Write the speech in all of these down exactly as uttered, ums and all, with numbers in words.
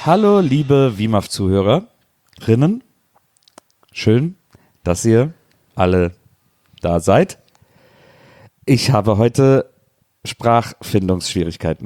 Hallo liebe W I M A F-Zuhörerinnen, schön, dass ihr alle da seid. Ich habe heute Sprachfindungsschwierigkeiten.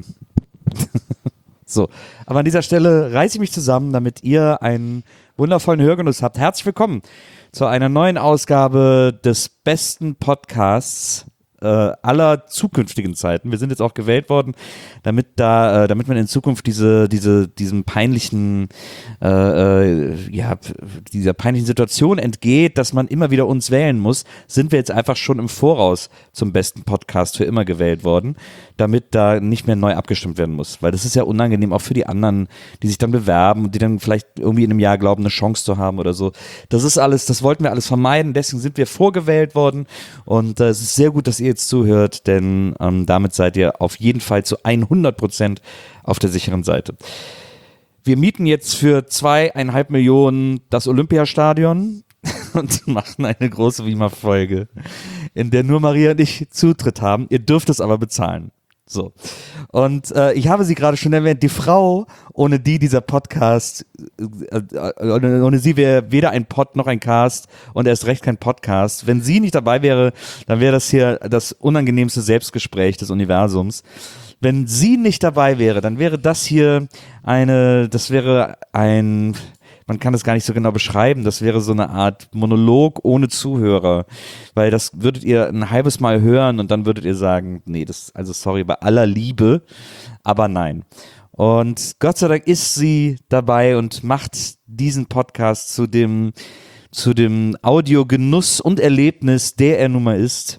So, aber an dieser Stelle reiße ich mich zusammen, damit ihr einen wundervollen Hörgenuss habt. Herzlich willkommen zu einer neuen Ausgabe des besten Podcasts äh, aller zukünftigen Zeiten. Wir sind jetzt auch gewählt worden, damit da, äh, damit man in Zukunft diese, diese, diesem peinlichen, äh, äh, ja, dieser peinlichen Situation entgeht, dass man immer wieder uns wählen muss, sind wir jetzt einfach schon im Voraus zum besten Podcast für immer gewählt worden, damit da nicht mehr neu abgestimmt werden muss. Weil das ist ja unangenehm, auch für die anderen, die sich dann bewerben und die dann vielleicht irgendwie in einem Jahr glauben, eine Chance zu haben oder so. Das ist alles, das wollten wir alles vermeiden, deswegen sind wir vorgewählt worden und äh, es ist sehr gut, dass ihr jetzt zuhört, denn ähm, damit seid ihr auf jeden Fall zu hundert Prozent auf der sicheren Seite. Wir mieten jetzt für zweieinhalb Millionen das Olympiastadion und machen eine große W I M A F-Folge, in der nur Maria und ich Zutritt haben. Ihr dürft es aber bezahlen. So. Und äh, ich habe sie gerade schon erwähnt, die Frau, ohne die dieser Podcast, äh, äh, ohne sie wäre weder ein Pod noch ein Cast und erst recht kein Podcast. Wenn sie nicht dabei wäre, dann wäre das hier das unangenehmste Selbstgespräch des Universums. Wenn sie nicht dabei wäre, dann wäre das hier eine, das wäre ein, man kann das gar nicht so genau beschreiben, das wäre so eine Art Monolog ohne Zuhörer, weil das würdet ihr ein halbes Mal hören und dann würdet ihr sagen, nee, das, also sorry, bei aller Liebe, aber nein. Und Gott sei Dank ist sie dabei und macht diesen Podcast zu dem, zu dem Audiogenuss und Erlebnis, der er nun mal ist.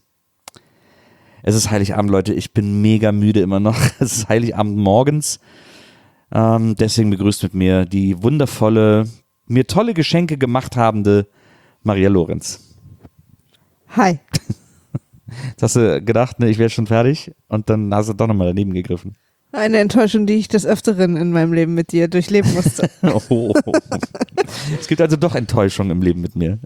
Es ist Heiligabend, Leute, ich bin mega müde immer noch, es ist Heiligabend morgens. Ähm, deswegen begrüßt mit mir die wundervolle, mir tolle Geschenke gemacht habende Maria Lorenz. Hi. Jetzt hast du gedacht, ne, ich wäre schon fertig und dann hast du doch nochmal daneben gegriffen. Eine Enttäuschung, die ich des Öfteren in meinem Leben mit dir durchleben musste. Oh. Es gibt also doch Enttäuschung im Leben mit mir.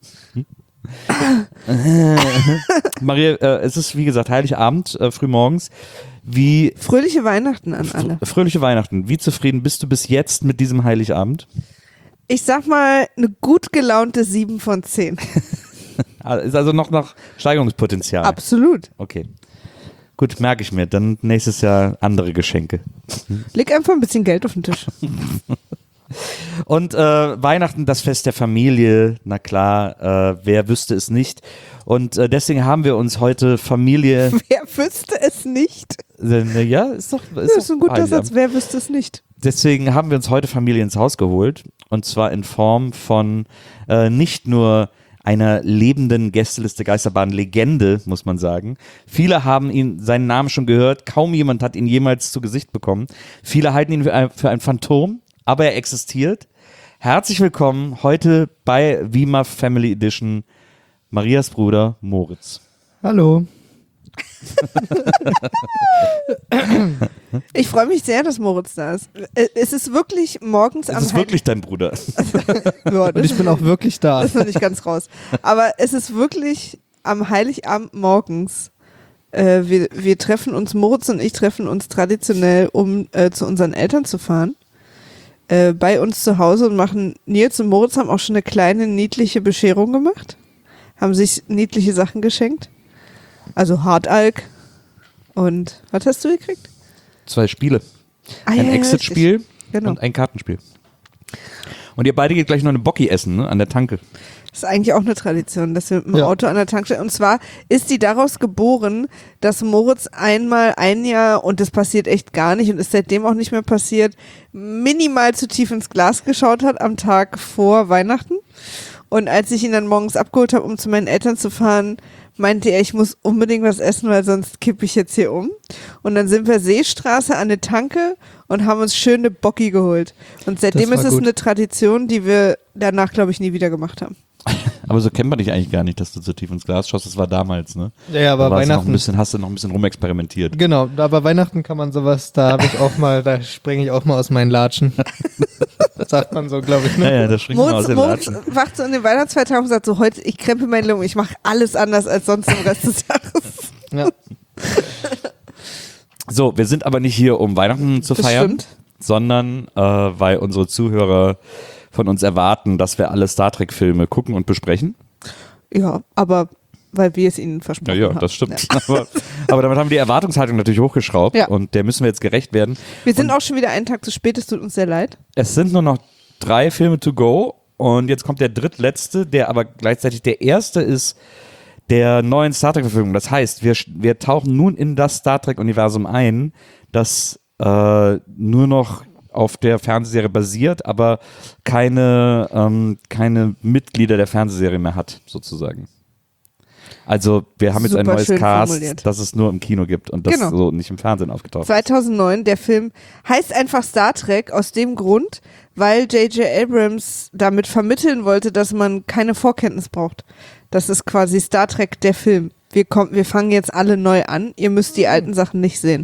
Maria, äh, es ist wie gesagt Heiligabend, äh, frühmorgens. Wie Fröhliche Weihnachten an alle. Fröhliche Weihnachten. Wie zufrieden bist du bis jetzt mit diesem Heiligabend? Ich sag mal, eine gut gelaunte sieben von zehn. Ist also noch noch Steigerungspotenzial. Absolut. Okay. Gut, merke ich mir. Dann nächstes Jahr andere Geschenke. Leg einfach ein bisschen Geld auf den Tisch. Und äh, Weihnachten, das Fest der Familie, na klar, äh, wer wüsste es nicht. Und äh, deswegen haben wir uns heute Familie... Wer wüsste es nicht? Äh, ja, ist doch... Ist das ist doch ein guter einsam. Satz, wer wüsste es nicht? Deswegen haben wir uns heute Familie ins Haus geholt. Und zwar in Form von äh, nicht nur einer lebenden Gästeliste Geisterbahn Legende, muss man sagen. Viele haben ihn, seinen Namen schon gehört. Kaum jemand hat ihn jemals zu Gesicht bekommen. Viele halten ihn für ein, für ein Phantom, aber er existiert. Herzlich willkommen heute bei W I M A F Family Edition Marias Bruder Moritz. Hallo. Ich freue mich sehr, dass Moritz da ist. Es ist wirklich morgens es am... Es ist wirklich dein Bruder. Ja, und ich bin auch wirklich da. Das ist noch nicht ganz raus. Aber es ist wirklich am Heiligabend morgens. Äh, wir, wir treffen uns, Moritz und ich treffen uns traditionell, um äh, zu unseren Eltern zu fahren. Äh, bei uns zu Hause und machen, Nils und Moritz haben auch schon eine kleine niedliche Bescherung gemacht. Haben sich niedliche Sachen geschenkt. Also Hartalk. Und was hast du gekriegt? Zwei Spiele. Ah, ein ja, Exit-Spiel genau. und ein Kartenspiel. Und ihr beide geht gleich noch eine Bocki essen, ne? An der Tanke. Das ist eigentlich auch eine Tradition, dass wir mit dem Ja. Auto an der Tankstelle, und zwar ist die daraus geboren, dass Moritz einmal ein Jahr, und das passiert echt gar nicht und ist seitdem auch nicht mehr passiert, minimal zu tief ins Glas geschaut hat am Tag vor Weihnachten. Und als ich ihn dann morgens abgeholt habe, um zu meinen Eltern zu fahren, meinte er, ich muss unbedingt was essen, weil sonst kippe ich jetzt hier um. Und dann sind wir Seestraße an eine Tanke und haben uns schöne Bocki geholt. Und seitdem ist es gut. eine Tradition, die wir danach, glaube ich, nie wieder gemacht haben. Aber so kennt man dich eigentlich gar nicht, dass du zu tief ins Glas schaust. Das war damals, ne? Ja, ja, aber da warst du noch ein Weihnachten. bisschen, hast du noch ein bisschen rumexperimentiert. Genau, aber Weihnachten kann man sowas, da habe ich auch mal, da springe ich auch mal aus meinen Latschen. Sagt man so, glaube ich. Ne? Ja, ja, das springt man aus Moritz, den Moritz Latschen. wacht so in den Weihnachtsfeiertagen und sagt so, heute, ich krempel meinen Lungen, ich mache alles anders als sonst im Rest des Jahres. Ja. So, wir sind aber nicht hier, um Weihnachten zu Das feiern. stimmt. sondern äh, weil unsere Zuhörer von uns erwarten, dass wir alle Star Trek-Filme gucken und besprechen. Ja, aber weil wir es ihnen versprochen Ja, haben. ja, das stimmt. Ja. Aber, aber damit haben wir die Erwartungshaltung natürlich hochgeschraubt Ja. und der müssen wir jetzt gerecht werden. Wir sind auch schon wieder einen Tag zu spät, es tut uns sehr leid. Es sind nur noch drei Filme to go und jetzt kommt der drittletzte, der aber gleichzeitig der erste ist der neuen Star Trek-Verfilmung. Das heißt, wir, wir tauchen nun in das Star Trek-Universum ein, das äh, nur noch auf der Fernsehserie basiert, aber keine, ähm, keine Mitglieder der Fernsehserie mehr hat, sozusagen. Also wir haben jetzt Super ein neues schön Cast, formuliert. das es nur im Kino gibt und das Genau. so nicht im Fernsehen aufgetaucht ist. zweitausendneun, der Film heißt einfach Star Trek aus dem Grund, weil J J Abrams damit vermitteln wollte, dass man keine Vorkenntnis braucht. Das ist quasi Star Trek der Film. Wir, kommen, wir fangen jetzt alle neu an, ihr müsst die alten Sachen nicht sehen.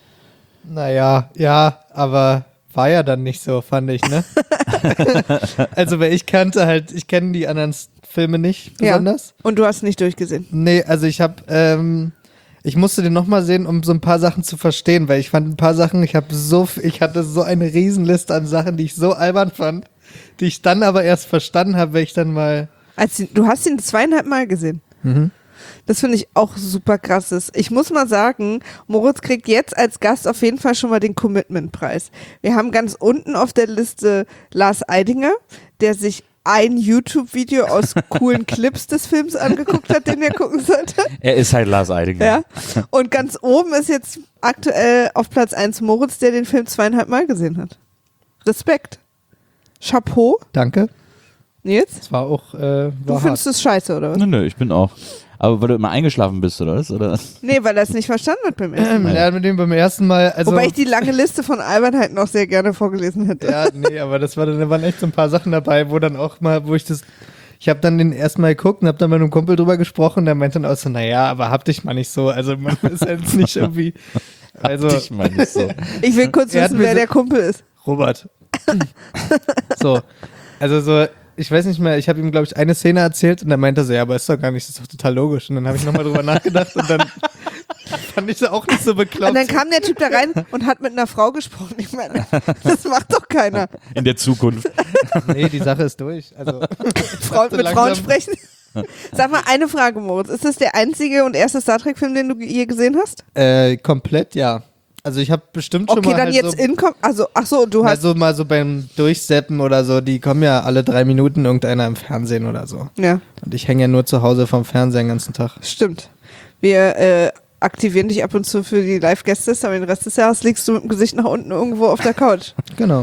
Naja, ja, aber war ja dann nicht so, fand ich, ne? Also, weil ich kannte halt, ich kenne die anderen S- Filme nicht besonders. Ja. Und du hast nicht durchgesehen. Nee, also ich habe, ähm, ich musste den nochmal sehen, um so ein paar Sachen zu verstehen, weil ich fand ein paar Sachen, ich habe so, f- ich hatte so eine Riesenliste an Sachen, die ich so albern fand, die ich dann aber erst verstanden habe, weil ich dann mal, Als die, du hast ihn zweieinhalb Mal gesehen. mhm. Das finde ich auch super krasses. Ich muss mal sagen, Moritz kriegt jetzt als Gast auf jeden Fall schon mal den Commitment-Preis. Wir haben ganz unten auf der Liste Lars Eidinger, der sich ein YouTube-Video aus coolen Clips des Films angeguckt hat, den er gucken sollte. Er ist halt Lars Eidinger. Ja. Und ganz oben ist jetzt aktuell auf Platz eins Moritz, der den Film zweieinhalb Mal gesehen hat. Respekt. Chapeau. Danke. Nils? Es war auch, äh, war Du hart. findest es scheiße, oder was? Nö, nö, ich bin auch. Aber weil du immer eingeschlafen bist, oder was? Oder? Nee, weil er es nicht verstanden hat beim ersten Mal. Ähm, ja, mit dem beim ersten Mal, also. Wobei ich die lange Liste von Albernheiten auch sehr gerne vorgelesen hätte. Ja, nee, aber das war dann, da waren echt so ein paar Sachen dabei, wo dann auch mal, wo ich das, ich habe dann den ersten Mal geguckt und habe dann mit einem Kumpel drüber gesprochen, der meinte dann auch so, naja, aber hab dich mal nicht so, also man ist jetzt nicht irgendwie, also, Hab dich mal nicht so. Ich will kurz Er hat wissen, mir wer so- der Kumpel ist. Robert. So, also so, ich weiß nicht mehr, ich habe ihm, glaube ich, eine Szene erzählt und er meinte so, ja, aber ist doch gar nicht, das ist doch total logisch. Und dann habe ich nochmal drüber nachgedacht und dann fand ich es auch nicht so bekloppt. Und dann kam der Typ da rein und hat mit einer Frau gesprochen. Ich meine, das macht doch keiner. In der Zukunft. Nee, die Sache ist durch. Also, Frauen, so mit langsam- Frauen sprechen. Sag mal, eine Frage, Moritz. Ist das der einzige und erste Star Trek-Film, den du je gesehen hast? Äh, komplett, ja. Also ich habe bestimmt schon Okay, mal dann halt jetzt so, in... Also, ach so, du hast... also mal so beim Durchseppen oder so, die kommen ja alle drei Minuten irgendeiner im Fernsehen oder so. Ja, Und ich hänge ja nur zu Hause vom Fernseher den ganzen Tag. stimmt. Wir äh, aktivieren dich ab und zu für die Live-Gäste, aber den Rest des Jahres liegst du mit dem Gesicht nach unten irgendwo auf der Couch. Genau.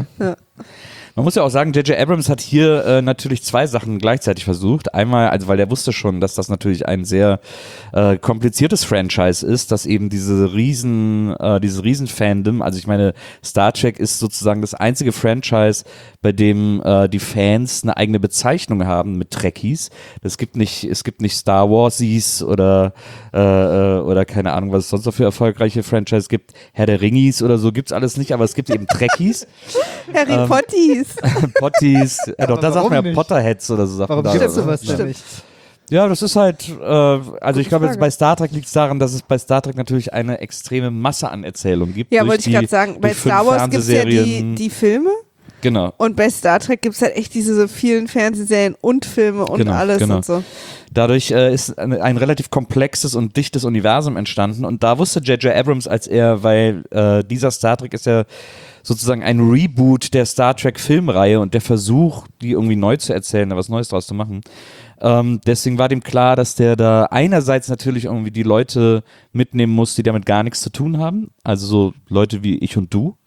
Man muss ja auch sagen, J J Abrams hat hier äh, natürlich zwei Sachen gleichzeitig versucht. Einmal, also weil der wusste schon, dass das natürlich ein sehr äh, kompliziertes Franchise ist, dass eben diese riesen, äh, diese riesen Fandom, also ich meine, Star Trek ist sozusagen das einzige Franchise, bei dem äh, die Fans eine eigene Bezeichnung haben mit Trekkies. Es gibt nicht, es gibt nicht Star Warsies oder äh, äh, oder keine Ahnung, was es sonst noch für erfolgreiche Franchise gibt. Herr der Ringies oder so gibt's alles nicht, aber es gibt eben Trekkies. Harry Ähm, Potties. Potties, ja, doch, Aber da sagt warum man ja nicht? Potterheads oder so. Sagt Warum man da, gibt's oder? sowas ja. denn nicht? Ja, das ist halt, äh, also ich glaube, jetzt Frage. bei Star Trek liegt es daran, dass es bei Star Trek natürlich eine extreme Masse an Erzählungen gibt. Ja, durch wollte ich die- gerade sagen. Bei durch Star fünf Wars gibt es ja die, Fernsehserien. die Filme Genau. und bei Star Trek gibt es halt echt diese vielen Fernsehserien und Filme und Genau, alles genau. und so. Dadurch äh, ist ein, ein relativ komplexes und dichtes Universum entstanden und da wusste J J Abrams, als er, weil äh, dieser Star Trek ist ja sozusagen ein Reboot der Star Trek Filmreihe und der Versuch, die irgendwie neu zu erzählen, da was Neues draus zu machen. Ähm, deswegen war dem klar, dass der da einerseits natürlich irgendwie die Leute mitnehmen muss, die damit gar nichts zu tun haben, also so Leute wie ich und du,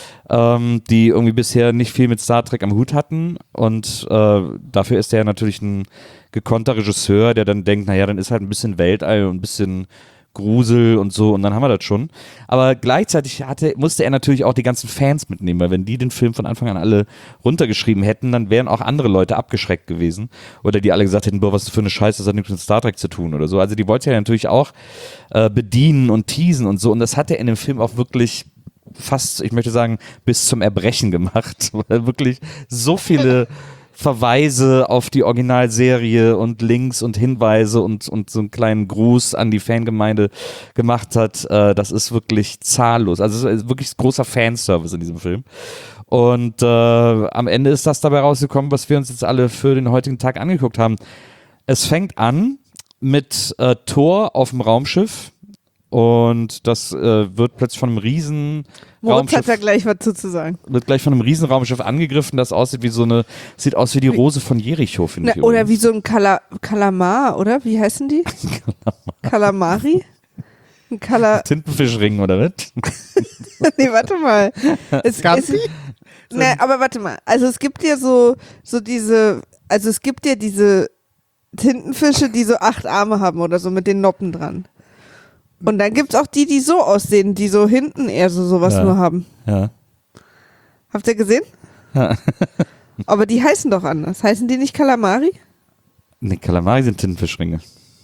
ähm, die irgendwie bisher nicht viel mit Star Trek am Hut hatten und äh, dafür ist er natürlich ein gekonnter Regisseur, der dann denkt, naja, dann ist halt ein bisschen Weltall und ein bisschen Grusel und so und dann haben wir das schon. Aber gleichzeitig hatte, musste er natürlich auch die ganzen Fans mitnehmen, weil wenn die den Film von Anfang an alle runtergeschrieben hätten, dann wären auch andere Leute abgeschreckt gewesen oder die alle gesagt hätten, boah, was für eine Scheiße, das hat nichts mit Star Trek zu tun oder so. Also die wollte er natürlich auch äh, bedienen und teasen und so und das hat er in dem Film auch wirklich fast, ich möchte sagen, bis zum Erbrechen gemacht, weil wirklich so viele Verweise auf die Originalserie und Links und Hinweise und, und so einen kleinen Gruß an die Fangemeinde gemacht hat. Äh, das ist wirklich zahllos. Also es ist wirklich großer Fanservice in diesem Film. Und äh, am Ende ist das dabei rausgekommen, was wir uns jetzt alle für den heutigen Tag angeguckt haben. Es fängt an mit äh, Thor auf dem Raumschiff und das äh, wird plötzlich von einem riesen Moritz Raumschiff, hat da gleich was zu, zu sagen. wird gleich von einem riesen Raumschiff angegriffen, das aussieht wie so eine, sieht aus wie die Rose von Jericho, finde Na, ich. oder übrigens. wie so ein Kala Kalamar, oder? Wie heißen die? Kalamari? Ein Kala... Tintenfischring oder was? Nee, warte mal. Es, es, nee, aber warte mal. Also es gibt ja so, so diese, also es gibt ja diese Tintenfische, die so acht Arme haben oder so mit den Noppen dran. Und dann gibt's auch die, die so aussehen, die so hinten eher so sowas Ja. nur haben. Ja. Habt ihr gesehen? Ja. Aber die heißen doch anders. Heißen die nicht Kalamari? Ne, Kalamari sind Tintenfischringe.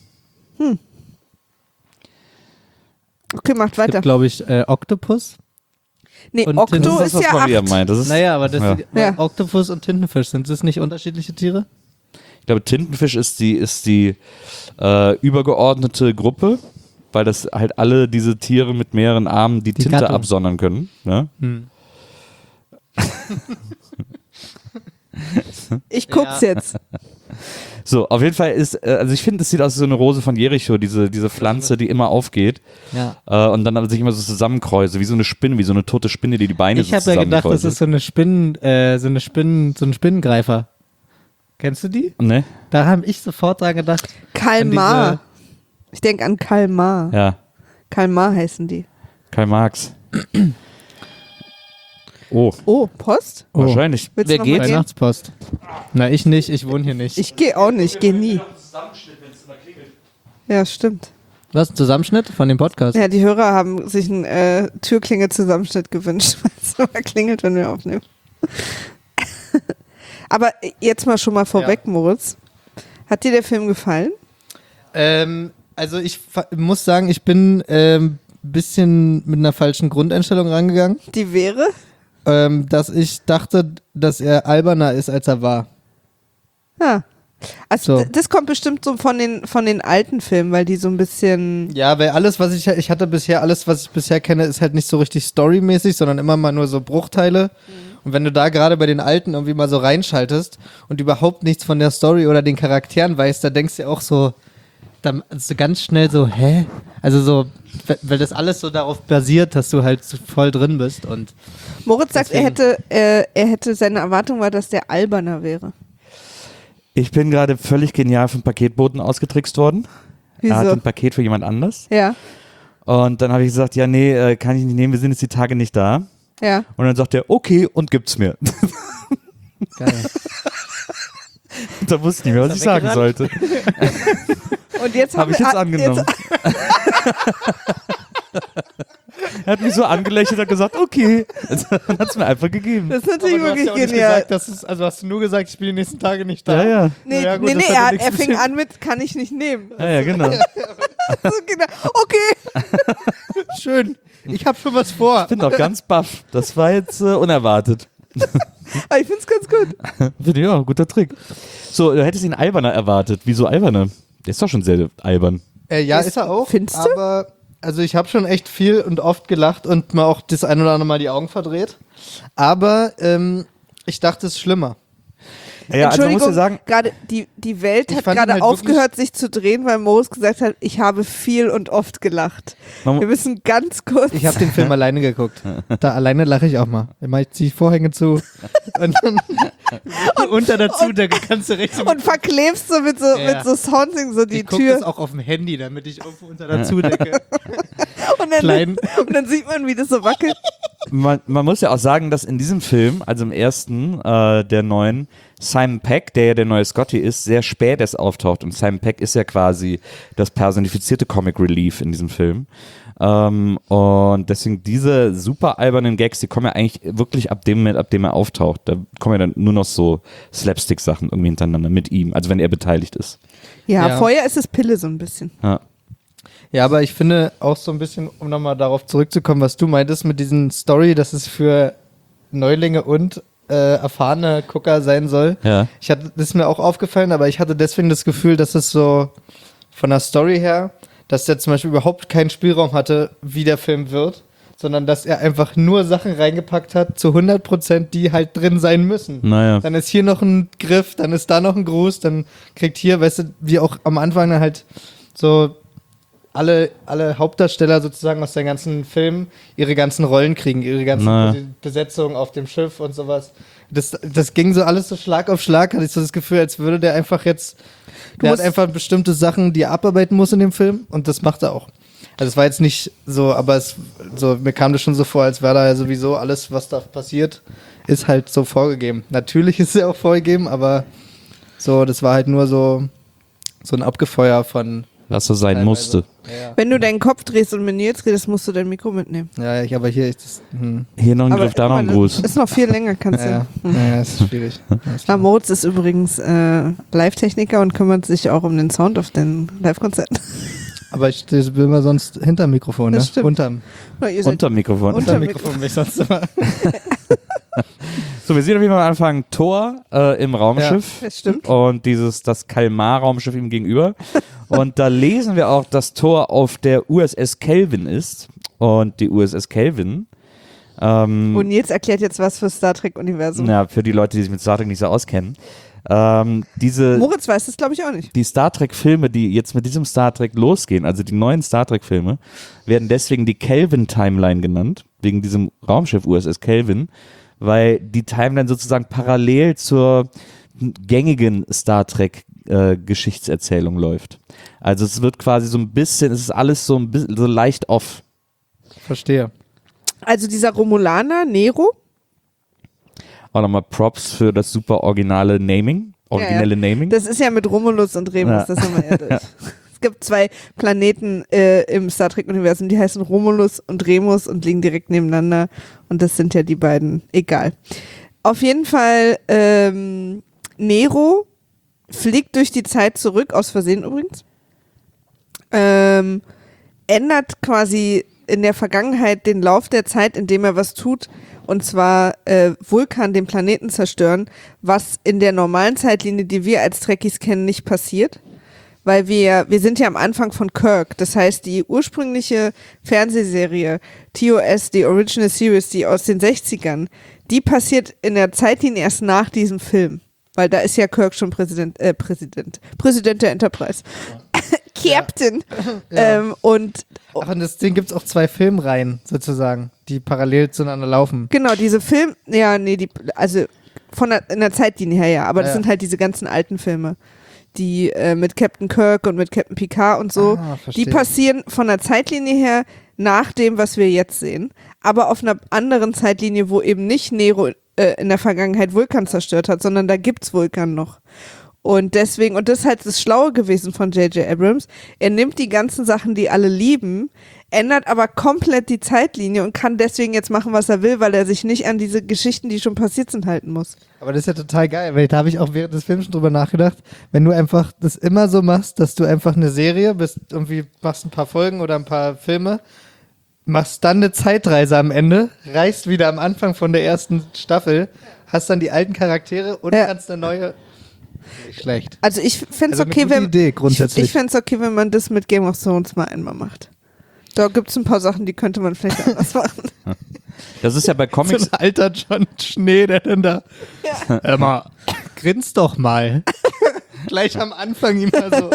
Okay, macht Es weiter. gibt, glaube ich, äh, Oktopus. Nee, und Okto Tinten- Das ist ist, was ja Maria acht. meint. Das ist, Naja, aber das Ja. Ja. Oktopus und Tintenfisch, sind das nicht unterschiedliche Tiere? Ich glaube, Tintenfisch ist die, ist die äh, übergeordnete Gruppe, weil das halt alle diese Tiere mit mehreren Armen die, Die Tinte Gattung. absondern können. Ne? Hm. Ich guck's Ja. jetzt. So, auf jeden Fall ist, äh, also ich finde, es sieht aus wie so eine Rose von Jericho, diese, diese Pflanze, die immer aufgeht Ja. äh, und dann aber sich immer so zusammenkreuzt, wie so eine Spinne, wie so eine tote Spinne, die die Beine Ich so habe ja gedacht, das zusammenkreuzt. ist so eine Spinnen, äh, so eine Spinnen, so ein Spinnengreifer. Kennst du die? Ne? Da habe ich sofort dran gedacht. Kalmar. An Ich denke an Kalmar. Ja, Kalmar heißen die. Karl Marx. Oh, Oh, Post? Oh. wahrscheinlich. Willst du Wer noch mal geht? gehen? Weihnachtspost. Na, ich nicht, ich wohne hier nicht. Ich gehe auch nicht, gehe nie. Ja, stimmt. Was, ein Zusammenschnitt von dem Podcast? Ja, die Hörer haben sich einen äh, Türklingel-Zusammenschnitt gewünscht, weil es immer klingelt, wenn wir aufnehmen. Aber jetzt mal schon mal vorweg, Moritz. Hat dir der Film gefallen? Ähm, also ich fa- muss sagen, ich bin ähm, bisschen mit einer falschen Grundeinstellung rangegangen, Die wäre? ähm, dass ich dachte, dass er alberner ist, als er war. Ja. Also So. d- das kommt bestimmt so von den, von den alten Filmen, weil die so ein bisschen... Ja, weil alles, was ich, ich hatte bisher, alles, was ich bisher kenne, ist halt nicht so richtig storymäßig, sondern immer mal nur so Bruchteile. Und wenn du da gerade bei den Alten irgendwie mal so reinschaltest und überhaupt nichts von der Story oder den Charakteren weißt, da denkst du auch so, dann so ganz schnell so, hä? Also so, weil- weil das alles so darauf basiert, dass du halt so voll drin bist und Moritz sagt, er Deswegen- hätte, äh, er hätte, seine Erwartung war, dass der alberner wäre. Ich bin gerade völlig genial vom Paketboten ausgetrickst worden. Er hat Wieso? ein Paket für jemand anders. Ja, Und dann habe ich gesagt, ja, nee, äh, kann ich nicht nehmen, wir sind jetzt die Tage nicht da. ja. Und dann sagt er, okay, und gibt's mir. geil. Da wusste ich nicht mehr, was ich sagen sollte. Und jetzt Habe haben ich wir- jetzt ah, angenommen. Er hat mich so angelächelt und gesagt, okay. Und hat es mir einfach gegeben. Das ist natürlich wirklich genial. Gesagt, dass es, also hast du nur gesagt, ich bin die nächsten Tage nicht da. Ja, ja. Nee, Ja, gut, nee, das nee hat ja er, hat, nichts er mit fing dem- an mit, kann ich nicht nehmen. Ja, ja, genau. So, genau. Okay, Schön. Ich habe schon was vor. Ich bin doch ganz baff. Das war jetzt äh, unerwartet. aber ich find's ganz gut. Finde ich auch, guter Trick. So, du hättest ihn alberner erwartet. Wieso alberner? Der ist doch schon sehr albern. Äh, ja, Ist- ist, er auch. findest du? Aber also ich habe schon echt viel und oft gelacht und mal auch das ein oder andere Mal die Augen verdreht. Aber ähm, ich dachte, es ist schlimmer. Ja, also man muss ja sagen, gerade die, die Welt Ich hat fand ihn gerade halt aufgehört, sich zu drehen, weil Moritz gesagt hat, ich habe viel und oft gelacht. man, Wir müssen ganz kurz... Ich habe den Film alleine geguckt. Da alleine lache ich auch mal. Immer ich ziehe Vorhänge zu und dann unter dazu, da kannst du rechts und verklebst so mit so, Ja. mit so Soundsing so die ich gucke Tür. das auch auf dem Handy, damit ich irgendwo unter dazu decke. Und dann, klein. und dann sieht man, wie das so wackelt. man, man muss ja auch sagen, dass in diesem Film, also im ersten, äh, der neuen, Simon Pegg, der ja der neue Scotty ist, sehr spät erst auftaucht. Und Simon Pegg ist ja quasi das personifizierte Comic Relief in diesem Film. Ähm, und deswegen diese super albernen Gags, die kommen ja eigentlich wirklich ab dem Moment, ab dem er auftaucht. Da kommen ja dann nur noch so Slapstick-Sachen irgendwie hintereinander mit ihm, also wenn er beteiligt ist. Ja, Ja. vorher ist es Pille so ein bisschen. Ja. Ja, aber ich finde auch so ein bisschen, um nochmal darauf zurückzukommen, was du meintest mit diesen Story, dass es für Neulinge und äh, erfahrene Gucker sein soll. Ja. Ich hatte, das ist mir auch aufgefallen, aber ich hatte deswegen das Gefühl, dass es so von der Story her, dass der zum Beispiel überhaupt keinen Spielraum hatte, wie der Film wird, sondern dass er einfach nur Sachen reingepackt hat, zu hundert Prozent, die halt drin sein müssen. Naja. Dann ist hier noch ein Griff, dann ist da noch ein Gruß, dann kriegt hier, weißt du, wie auch am Anfang dann halt so alle, alle Hauptdarsteller sozusagen aus den ganzen Filmen ihre ganzen Rollen kriegen, ihre ganzen Naja. Besetzungen auf dem Schiff und sowas. Das, das ging so alles so Schlag auf Schlag, hatte ich so das Gefühl, als würde der einfach jetzt, der hat musst- einfach bestimmte Sachen, die er abarbeiten muss in dem Film und das macht er auch. Also es war jetzt nicht so, aber es, so, mir kam das schon so vor, als wäre da ja sowieso alles, was da passiert, ist halt so vorgegeben. Natürlich ist es ja auch vorgegeben, aber so, das war halt nur so, so ein Abgefeuer von Was so sein teilweise. musste. Ja, Wenn du deinen Kopf drehst und mit Nils redest, musst du dein Mikro mitnehmen. ja, ja ich, aber hier ist das, hm. Hier noch ein Aber Griff, da noch ein guck mal, Gruß. Ist noch viel länger, kannst Ja, du. ja, ja, ist schwierig. Na, Moritz ist übrigens äh, Live-Techniker und kümmert sich auch um den Sound auf den Live-Konzerten. Aber ich das will immer sonst hinterm Mikrofon, ne? Das stimmt. Unterm, Na, ihr seid- Unterm Mikrofon. Unter- unterm Mikrofon bin ich sonst immer. So, wir sehen auf jeden Fall am Anfang Thor äh, im Raumschiff. Das stimmt. Und dieses, das Kalmar-Raumschiff ihm gegenüber. Und da lesen wir auch, dass Thor auf der U S S Kelvin ist. Und die U S S Kelvin, ähm, Und Nils erklärt jetzt was für Star Trek-Universum. ja, für die Leute, die sich mit Star Trek nicht so auskennen, ähm, diese, Moritz weiß das, glaube ich, auch nicht. die Star Trek-Filme, die jetzt mit diesem Star Trek losgehen, also die neuen Star Trek-Filme, werden deswegen die Kelvin-Timeline genannt, wegen diesem Raumschiff U S S Kelvin, weil die Timeline sozusagen parallel zur gängigen Star Trek äh, Geschichtserzählung läuft. Also es wird quasi so ein bisschen, es ist alles so ein bisschen so leicht off. Verstehe. Also dieser Romulaner, Nero, Auch nochmal Props für das super originale Naming, originelle Naming. das ist ja mit Romulus und Remus, Ja. das haben wir ja durch. Es gibt zwei Planeten äh, im Star Trek-Universum, die heißen Romulus und Remus und liegen direkt nebeneinander. Und das sind ja die beiden. Egal. Auf jeden Fall, ähm, Nero fliegt durch die Zeit zurück, aus Versehen übrigens. Ähm, ändert quasi in der Vergangenheit den Lauf der Zeit, indem er was tut, und zwar äh, Vulkan, den Planeten zerstören, was in der normalen Zeitlinie, die wir als Trekkies kennen, nicht passiert. Weil wir, wir sind ja am Anfang von Kirk, das heißt, die ursprüngliche Fernsehserie T O S, die Original Series, die aus den sechzigern, die passiert in der Zeitlinie erst nach diesem Film. Weil da ist ja Kirk schon Präsident, äh, Präsident, Präsident der Enterprise. Captain. Ja. Ähm, und Ach, und das Ding gibt es auch zwei Filmreihen sozusagen, die parallel zueinander laufen. genau, diese Film, ja, nee, die, also von der, in der Zeitlinie her, ja, aber das Ja. sind halt diese ganzen alten Filme, die äh, mit Captain Kirk und mit Captain Picard und so, Ah, die verstehe. passieren von der Zeitlinie her nach dem, was wir jetzt sehen, aber auf einer anderen Zeitlinie, wo eben nicht Nero äh, in der Vergangenheit Vulkan zerstört hat, sondern da gibt's Vulkan noch. Und deswegen, und das ist halt das Schlaue gewesen von J J Abrams, er nimmt die ganzen Sachen, die alle lieben, ändert aber komplett die Zeitlinie und kann deswegen jetzt machen, was er will, weil er sich nicht an diese Geschichten, die schon passiert sind, halten muss. Aber das ist ja total geil, weil da habe ich auch während des Films schon drüber nachgedacht, wenn du einfach das immer so machst, dass du einfach eine Serie bist, irgendwie machst ein paar Folgen oder ein paar Filme, machst dann eine Zeitreise am Ende, reist wieder am Anfang von der ersten Staffel, hast dann die alten Charaktere und Ja. kannst eine neue. Nicht schlecht. Also ich fände es Also eine okay, gute wenn Idee grundsätzlich. ich, ich fände es okay, wenn man das mit Game of Thrones mal einmal macht. Da gibt es ein paar Sachen, die könnte man vielleicht anders machen. Das ist ja bei So Comics, ein alter John Schnee, der dann da. Ja. Hör mal, grinst doch mal. Gleich am Anfang immer so.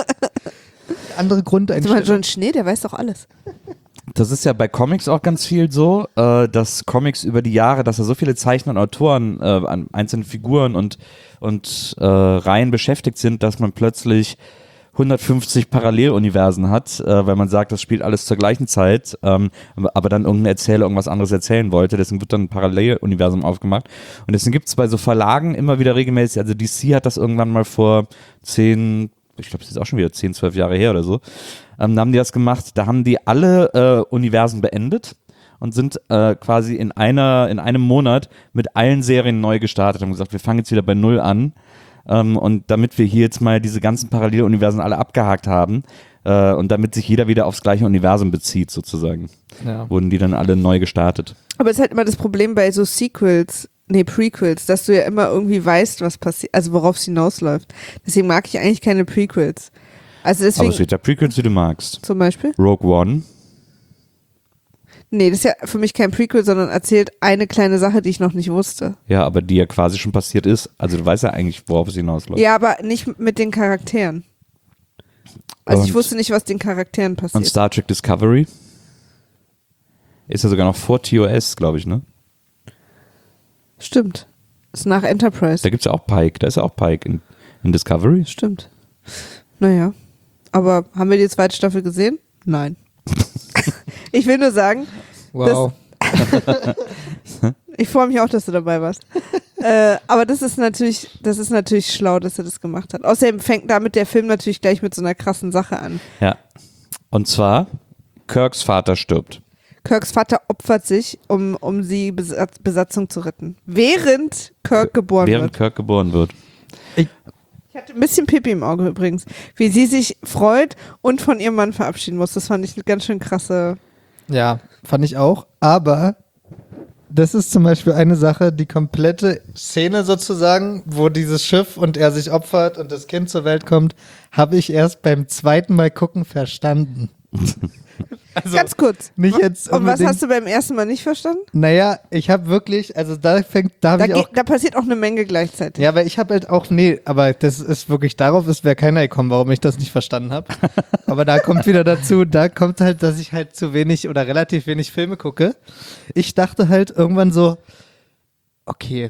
Andere Also mal Grundeinstellung. John Schnee, der weiß doch alles. das ist ja bei Comics auch ganz viel so, äh, dass Comics über die Jahre, dass da so viele Zeichner und Autoren äh, an einzelnen Figuren und, und äh, Reihen beschäftigt sind, dass man plötzlich hundertfünfzig Paralleluniversen hat, äh, weil man sagt, das spielt alles zur gleichen Zeit, ähm, aber dann irgendein Erzähler irgendwas anderes erzählen wollte, deswegen wird dann ein Paralleluniversum aufgemacht. Und deswegen gibt es bei so Verlagen immer wieder regelmäßig, also D C hat das irgendwann mal vor zehn, ich glaube, es ist auch schon wieder zehn, zwölf Jahre her oder so, ähm, da haben die das gemacht, da haben die alle äh, Universen beendet und sind äh, quasi in einer, in einem Monat mit allen Serien neu gestartet und gesagt, wir fangen jetzt wieder bei Null an. Ähm, und damit wir hier jetzt mal diese ganzen Paralleluniversen alle abgehakt haben äh, und damit sich jeder wieder aufs gleiche Universum bezieht sozusagen, Ja. wurden die dann alle neu gestartet. Aber es ist halt immer das Problem bei so Sequels, nee, Prequels, dass du ja immer irgendwie weißt, was passiert, also worauf es hinausläuft. Deswegen mag ich eigentlich keine Prequels. Also deswegen, Aber es gibt ja Prequels, die du magst. zum Beispiel? Rogue One. Nee, das ist ja für mich kein Prequel, sondern erzählt eine kleine Sache, die ich noch nicht wusste. Ja, aber die ja quasi schon passiert ist. Also du weißt ja eigentlich, worauf es hinausläuft. Ja, aber nicht mit den Charakteren. Also ich Und- wusste nicht, was den Charakteren Und passiert. Star Trek Discovery. Ist ja sogar noch vor T O S, glaube ich, ne? Stimmt. Ist nach Enterprise. Da gibt es ja auch Pike. Da ist ja auch Pike in, in Discovery. Stimmt. Naja. Aber haben wir die zweite Staffel gesehen? Nein. Ich will nur sagen, Wow. ich freue mich auch, dass du dabei warst. äh, aber das ist natürlich, das ist natürlich schlau, dass er das gemacht hat. Außerdem fängt damit der Film natürlich gleich mit so einer krassen Sache an. Ja. Und zwar, Kirks Vater stirbt. Kirks Vater opfert sich, um, um die Besatz, Besatzung zu retten. Während Kirk geboren Während wird. Kirk geboren wird. Ich hatte ein bisschen Pipi im Auge übrigens. Wie sie sich freut und von ihrem Mann verabschieden muss. Das fand ich eine ganz schön krasse. Ja, fand ich auch. Aber das ist zum Beispiel eine Sache, die komplette Szene sozusagen, wo dieses Schiff und er sich opfert und das Kind zur Welt kommt, habe ich erst beim zweiten Mal gucken verstanden. Also Ganz kurz. nicht jetzt Und was unbedingt- hast du beim ersten Mal nicht verstanden? Naja, ich habe wirklich, also da fängt, da habe Da, ich ge- auch, da passiert auch eine Menge gleichzeitig. ja, weil ich habe halt auch, nee, aber das ist wirklich, darauf ist wäre keiner gekommen, warum ich das nicht verstanden habe. Aber da kommt wieder dazu, da kommt halt, dass ich halt zu wenig oder relativ wenig Filme gucke. Ich dachte halt irgendwann so, okay,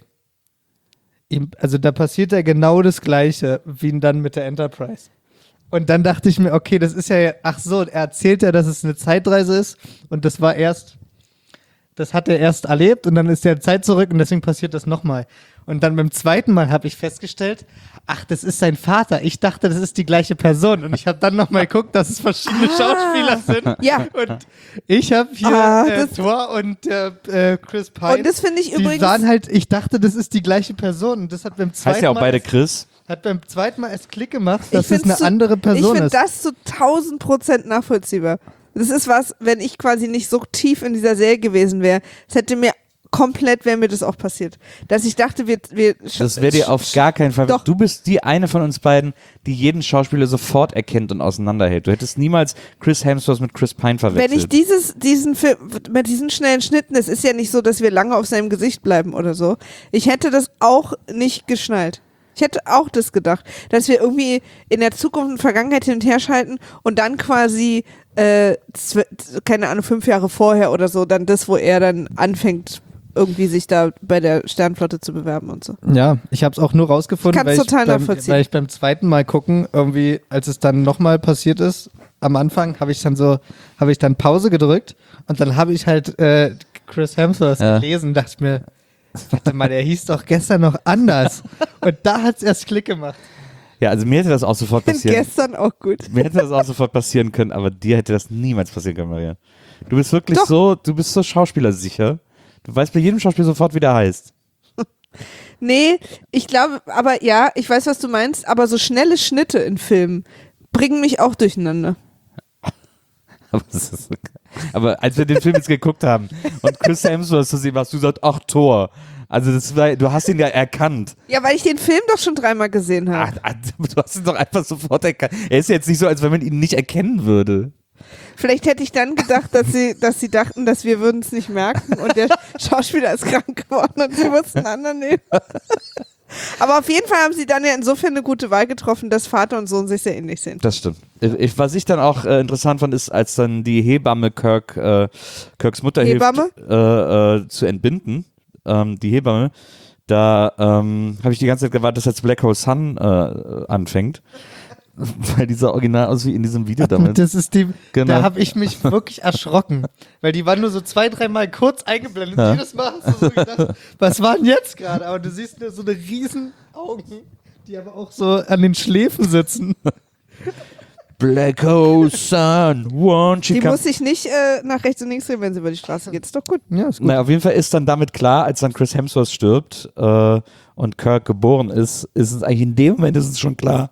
ihm, also da passiert ja genau das Gleiche wie dann mit der Enterprise. Und dann dachte ich mir, okay, das ist ja, ach so, er erzählt ja, dass es eine Zeitreise ist und das war erst, das hat er erst erlebt und dann ist er Zeit zurück und deswegen passiert das nochmal. Und dann beim zweiten Mal habe ich festgestellt, ach, das ist sein Vater. Ich dachte, das ist die gleiche Person. Und ich habe dann nochmal geguckt, dass es verschiedene Schauspieler sind. Ja. Und ich habe hier Ah, äh, das- Thor und äh, äh, Chris Pine. Und das finde ich die übrigens. waren halt, ich dachte, das ist die gleiche Person. Und das hat beim zweiten Heißt ja auch Mal beide erst- Chris. hat beim zweiten Mal erst Klick gemacht, ich dass es find's eine zu- andere Ich Person finde ist. das zu tausend Prozent nachvollziehbar. Das ist was, wenn ich quasi nicht so tief in dieser Serie gewesen wäre, es hätte mir komplett, wäre mir das auch passiert. Dass ich dachte, wir, wir Das wäre dir auf gar keinen Fall. Doch. Du bist die eine von uns beiden, die jeden Schauspieler sofort erkennt und auseinanderhält. Du hättest niemals Chris Hemsworth mit Chris Pine verwechselt. Wenn ich dieses, diesen Film, mit diesen schnellen Schnitten, es ist ja nicht so, dass wir lange auf seinem Gesicht bleiben oder so. Ich hätte das auch nicht geschnallt. Ich hätte auch das gedacht, dass wir irgendwie in der Zukunft und Vergangenheit hin und her schalten und dann quasi, äh, zw- keine Ahnung, fünf Jahre vorher oder so, dann das, wo er dann anfängt, irgendwie sich da bei der Sternflotte zu bewerben und so. Ja, ich habe es auch nur rausgefunden, Ich weil kann's ich, total beim, nachvollziehen. weil ich beim zweiten Mal gucken, irgendwie, als es dann nochmal passiert ist, am Anfang habe ich dann so, habe ich dann Pause gedrückt und dann habe ich halt äh, Chris Hemsworth Ja. gelesen, dachte ich mir, warte mal, der hieß doch gestern noch anders. Und da hat es erst Klick gemacht. Ja, also mir hätte das auch sofort Bin passieren. gestern auch gut. Mir hätte das auch sofort passieren können, aber dir hätte das niemals passieren können, Maria. Du bist wirklich Doch. so, du bist so schauspielersicher. Du weißt bei jedem Schauspiel sofort, wie der heißt. Nee, ich glaube, aber ja, ich weiß, was du meinst, aber so schnelle Schnitte in Filmen bringen mich auch durcheinander. Aber, das ist, aber als wir den Film jetzt geguckt haben und Chris Hemsworth zu sehen, hast du gesagt, ach Thor. Also das war, du hast ihn ja erkannt. Ja, weil ich den Film doch schon dreimal gesehen Ach, habe. ach, du hast ihn doch einfach sofort erkannt. Er ist jetzt nicht so, als wenn man ihn nicht erkennen würde. Vielleicht hätte ich dann gedacht, dass sie, dass sie dachten, dass wir würden es nicht merken und der Schauspieler ist krank geworden und sie mussten einen anderen nehmen. Aber auf jeden Fall haben sie dann ja insofern eine gute Wahl getroffen, dass Vater und Sohn sich sehr ähnlich sehen. Das stimmt. Ich, was ich dann auch äh, interessant fand, ist, als dann die Hebamme Kirk, äh, Kirks Mutter Hebamme? hilft, äh, äh, zu entbinden, ähm, die Hebamme, da ähm, habe ich die ganze Zeit gewartet, dass jetzt Black Hole Sun äh, anfängt. Weil dieser Original aus wie in diesem Video damals. Das ist die, Genau. da habe ich mich wirklich erschrocken. Weil die waren nur so zwei, dreimal kurz eingeblendet. Ja. Jedes Mal hast du so gedacht, was war denn jetzt gerade? Aber du siehst nur so eine riesen Augen, die aber auch so an den Schläfen sitzen. Black Hole Sun, won't you Die come? muss sich nicht äh, nach rechts und links drehen, wenn sie über die Straße geht. Ist doch gut. Ja, ist gut. Naja, auf jeden Fall ist dann damit klar, als dann Chris Hemsworth stirbt äh, und Kirk geboren ist, ist es eigentlich in dem Moment ist es schon klar,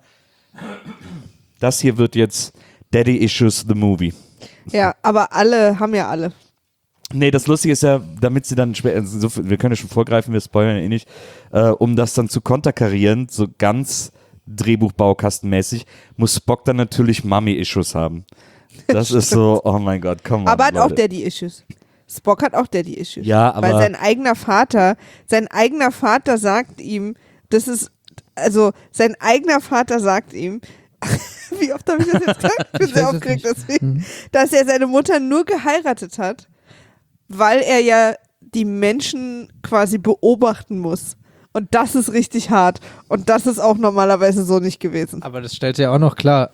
das hier wird jetzt Daddy Issues the Movie. Ja, aber alle haben ja alle. Nee, das Lustige ist ja, damit sie dann, schwer, also so, wir können ja schon vorgreifen, wir spoilern ja eh nicht, äh, um das dann zu konterkarieren, so ganz Drehbuchbaukastenmäßig, muss Spock dann natürlich Mummy-Issues haben. Das ist so, oh mein Gott, komm on, Aber hat Leute. auch Daddy-Issues. Spock hat auch Daddy-Issues. Ja, aber- Weil sein eigener Vater, sein eigener Vater sagt ihm, das ist, also sein eigener Vater sagt ihm, wie oft habe ich das jetzt gesagt? Ich bin Ich sehr weiß es aufgeregt nicht. deswegen, Mhm. dass er seine Mutter nur geheiratet hat, weil er ja die Menschen quasi beobachten muss. Und das ist richtig hart. Und das ist auch normalerweise so nicht gewesen. Aber das stellt ja auch noch klar.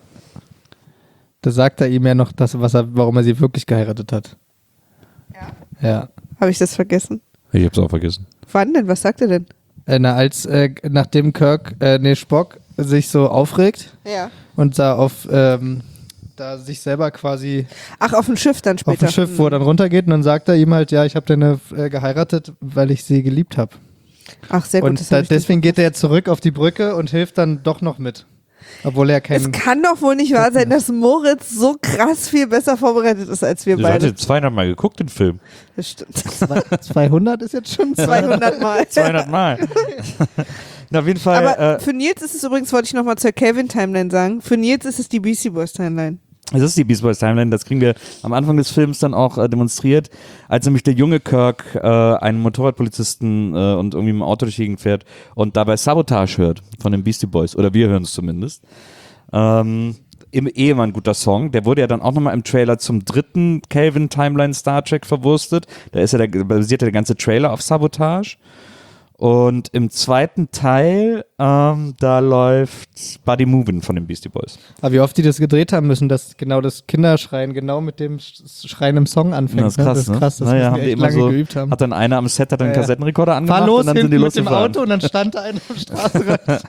Da sagt er ihm ja noch, das, was er, warum er sie wirklich geheiratet hat. Ja. Ja. Habe ich das vergessen? Ich hab's auch vergessen. Wann denn? Was sagt er denn? Äh, na, als, äh, nachdem Kirk, äh, nee, Spock sich so aufregt Ja. und da auf, ähm, da sich selber quasi Ach, auf dem Schiff dann später. auf dem Schiff, wo er dann runtergeht und dann sagt er ihm halt, ja, ich habe deine äh, geheiratet, weil ich sie geliebt habe. Ach, sehr gut. das Und da, hab ich deswegen geht er jetzt zurück auf die Brückke und hilft dann doch noch mit. Obwohl er Es kein... kann doch wohl nicht wahr sein, dass Moritz so krass viel besser vorbereitet ist als wir Du beide. hast zweihundert Mal geguckt, den Film. Das stimmt. zweihundert ist jetzt schon zweihundert Mal. zweihundert Mal. Na, auf jeden Fall. Aber äh, für Nils ist es übrigens, wollte ich nochmal zur Kelvin-Timeline sagen, für Nils ist es die Beastie Boys-Timeline. Es ist die Beast Boys Timeline, das kriegen wir am Anfang des Films dann auch äh, demonstriert, als nämlich der junge Kirk äh, einen Motorradpolizisten äh, und irgendwie im Auto durch die Gegend fährt und dabei Sabotage hört von den Beastie Boys, oder wir hören es zumindest. Ähm, im Ehemann guter Song, der wurde ja dann auch nochmal im Trailer zum dritten Kelvin Timeline Star Trek verwurstet, da ist ja der, basiert ja der ganze Trailer auf Sabotage. Und im zweiten Teil, ähm, da läuft Buddy Movin' von den Beastie Boys. Aber wie oft die das gedreht haben müssen, dass genau das Kinderschreien genau mit dem Sch- Schreien im Song anfängt. Ja, das ist krass, ne? Das ist ne? krass, das naja, müssen haben die die echt immer lange so, geübt haben. hat dann einer am Set hat dann einen Ja, ja. Kassettenrekorder angemacht Fahr los und dann sind die hinten mit dem losgefahren. Auto und dann stand da einer am Straßenrand.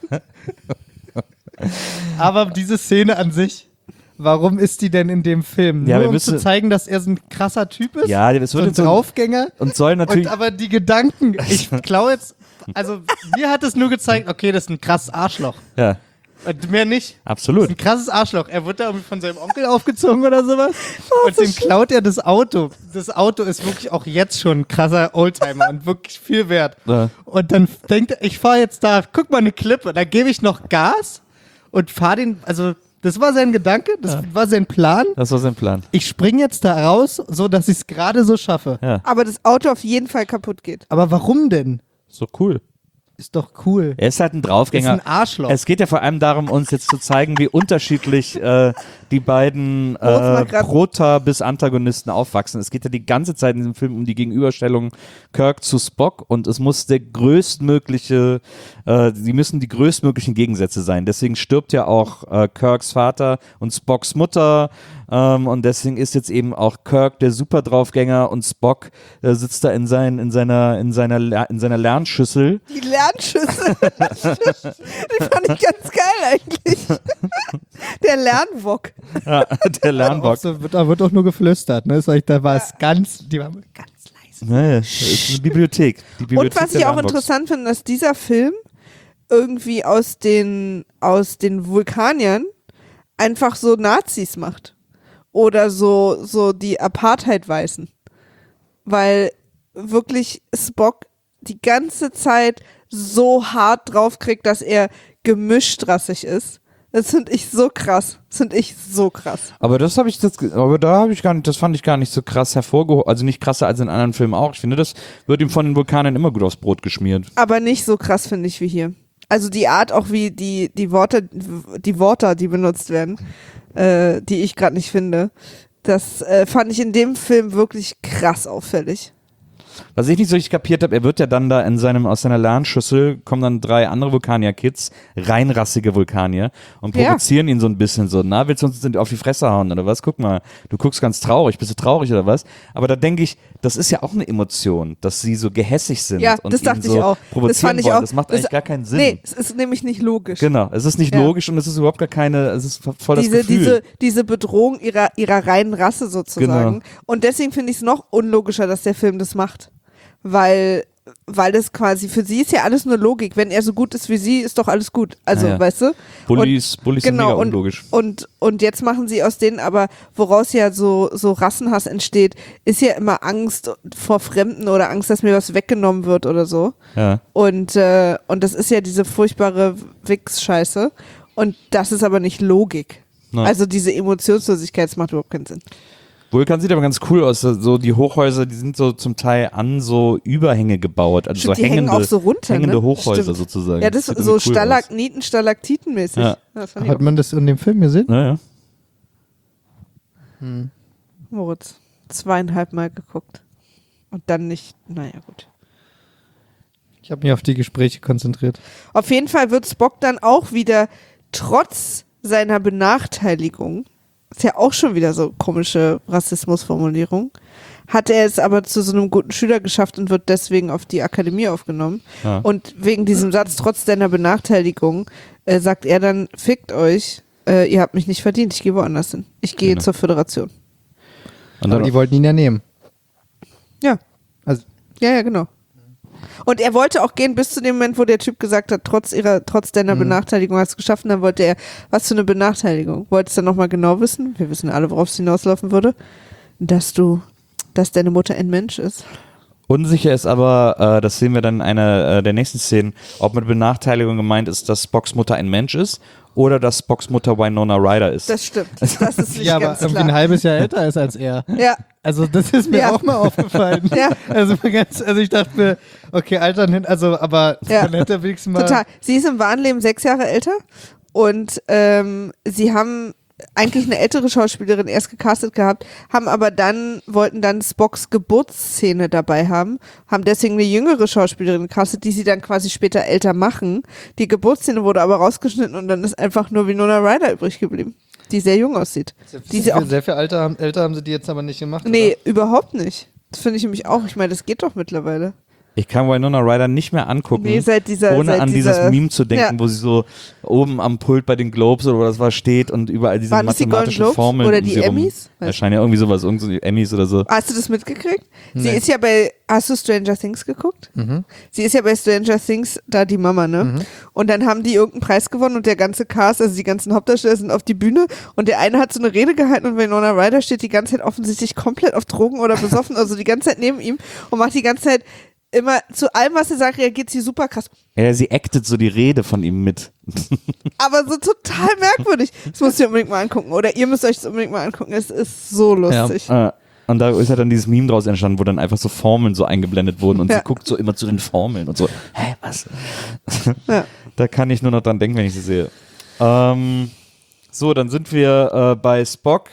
Aber diese Szene an sich, warum ist die denn in dem Film? Ja, Nur wir um müssen- zu zeigen, dass er so ein krasser Typ ist? Ja, es so wird ein jetzt so Draufgänger? und soll natürlich Und aber die Gedanken, ich glaube jetzt, also mir hat es nur gezeigt, okay, das ist ein krasses Arschloch. ja, Und mehr nicht. Das absolut. ist ein krasses Arschloch. Er wird da irgendwie von seinem Onkel aufgezogen oder sowas. Oh, und dem klaut er das Auto. Das Auto ist wirklich auch jetzt schon ein krasser Oldtimer und wirklich viel wert. Ja. Und dann denkt er, ich fahre jetzt da, guck mal eine Klippe. Da gebe ich noch Gas und fahre den, also das war sein Gedanke, das war sein Plan. Das war sein Plan. Ich springe jetzt da raus, so dass ich es gerade so schaffe. Ja, Aber das Auto auf jeden Fall kaputt geht. Aber warum denn? so cool. Ist doch cool. Er ist halt ein Ist Draufgänger. ein Arschloch. Es geht ja vor allem darum, uns jetzt zu zeigen, wie unterschiedlich äh, die beiden Moritz äh, macht grad- Prota- bis Antagonisten aufwachsen. Es geht ja die ganze Zeit in diesem Film um die Gegenüberstellung Kirk zu Spock und es muss der größtmögliche, äh, sie müssen die größtmöglichen Gegensätze sein. Deswegen stirbt ja auch äh, Kirks Vater und Spocks Mutter ähm, und deswegen ist jetzt eben auch Kirk der Super-Draufgänger und Spock äh, sitzt da in, sein, in, seiner, in, seiner, Ler- in seiner Lernschüssel. Die Lernschüsse. Die fand ich ganz geil eigentlich. Der Lernwok. Ja, der Auch Lernbock. so, wird, da wird auch nur geflüstert. Ne? Sag ich, da war es ganz, die waren ganz leise. Naja, das ist eine Bibliothek. Die Bibliothek Und was der ich auch Lernbox. interessant finde, dass dieser Film irgendwie aus den, aus den Vulkaniern einfach so Nazis macht. Oder so, so die Apartheid-Weißen. Weil wirklich Spock die ganze Zeit so hart draufkriegt, dass er gemischtrassig ist. Das finde ich so krass. Das finde ich so krass. Aber das habe ich, das, aber da habe ich gar nicht, das fand ich gar nicht so krass hervorgehoben, also nicht krasser als in anderen Filmen auch. Ich finde, das wird ihm von den Vulkanen immer gut aufs Brot geschmiert. Aber nicht so krass, finde ich, wie hier. Also die Art auch, wie die, die Worte, die Worte, die benutzt werden, äh, die ich gerade nicht finde, das äh, fand ich in dem Film wirklich krass auffällig. Was ich nicht so richtig kapiert habe, er wird ja dann da in seinem, aus seiner Lernschüssel kommen dann drei andere Vulkanier-Kids, reinrassige Vulkanier, und Ja. provozieren ihn so ein bisschen so, na, willst du uns auf die Fresse hauen oder was? Guck mal, du guckst ganz traurig, bist du traurig oder was? Aber da denke ich, das ist ja auch eine Emotion, dass sie so gehässig sind Ja, und das ihn dachte so ich auch. Das provozieren fand ich wollen. auch. Das macht Das- eigentlich gar keinen Sinn. Nee, es ist nämlich nicht logisch. Genau, es ist nicht Ja. logisch und es ist überhaupt gar keine, es ist voll das diese, Gefühl. diese, diese Bedrohung ihrer, ihrer reinen Rasse sozusagen. Genau. Und deswegen finde ich es noch unlogischer, dass der Film das macht. Weil weil es quasi, für sie ist ja alles nur Logik. Wenn er so gut ist wie sie, ist doch alles gut. Also, Ah, ja. weißt du? Bullies, Bullies genau, sind mega und, unlogisch. Und, und jetzt machen sie aus denen aber, woraus ja so, so Rassenhass entsteht, ist ja immer Angst vor Fremden oder Angst, dass mir was weggenommen wird oder so. Ja. Und, äh, und das ist ja diese furchtbare Wix-Scheiße. Und das ist aber nicht Logik. Nein. Also diese Emotionslosigkeit, das macht überhaupt keinen Sinn. Vulkan sieht aber ganz cool aus. So die Hochhäuser, die sind so zum Teil an so Überhänge gebaut. Also Stimmt, so die hängen hängende, auch so runter, hängende ne? Hochhäuser Stimmt. sozusagen. Ja, das sieht ist so irgendwie cool Stalagniten, Stalaktitenmäßig. Ja. Das fand ich Hat auch man das in dem Film gesehen? aus. Ja, ja. Moritz. Zweieinhalb Mal geguckt. Und dann nicht, naja, gut. Ich habe mich auf die Gespräche konzentriert. Auf jeden Fall wird Spock dann auch wieder trotz seiner Benachteiligung, ist ja auch schon wieder so komische Rassismusformulierung, hat er es aber zu so einem guten Schüler geschafft und wird deswegen auf die Akademie aufgenommen. Ja. Und wegen diesem Satz, trotz deiner Benachteiligung, äh, sagt er dann, fickt euch, äh, ihr habt mich nicht verdient, ich gehe woanders hin. Ich gehe Genau. zur Föderation. Und Aber dann, die wollten ihn ja nehmen. Ja, Also, ja, ja, genau. Und er wollte auch gehen bis zu dem Moment, wo der Typ gesagt hat, trotz ihrer, trotz deiner Mhm. Benachteiligung hast du es geschafft. Und dann wollte er, was für eine Benachteiligung? Wolltest du dann nochmal genau wissen? Wir wissen alle, worauf es hinauslaufen würde. Dass du, dass deine Mutter ein Mensch ist. unsicher ist aber, äh, das sehen wir dann in einer äh, der nächsten Szenen, ob mit Benachteiligung gemeint ist, dass Spocks Mutter ein Mensch ist oder dass Spocks Mutter Winona Ryder ist. Das stimmt. Das ist nicht ja, aber ganz irgendwie ein klar. halbes Jahr älter ist als er. Ja, Also das ist mir Ja. auch mal aufgefallen. Ja. Also, mal ganz, also ich dachte mir, okay, altern hin, also aber Ja. man hätte wenigstens mal... total. Sie ist im wahren Leben sechs Jahre älter und ähm, sie haben eigentlich eine ältere Schauspielerin erst gecastet gehabt, haben aber dann, wollten dann Spocks Geburtsszene dabei haben, haben deswegen eine jüngere Schauspielerin gecastet, die sie dann quasi später älter machen. Die Geburtsszene wurde aber rausgeschnitten und dann ist einfach nur Winona Ryder übrig geblieben, die sehr jung aussieht. Die sie sehr, auch, sehr viel älter haben, älter haben sie die jetzt aber nicht gemacht. nee, überhaupt nicht. Das finde ich nämlich auch. Ich meine, das geht doch mittlerweile. Ich kann Winona Ryder nicht mehr angucken, Nee, seit dieser, ohne seit an dieser, dieses Meme zu denken, ja. wo sie so oben am Pult bei den Globes oder was war steht und überall diese Waren das die Golden mathematischen Globes Formeln oder um die sie rum Emmys? Weiß erscheinen. Ja, irgendwie sowas, irgendwie so Emmys oder so. Hast du das mitgekriegt? Sie Nee. ist ja bei, hast du Stranger Things geguckt? Mhm. Sie ist ja bei Stranger Things da die Mama, ne? Mhm. Und dann haben die irgendeinen Preis gewonnen und der ganze Cast, also die ganzen Hauptdarsteller sind auf die Bühne und der eine hat so eine Rede gehalten und Winona Ryder steht die ganze Zeit offensichtlich komplett auf Drogen oder besoffen, also die ganze Zeit neben ihm und macht die ganze Zeit immer zu allem, was er sagt, reagiert sie super krass. Ja, sie actet so die Rede von ihm mit. Aber so total merkwürdig. Das müsst ihr unbedingt mal angucken. Oder ihr müsst euch das unbedingt mal angucken. Es ist so lustig. Äh, und da ist halt dann dieses Meme draus entstanden, wo dann einfach so Formeln so eingeblendet wurden und Ja. sie guckt so immer zu den Formeln und so, hä, was? Ja. Da kann ich nur noch dran denken, wenn ich sie sehe. Ähm, so, dann sind wir äh, bei Spock,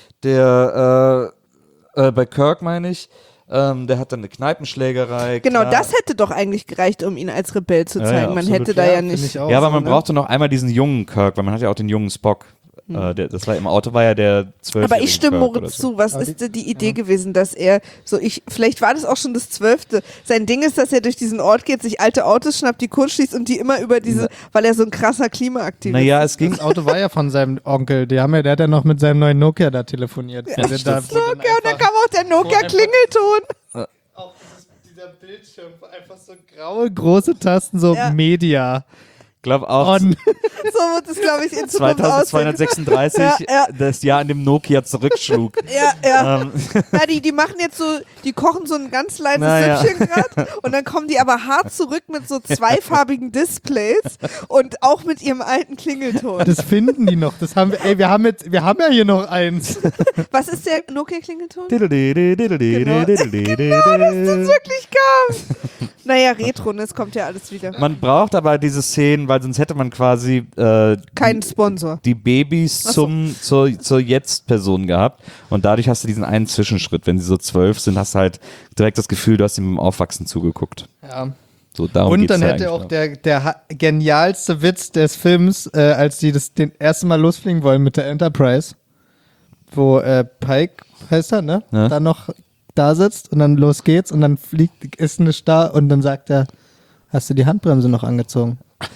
der, äh, äh, bei Kirk meine ich, ähm, der hat dann eine Kneipenschlägerei. Genau, klar. das hätte doch eigentlich gereicht, um ihn als Rebell zu Ja, zeigen. ja, Man absolut. hätte da Ja, ja finde nicht. ich auch. Ja, aber man so, ne? brauchte noch einmal diesen jungen Kirk, weil man hat ja auch den jungen Spock. Äh, der, das war im Auto war ja der zwölf. Aber ich stimme Kirk oder Moritz so. zu. Was Aber ist denn die Idee gewesen, dass er so ich, vielleicht war das auch schon das Zwölfte. Sein Ding ist, dass er durch diesen Ort geht, sich alte Autos schnappt, die kurz schließt und die immer über diese, weil er so ein krasser Klimaaktivist ist. Naja, es ging. Das Auto war ja von seinem Onkel. Die haben ja, der hat ja noch mit seinem neuen Nokia da telefoniert. Ja, Der- der- da stimmt. wurde dann Nokia, und dann einfach- kam auch der Nokia-Klingelton. Auch dieses, dieser Bildschirm, einfach so graue, große Tasten, so Ja. Media. Glaub auch. On. So wird es, glaube ich, in Zukunft aussehen. zweitausendzweiundsechsunddreißig, Ja, ja. das Jahr, an dem Nokia zurückschlug. Ja, ja. ähm, Ja, die, die machen jetzt so, die kochen so ein ganz leises Na ja. Süppchen gerade und dann kommen die aber hart zurück mit so zweifarbigen Displays und auch mit ihrem alten Klingelton. Das finden die noch. Das haben wir, ey, wir haben jetzt, wir haben ja hier noch eins. Was ist der Nokia-Klingelton? genau, Genau, dass das wirklich kam. Naja, Retro, ne, es kommt ja alles wieder. Man braucht aber diese Szenen, weil sonst hätte man quasi äh, Kein Sponsor. die Babys Ach so. zum, zur, zur Jetzt-Person gehabt und dadurch hast du diesen einen Zwischenschritt. Wenn sie so zwölf sind, hast du halt direkt das Gefühl, du hast ihm beim Aufwachsen zugeguckt. Ja. So, darum Und geht's dann ja hätte eigentlich auch noch. der, der ha- genialste Witz des Films, äh, als die das den ersten Mal losfliegen wollen mit der Enterprise, wo äh, Pike, heißt er, ne? Ja. Da noch da sitzt und dann los geht's und dann fliegt, ist nicht da und dann sagt er, hast du die Handbremse noch angezogen?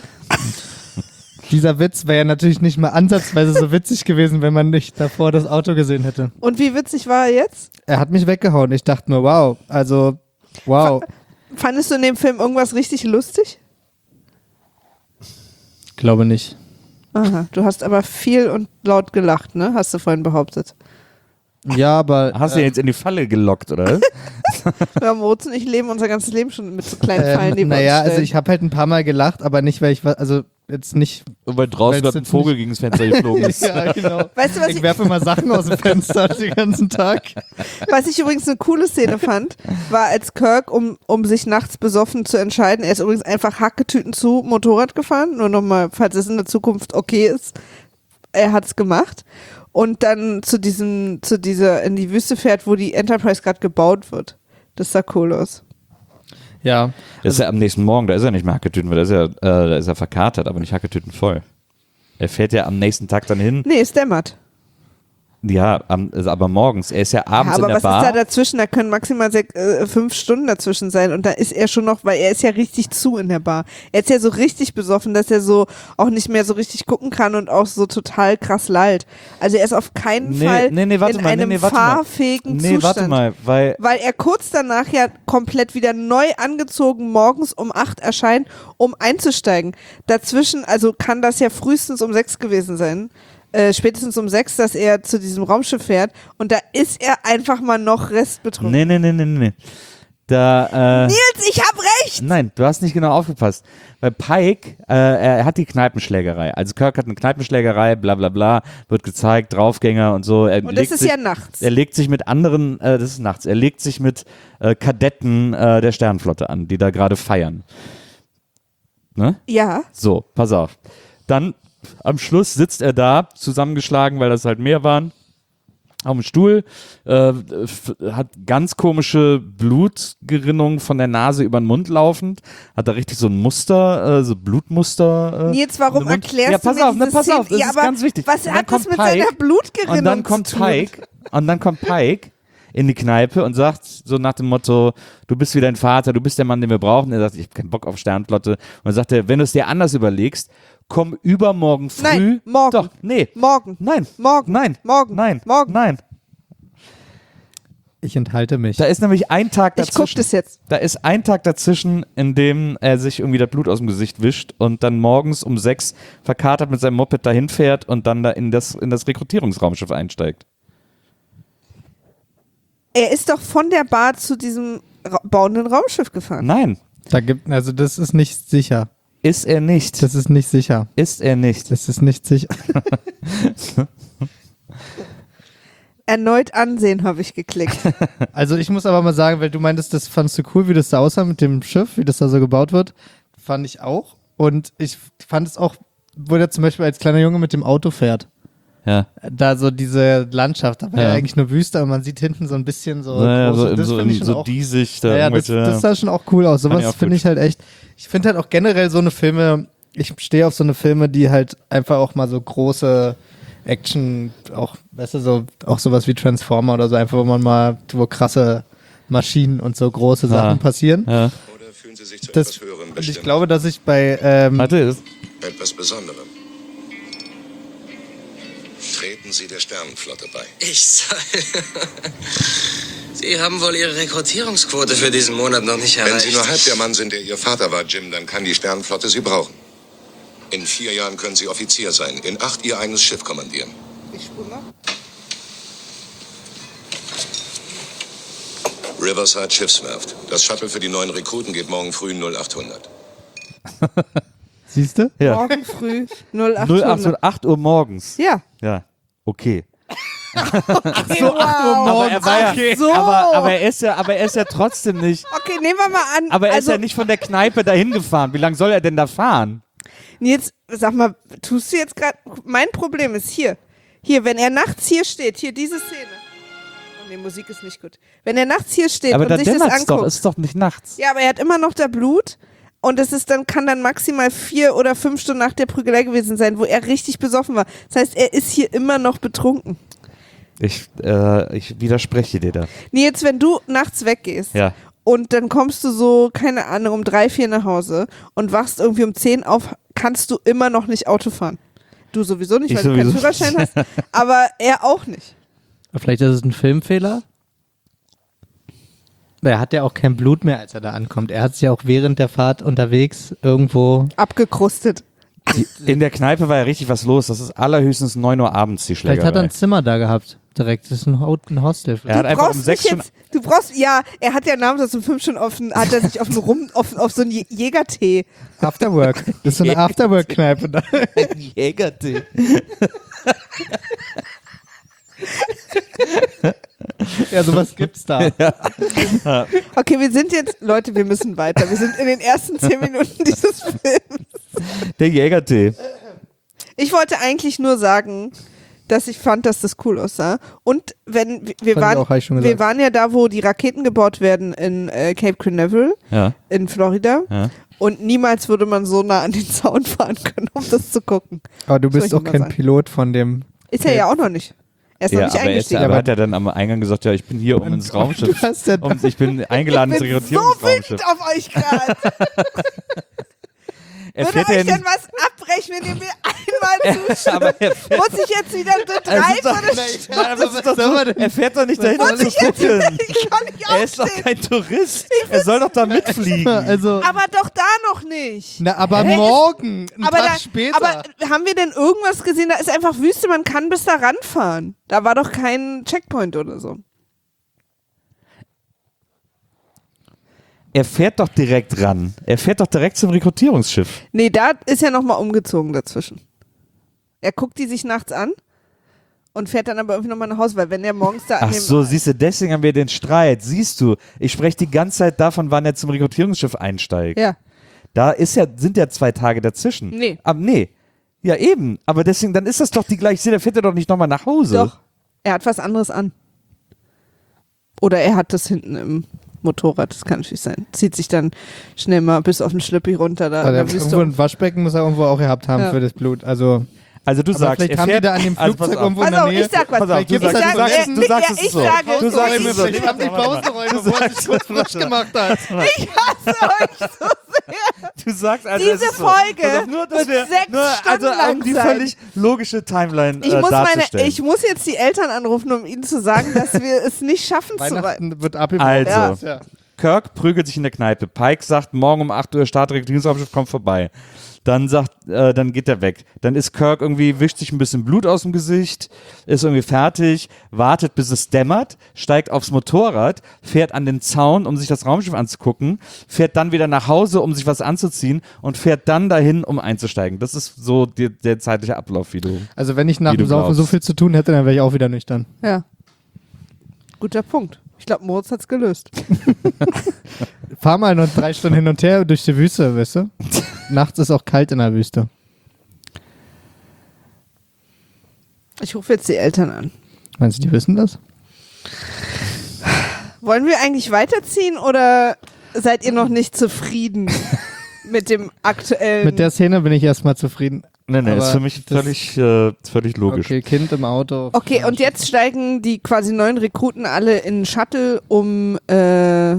Dieser Witz wäre ja natürlich nicht mal ansatzweise so witzig gewesen, wenn man nicht davor das Auto gesehen hätte. Und wie witzig war er jetzt? Er hat mich weggehauen. Ich dachte nur, wow, also, wow. Fandest du in dem Film irgendwas richtig lustig? Glaube nicht. Aha, du hast aber viel und laut gelacht, ne? Hast du vorhin behauptet. Ja, aber... Hast du äh, jetzt in die Falle gelockt, oder? Ja, Moritz und ich leben unser ganzes Leben schon mit so kleinen Fallen, die ähm, wir Naja, uns also stellen. ich habe halt ein paar Mal gelacht, aber nicht, weil ich... wa- Also jetzt nicht... Weil draußen Weil's gerade ein jetzt Vogel nicht- gegen das Fenster geflogen ist. ja, genau. Weißt du, was Ich ich, werfe immer Sachen aus dem Fenster den ganzen Tag. was ich übrigens eine coole Szene fand, war als Kirk, um, um sich nachts besoffen zu entscheiden, er ist übrigens einfach Hacketüten zu Motorrad gefahren, nur nochmal, falls es in der Zukunft okay ist, er hat's gemacht und dann zu diesem, zu dieser, in die Wüste fährt, wo die Enterprise gerade gebaut wird. Das sah cool aus. Ja. Das ist ja am nächsten Morgen, da ist er nicht mehr Hacketüten, weil da ist er, äh, da ist er verkatert, aber nicht Hacketüten voll. Er fährt ja am nächsten Tag dann hin. Nee, es dämmert. Ja, am, also aber morgens. Er ist ja Ja, abends aber in der was Bar. ist da dazwischen? Da können maximal sech, äh, fünf Stunden dazwischen sein und da ist er schon noch, weil er ist ja richtig zu in der Bar. Er ist ja so richtig besoffen, dass er so auch nicht mehr so richtig gucken kann und auch so total krass lallt. Also er ist auf keinen Nee, Fall nee, nee, warte in mal, nee, einem nee, warte mal. fahrfähigen Nee, Zustand. warte mal, weil Weil er kurz danach ja komplett wieder neu angezogen morgens um acht erscheint, um einzusteigen. Dazwischen, also kann das ja frühestens um sechs gewesen sein. Äh, spätestens um sechs, dass er zu diesem Raumschiff fährt und da ist er einfach mal noch restbetrunken. Nee, nee, nee, nee, nee. Da, äh, Nils, ich hab recht! nein, du hast nicht genau aufgepasst. Weil Pike, äh, er hat die Kneipenschlägerei. Also Kirk hat eine Kneipenschlägerei, bla bla bla, wird gezeigt, Draufgänger und so. Er Und das legt ist sich, ja nachts. Er legt sich mit anderen, äh, das ist nachts, er legt sich mit äh, Kadetten äh, der Sternenflotte an, die da gerade feiern. Ne? Ja. So, pass auf. Dann am Schluss sitzt er da, zusammengeschlagen, weil das halt mehr waren, auf dem Stuhl, äh, f- hat ganz komische Blutgerinnung von der Nase über den Mund laufend, hat da richtig so ein Muster, äh, so Blutmuster. Äh, Nils, warum im Mund. erklärst ja, pass du mir auf, ne, diese pass auf, Szene? das Ja, ist aber ganz wichtig. was Und dann hat das kommt mit Pike, seiner Blutgerinnung Und dann kommt zu tun? Pike, und dann kommt Pike in die Kneipe und sagt so nach dem Motto, du bist wie dein Vater, du bist der Mann, den wir brauchen. Er sagt, ich habe keinen Bock auf Sternflotte. Und dann sagt er, wenn du es dir anders überlegst, komm übermorgen früh. Nein, morgen. Doch, nee. Morgen. Nein. Morgen. Nein. Morgen. Nein. Morgen. Nein. Ich enthalte mich. Da ist nämlich ein Tag Ich guck dazwischen. das jetzt. Da ist ein Tag dazwischen, in dem er sich irgendwie das Blut aus dem Gesicht wischt und dann morgens um sechs verkatert mit seinem Moped dahin fährt und dann da in das, in das Rekrutierungsraumschiff einsteigt. Er ist doch von der Bar zu diesem ra bauenden Raumschiff gefahren. Nein, Da gibt, also das ist nicht sicher. ist er nicht. Das ist nicht sicher. Ist er nicht. Das ist nicht sicher. Erneut ansehen habe ich geklickt. Also ich muss aber mal sagen, weil du meintest, das fandst du cool, wie das da aussah mit dem Schiff, wie das da so gebaut wird. Fand ich auch. Und ich fand es auch, wo der zum Beispiel als kleiner Junge mit dem Auto fährt. Ja. Da so diese Landschaft, da war ja, Ja. eigentlich nur Wüste, aber man sieht hinten so ein bisschen so Naja, große, so, im- das so, finde ich im- schon so auch, diesig. Da ja, das, irgendwelche- das sah schon auch cool aus. Fand ich Sowas auch finde gut. ich halt echt, ich finde halt auch generell so eine Filme, ich stehe auf so eine Filme, die halt einfach auch mal so große Action, auch, weißt du, so, auch sowas wie Transformer oder so, einfach wo man mal, wo krasse Maschinen und so große Sachen Ja. passieren. Ja. Oder fühlen Sie sich zu Das, etwas Höherem und ich bestimmt? glaube, dass ich bei, ähm, Warte, das- Etwas Besonderem. Treten Sie der Sternenflotte bei. Ich soll. Sie haben wohl Ihre Rekrutierungsquote für diesen Monat noch nicht Wenn erreicht. Sie nur halb der Mann sind, der Ihr Vater war, Jim, dann kann die Sternenflotte Sie brauchen. In vier Jahren können Sie Offizier sein, in acht Ihr eigenes Schiff kommandieren. Ich spule noch. Riverside Schiffswerft. Das Shuttle für die neuen Rekruten geht morgen früh null acht hundert. siehst du? ja. Morgen früh null acht null acht hundert. acht Uhr morgens. Ja. Ja, okay. So, Aber er, war ja, Ach so. aber, aber, er ist ja, aber er ist ja trotzdem nicht. Okay, nehmen wir mal an. Aber er also, ist ja nicht von der Kneipe dahin gefahren. Wie lange soll er denn da fahren? Nils, sag mal, tust du jetzt gerade. Mein Problem ist hier. Hier, wenn er nachts hier steht, hier diese Szene. Oh nee, Musik ist nicht gut. Wenn er nachts hier steht Aber und da sich das dämmert's anguckt. doch. Es ist doch nicht nachts. Ja, aber er hat immer noch da Blut. Und es ist dann, kann dann maximal vier oder fünf Stunden nach der Prügelei gewesen sein, wo er richtig besoffen war. Das heißt, er ist hier immer noch betrunken. Ich, äh, ich widerspreche dir da. Nils, wenn du nachts weggehst Ja. und dann kommst du so, keine Ahnung, um drei, vier nach Hause und wachst irgendwie um zehn auf, kannst du immer noch nicht Auto fahren. Du sowieso nicht, Ich weil du keinen sowieso Führerschein hast, aber er auch nicht. Vielleicht ist es ein Filmfehler. Er hat ja auch kein Blut mehr, als er da ankommt. Er hat sich ja auch während der Fahrt unterwegs irgendwo... Abgekrustet. In der Kneipe war ja richtig was los. Das ist allerhöchstens neun Uhr abends die Schlägerei. Vielleicht hat er ein Zimmer da gehabt, direkt. Das ist ein, Ho- ein Hostel. Er hat Du einfach um brauchst sechs nicht schon... jetzt, du brauchst, ja, er hat ja namens um fünf schon auf, einen- hat er sich auf, einen Rum, auf, auf so einen Jä- Jägertee. Afterwork. Das ist so eine Afterwork-Kneipe da. Jägertee. Ja, sowas gibt's da. Okay, wir sind jetzt, Leute, wir müssen weiter. Wir sind in den ersten zehn Minuten dieses Films. Der Jägertee. Ich wollte eigentlich nur sagen, dass ich fand, dass das cool aussah. Und wenn wir, wir Fand ich waren, auch, hab ich schon wir gesagt. waren ja da, wo die Raketen gebaut werden in äh, Cape Canaveral Ja. in Florida. Ja. Und niemals würde man so nah an den Zaun fahren können, um das zu gucken. Aber du Soll bist ich auch mal kein sagen. Pilot von dem... Ist er ja auch noch nicht. Er ist Ja, noch nicht aber, er ist, eingestiegen. aber hat er dann am Eingang gesagt, ja, ich bin hier um ins Du Raumschiff. hast ja Um, ich bin eingeladen ich ins bin so Rekrutierungsraumschiff. wütend auf euch gerade. Er Würde fährt ja euch denn nicht, was abbrechen, wenn ihr mir einmal zustimmt? aber er fährt, Muss ich jetzt wieder so drei es ist doch, Viertelstunde? Nein, aber es ist doch so, er fährt doch nicht dahin, um Muss zu ich jetzt gucken. Ich kann nicht Er ist doch aufstehen. kein Tourist. Er soll doch da mitfliegen. Also, Aber doch da noch nicht. na, aber Hä? morgen, einen aber, Tag da, später. aber haben wir denn irgendwas gesehen? Da ist einfach Wüste, man kann bis da ranfahren. Da war doch kein Checkpoint oder so. Er fährt doch direkt ran. Er fährt doch direkt zum Rekrutierungsschiff. Nee, da ist er nochmal umgezogen dazwischen. Er guckt die sich nachts an und fährt dann aber irgendwie nochmal nach Hause, weil wenn er morgens da an Ach dem so, siehst du, deswegen haben wir den Streit. Siehst du, ich spreche die ganze Zeit davon, wann er zum Rekrutierungsschiff einsteigt. Ja. Da ist ja, sind ja zwei Tage dazwischen. Nee. Aber nee. Ja, eben. Aber deswegen, dann ist das doch die gleiche Szene. Da fährt er doch nicht nochmal nach Hause. Doch. Er hat was anderes an. Oder er hat das hinten im Motorrad, das kann natürlich sein. Zieht sich dann schnell mal bis auf den Schlippi runter da. Aber in der, der irgendwo Wüste. ein Waschbecken muss er irgendwo auch gehabt haben Ja. für das Blut. Also, Also du aber sagst, vielleicht er haben die fährt, da an dem also Flugzeug pass auf. irgendwo in der Also, Nähe. ich sag was. Pass auf, du ich sagst, sag, du sagst, äh, du sagst ja, es ich so. sage, Du sagst ich, es so. ich, Ich hab die Pausenräume, wo er sich kurz frisch gemacht hat. ich hasse euch so sehr. Du sagst also, Diese es ist so. Folge Pass auf, nur, dass wird wir, sechs nur, also Stunden lang um die sein. völlig logische Timeline Ich äh, muss, meine, darzustellen. ich muss jetzt die Eltern anrufen, um ihnen zu sagen, dass wir es nicht schaffen zu weit. Weihnachten wird abgebaut. Also. Ja. Kirk prügelt sich in der Kneipe. Pike sagt, morgen um acht Uhr Start, Rekrutierungsraumschiff kommt vorbei. Dann sagt, äh, dann geht er weg. Dann ist Kirk irgendwie, wischt sich ein bisschen Blut aus dem Gesicht, ist irgendwie fertig, wartet, bis es dämmert, steigt aufs Motorrad, fährt an den Zaun, um sich das Raumschiff anzugucken, fährt dann wieder nach Hause, um sich was anzuziehen und fährt dann dahin, um einzusteigen. Das ist so die, der zeitliche Ablauf, wie du. Also wenn ich nach Wie du dem Saufen glaubst. so viel zu tun hätte, dann wäre ich auch wieder nüchtern. Ja. Guter Punkt. Ich glaube, Moritz hat's gelöst. Fahr mal noch drei Stunden hin und her durch die Wüste, weißt du? Nachts ist auch kalt in der Wüste. Ich rufe jetzt die Eltern an. Meinst du, die wissen das? Wollen wir eigentlich weiterziehen oder seid ihr noch nicht zufrieden mit dem aktuellen? Mit der Szene bin ich erstmal zufrieden. Nee, nee, Aber ist für mich das- völlig, äh, völlig logisch. Okay, Kind im Auto. Okay, und jetzt steigen die quasi neuen Rekruten alle in einen Shuttle, um äh,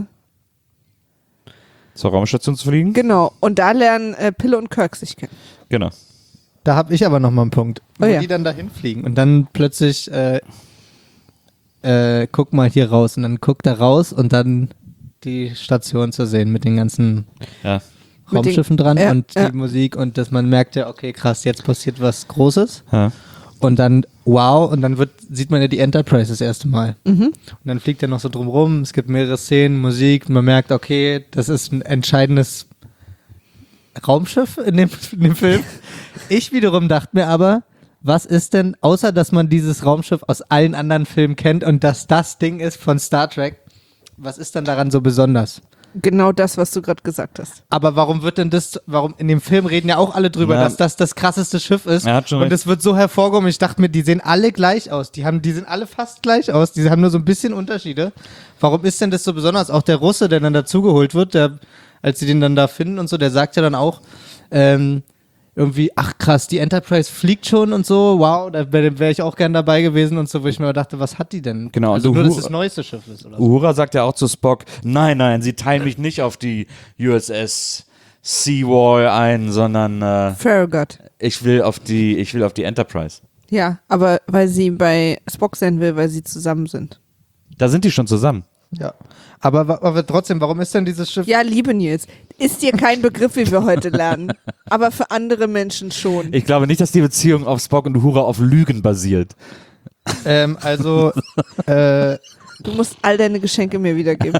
Zur Raumstation zu fliegen? genau. Und da lernen äh, Pille und Kirk sich kennen. Genau. Da habe ich aber noch mal einen Punkt. Wo Oh ja. die dann dahin fliegen und dann plötzlich äh, äh, guck mal hier raus und dann guckt er raus und dann die Station zu sehen mit den ganzen Ja. Mit Raumschiffen den- dran ja, und ja. die Musik und dass man merkt ja, okay, krass, jetzt passiert was Großes. ja. Und dann, wow, und dann wird, sieht man ja die Enterprise das erste Mal. Mhm. Und dann fliegt er noch so drumrum, es gibt mehrere Szenen, Musik, man merkt, okay, das ist ein entscheidendes Raumschiff in dem, in dem Film. Ich wiederum dachte mir aber, was ist denn, außer dass man dieses Raumschiff aus allen anderen Filmen kennt und dass das Ding ist von Star Trek, was ist dann daran so besonders? Genau das, was du gerade gesagt hast. Aber warum wird denn das, warum in dem Film reden ja auch alle drüber, Na, dass das das krasseste Schiff ist. Er hat schon Und recht. es wird so hervorgehoben. Ich dachte mir, die sehen alle gleich aus. Die haben, die sehen alle fast gleich aus. Die haben nur so ein bisschen Unterschiede. Warum ist denn das so besonders? Auch der Russe, der dann dazugeholt wird, der, als sie den dann da finden und so, der sagt ja dann auch, ähm, irgendwie, ach krass, die Enterprise fliegt schon und so, wow, da wäre wär ich auch gern dabei gewesen und so, wo ich mir dachte, was hat die denn? Genau, also also nur, dass Hu- das neueste Schiff ist oder so. Uhura sagt ja auch zu Spock, nein, nein, sie teilen mich nicht auf die U S S Seawall ein, sondern äh, Farragut. ich will auf die, ich will auf die Enterprise. Ja, aber weil sie bei Spock sein will, weil sie zusammen sind. Da sind die schon zusammen. Ja. Aber, wa- aber trotzdem, warum ist denn dieses Schiff? Ja, liebe Nils, ist dir kein Begriff, wie wir heute lernen, aber für andere Menschen schon. Ich glaube nicht, dass die Beziehung auf Spock und Uhura auf Lügen basiert. Ähm, also, äh, Du musst all deine Geschenke mir wiedergeben.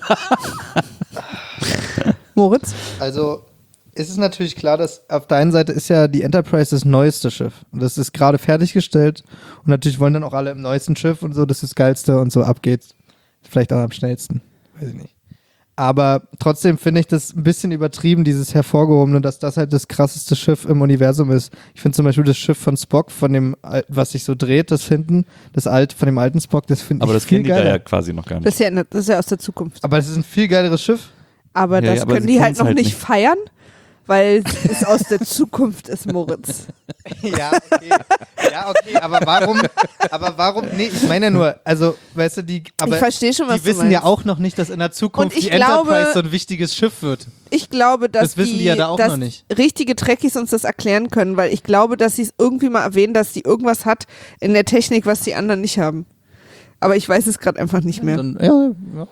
Moritz? also ist es natürlich klar, dass auf der einen Seite ist ja die Enterprise das neueste Schiff. Und das ist gerade fertiggestellt. Und natürlich wollen dann auch alle im neuesten Schiff und so, das ist das Geilste und so ab geht's. Vielleicht auch am schnellsten. Weiß ich nicht. Aber trotzdem finde ich das ein bisschen übertrieben, dieses Hervorgehobene, dass das halt das krasseste Schiff im Universum ist. Ich finde zum Beispiel das Schiff von Spock, von dem, Al- was sich so dreht, das hinten, das alt, von dem alten Spock, das finde ich Aber das viel kennen die da geiler. ja quasi noch gar nicht. Das ist, ja, das ist ja aus der Zukunft. Aber es ist ein viel geileres Schiff. Aber Ja, das ja, aber können sie die halt kennen's noch halt nicht nicht. feiern, weil es aus der Zukunft ist, Moritz. Ja, okay. Ja, okay, aber warum, aber warum, nee, ich meine ja nur, also, weißt du, die, aber Ich verstehe schon, was die du wissen ja meinst. auch noch nicht, dass in der Zukunft Und ich die glaube- Enterprise so ein wichtiges Schiff wird. Ich glaube, dass, Das wissen die ja da auch dass noch nicht. richtige Trekkies uns das erklären können, weil ich glaube, dass sie es irgendwie mal erwähnen, dass die irgendwas hat in der Technik, was die anderen nicht haben. Aber ich weiß es gerade einfach nicht mehr. Dann, ja, ja.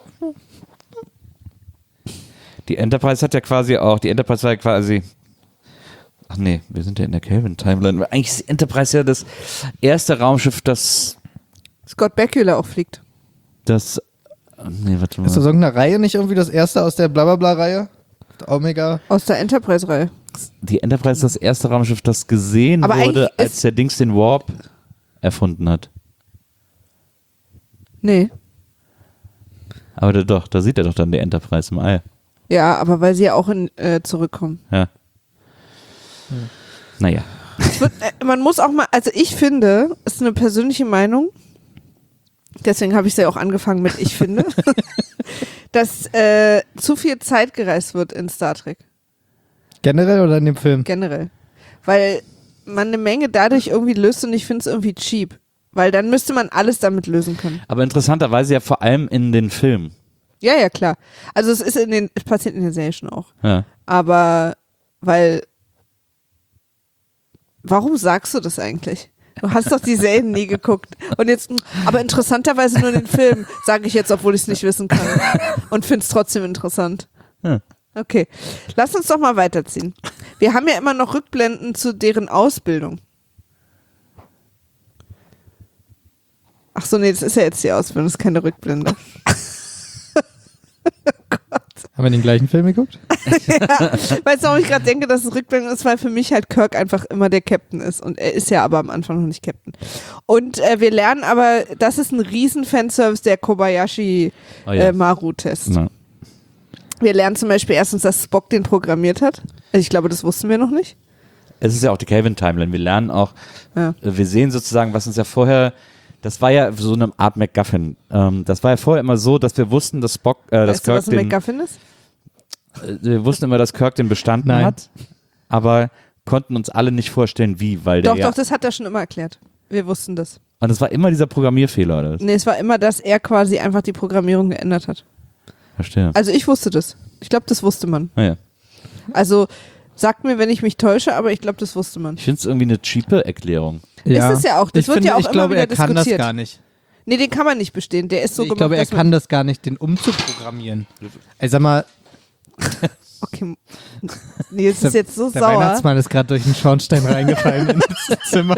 Die Enterprise hat ja quasi auch, die Enterprise war ja quasi, ach nee, wir sind ja in der Kelvin-Timeline. Eigentlich ist die Enterprise ja das erste Raumschiff, das, Scott Bakula auch fliegt. das, nee, warte mal. Ist das irgendeine Reihe nicht irgendwie das erste aus der Blablabla-Reihe? Omega? Aus der Enterprise-Reihe. Die Enterprise ist das erste Raumschiff, das gesehen Aber wurde, eigentlich als ist- der Dings den Warp erfunden hat. Nee. Aber da, doch, da sieht er doch dann die Enterprise im All. Ja, aber weil sie ja auch in, äh, zurückkommen. Ja. Naja. Es wird, äh, man muss auch mal, also ich finde, ist eine persönliche Meinung, deswegen habe ich es ja auch angefangen mit ich finde, dass äh, zu viel Zeit gereist wird in Star Trek, Generell oder in dem Film? generell. Weil man eine Menge dadurch irgendwie löst und ich finde es irgendwie cheap. Weil dann müsste man alles damit lösen können. Aber interessanterweise ja vor allem in den Filmen. Ja, ja, klar. Also es ist in den, es passiert in der Serie schon auch. Ja. Aber, weil, warum sagst du das eigentlich? Du hast doch die Serien nie geguckt. Und jetzt, aber interessanterweise nur den Film, sage ich jetzt, obwohl ich es nicht wissen kann. Und finde es trotzdem interessant. Ja. Okay, lass uns doch mal weiterziehen. Wir haben ja immer noch Rückblenden zu deren Ausbildung. Ach so, nee, das ist ja jetzt die Ausbildung, das ist keine Rückblende. Haben wir den gleichen Film geguckt? Ja, weißt du, warum ich gerade denke, dass es Rückblende ist, weil für mich halt Kirk einfach immer der Captain ist und er ist ja aber am Anfang noch nicht Captain. Und äh, wir lernen aber, das ist ein riesen Fanservice, der Kobayashi Oh ja. äh, Maru-Test. Na. Wir lernen zum Beispiel erstens, dass Spock den programmiert hat. Ich glaube, das wussten wir noch nicht. Es ist ja auch die Kelvin-Timeline. Wir lernen auch, Ja. äh, wir sehen sozusagen, was uns ja vorher, das war ja so eine Art MacGuffin. Ähm, das war ja vorher immer so, dass wir wussten, dass Spock, äh, dass Weißt du, Kirk was ein den, MacGuffin ist? äh, wir wussten immer, dass Kirk den bestanden Nein. hat, aber konnten uns alle nicht vorstellen, wie, weil der Doch, ja, doch, das hat er schon immer erklärt. Wir wussten das. und es war immer dieser Programmierfehler, oder was? Nee, es war immer, dass er quasi einfach die Programmierung geändert hat. Verstehe. Also ich wusste das. Ich glaube, das wusste man. Naja. Also sagt mir, wenn ich mich täusche, aber ich glaube, das wusste man. Ich finde es irgendwie eine cheape Erklärung. Ist es ja auch. Das ich wird finde, ja auch ich immer glaube, wieder er kann das diskutiert. gar nicht. Nee, den kann man nicht bestehen. Der ist so ich gemacht, glaube, er dass man- kann das gar nicht, den umzuprogrammieren. Ey, sag mal, Okay. Nee, es ist jetzt so der sauer. Weihnachtsmann ist gerade durch den Schornstein reingefallen in das Zimmer.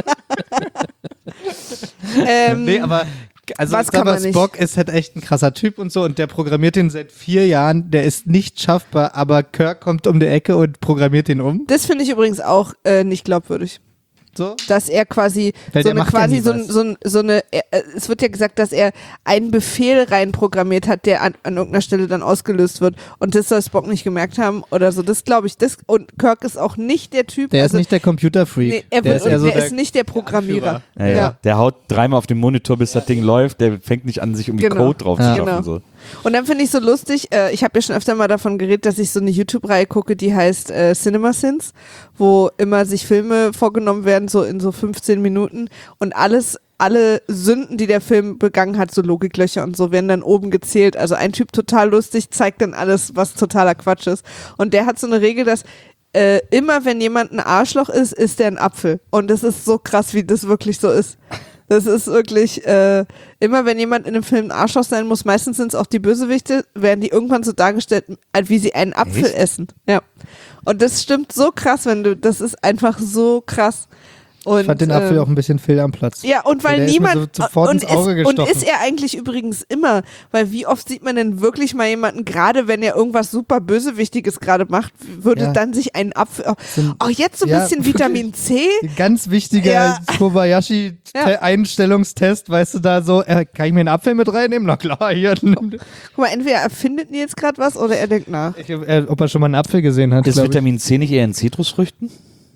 Ähm, Nee, aber also Was sag kann mal, man nicht? Spock ist halt echt ein krasser Typ und so und der programmiert den seit vier Jahren. Der ist nicht schaffbar, aber Kirk kommt um die Ecke und programmiert den um. das finde ich übrigens auch äh, nicht glaubwürdig. So. Dass er quasi Weil so der eine macht ja quasi nie so, was. so, so eine äh, es wird ja gesagt, dass er einen Befehl reinprogrammiert hat, der an, an irgendeiner Stelle dann ausgelöst wird und das soll Spock nicht gemerkt haben oder so. Das glaube ich. Das und Kirk ist auch nicht der Typ. Der also, ist nicht der Computerfreak. nee, er der wird, ist eher und so der der ist nicht der Programmierer. Ja, ja. Der haut dreimal auf den Monitor, bis das Ding läuft. Der fängt nicht an, sich irgendwie Genau. Code drauf Ja. zu schaffen. Genau. So. Und dann finde ich so lustig, äh, ich habe ja schon öfter mal davon geredet, dass ich so eine YouTube-Reihe gucke, die heißt äh, CinemaSins, wo immer sich Filme vorgenommen werden, so in so fünfzehn Minuten und alles, alle Sünden, die der Film begangen hat, so Logiklöcher und so, werden dann oben gezählt. Also ein Typ total lustig, zeigt dann alles, was totaler Quatsch ist. Und der hat so eine Regel, dass äh, immer wenn jemand ein Arschloch ist, ist der ein Apfel. Und das ist so krass, wie das wirklich so ist. Das ist wirklich, äh, immer wenn jemand in einem Film ein Arschloch sein muss, meistens sind es auch die Bösewichte, werden die irgendwann so dargestellt, als wie sie einen Apfel Echt? essen. Ja. Und das stimmt so krass, wenn du, das ist einfach so krass. Und, Ich fand den Apfel ähm, auch ein bisschen fehl am Platz. Ja, und weil Der ist mir niemand, so sofort und, ins Auge ist, und gestochen. ist er eigentlich übrigens immer, weil wie oft sieht man denn wirklich mal jemanden, gerade wenn er irgendwas super Bösewichtiges gerade macht, würde Ja. dann sich einen Apfel, oh, So ein- oh jetzt so ein ja, bisschen wirklich. Vitamin C, Ein ganz wichtiger Ja. Kobayashi-Einstellungstest, weißt du, da so, äh, kann ich mir einen Apfel mit reinnehmen? Na klar, hier. nimm- guck mal, entweder erfindet Nils gerade was oder er denkt nach. Ich, äh, ob er schon mal einen Apfel gesehen hat, Ist glaub ich. Vitamin C nicht eher in Zitrusfrüchten?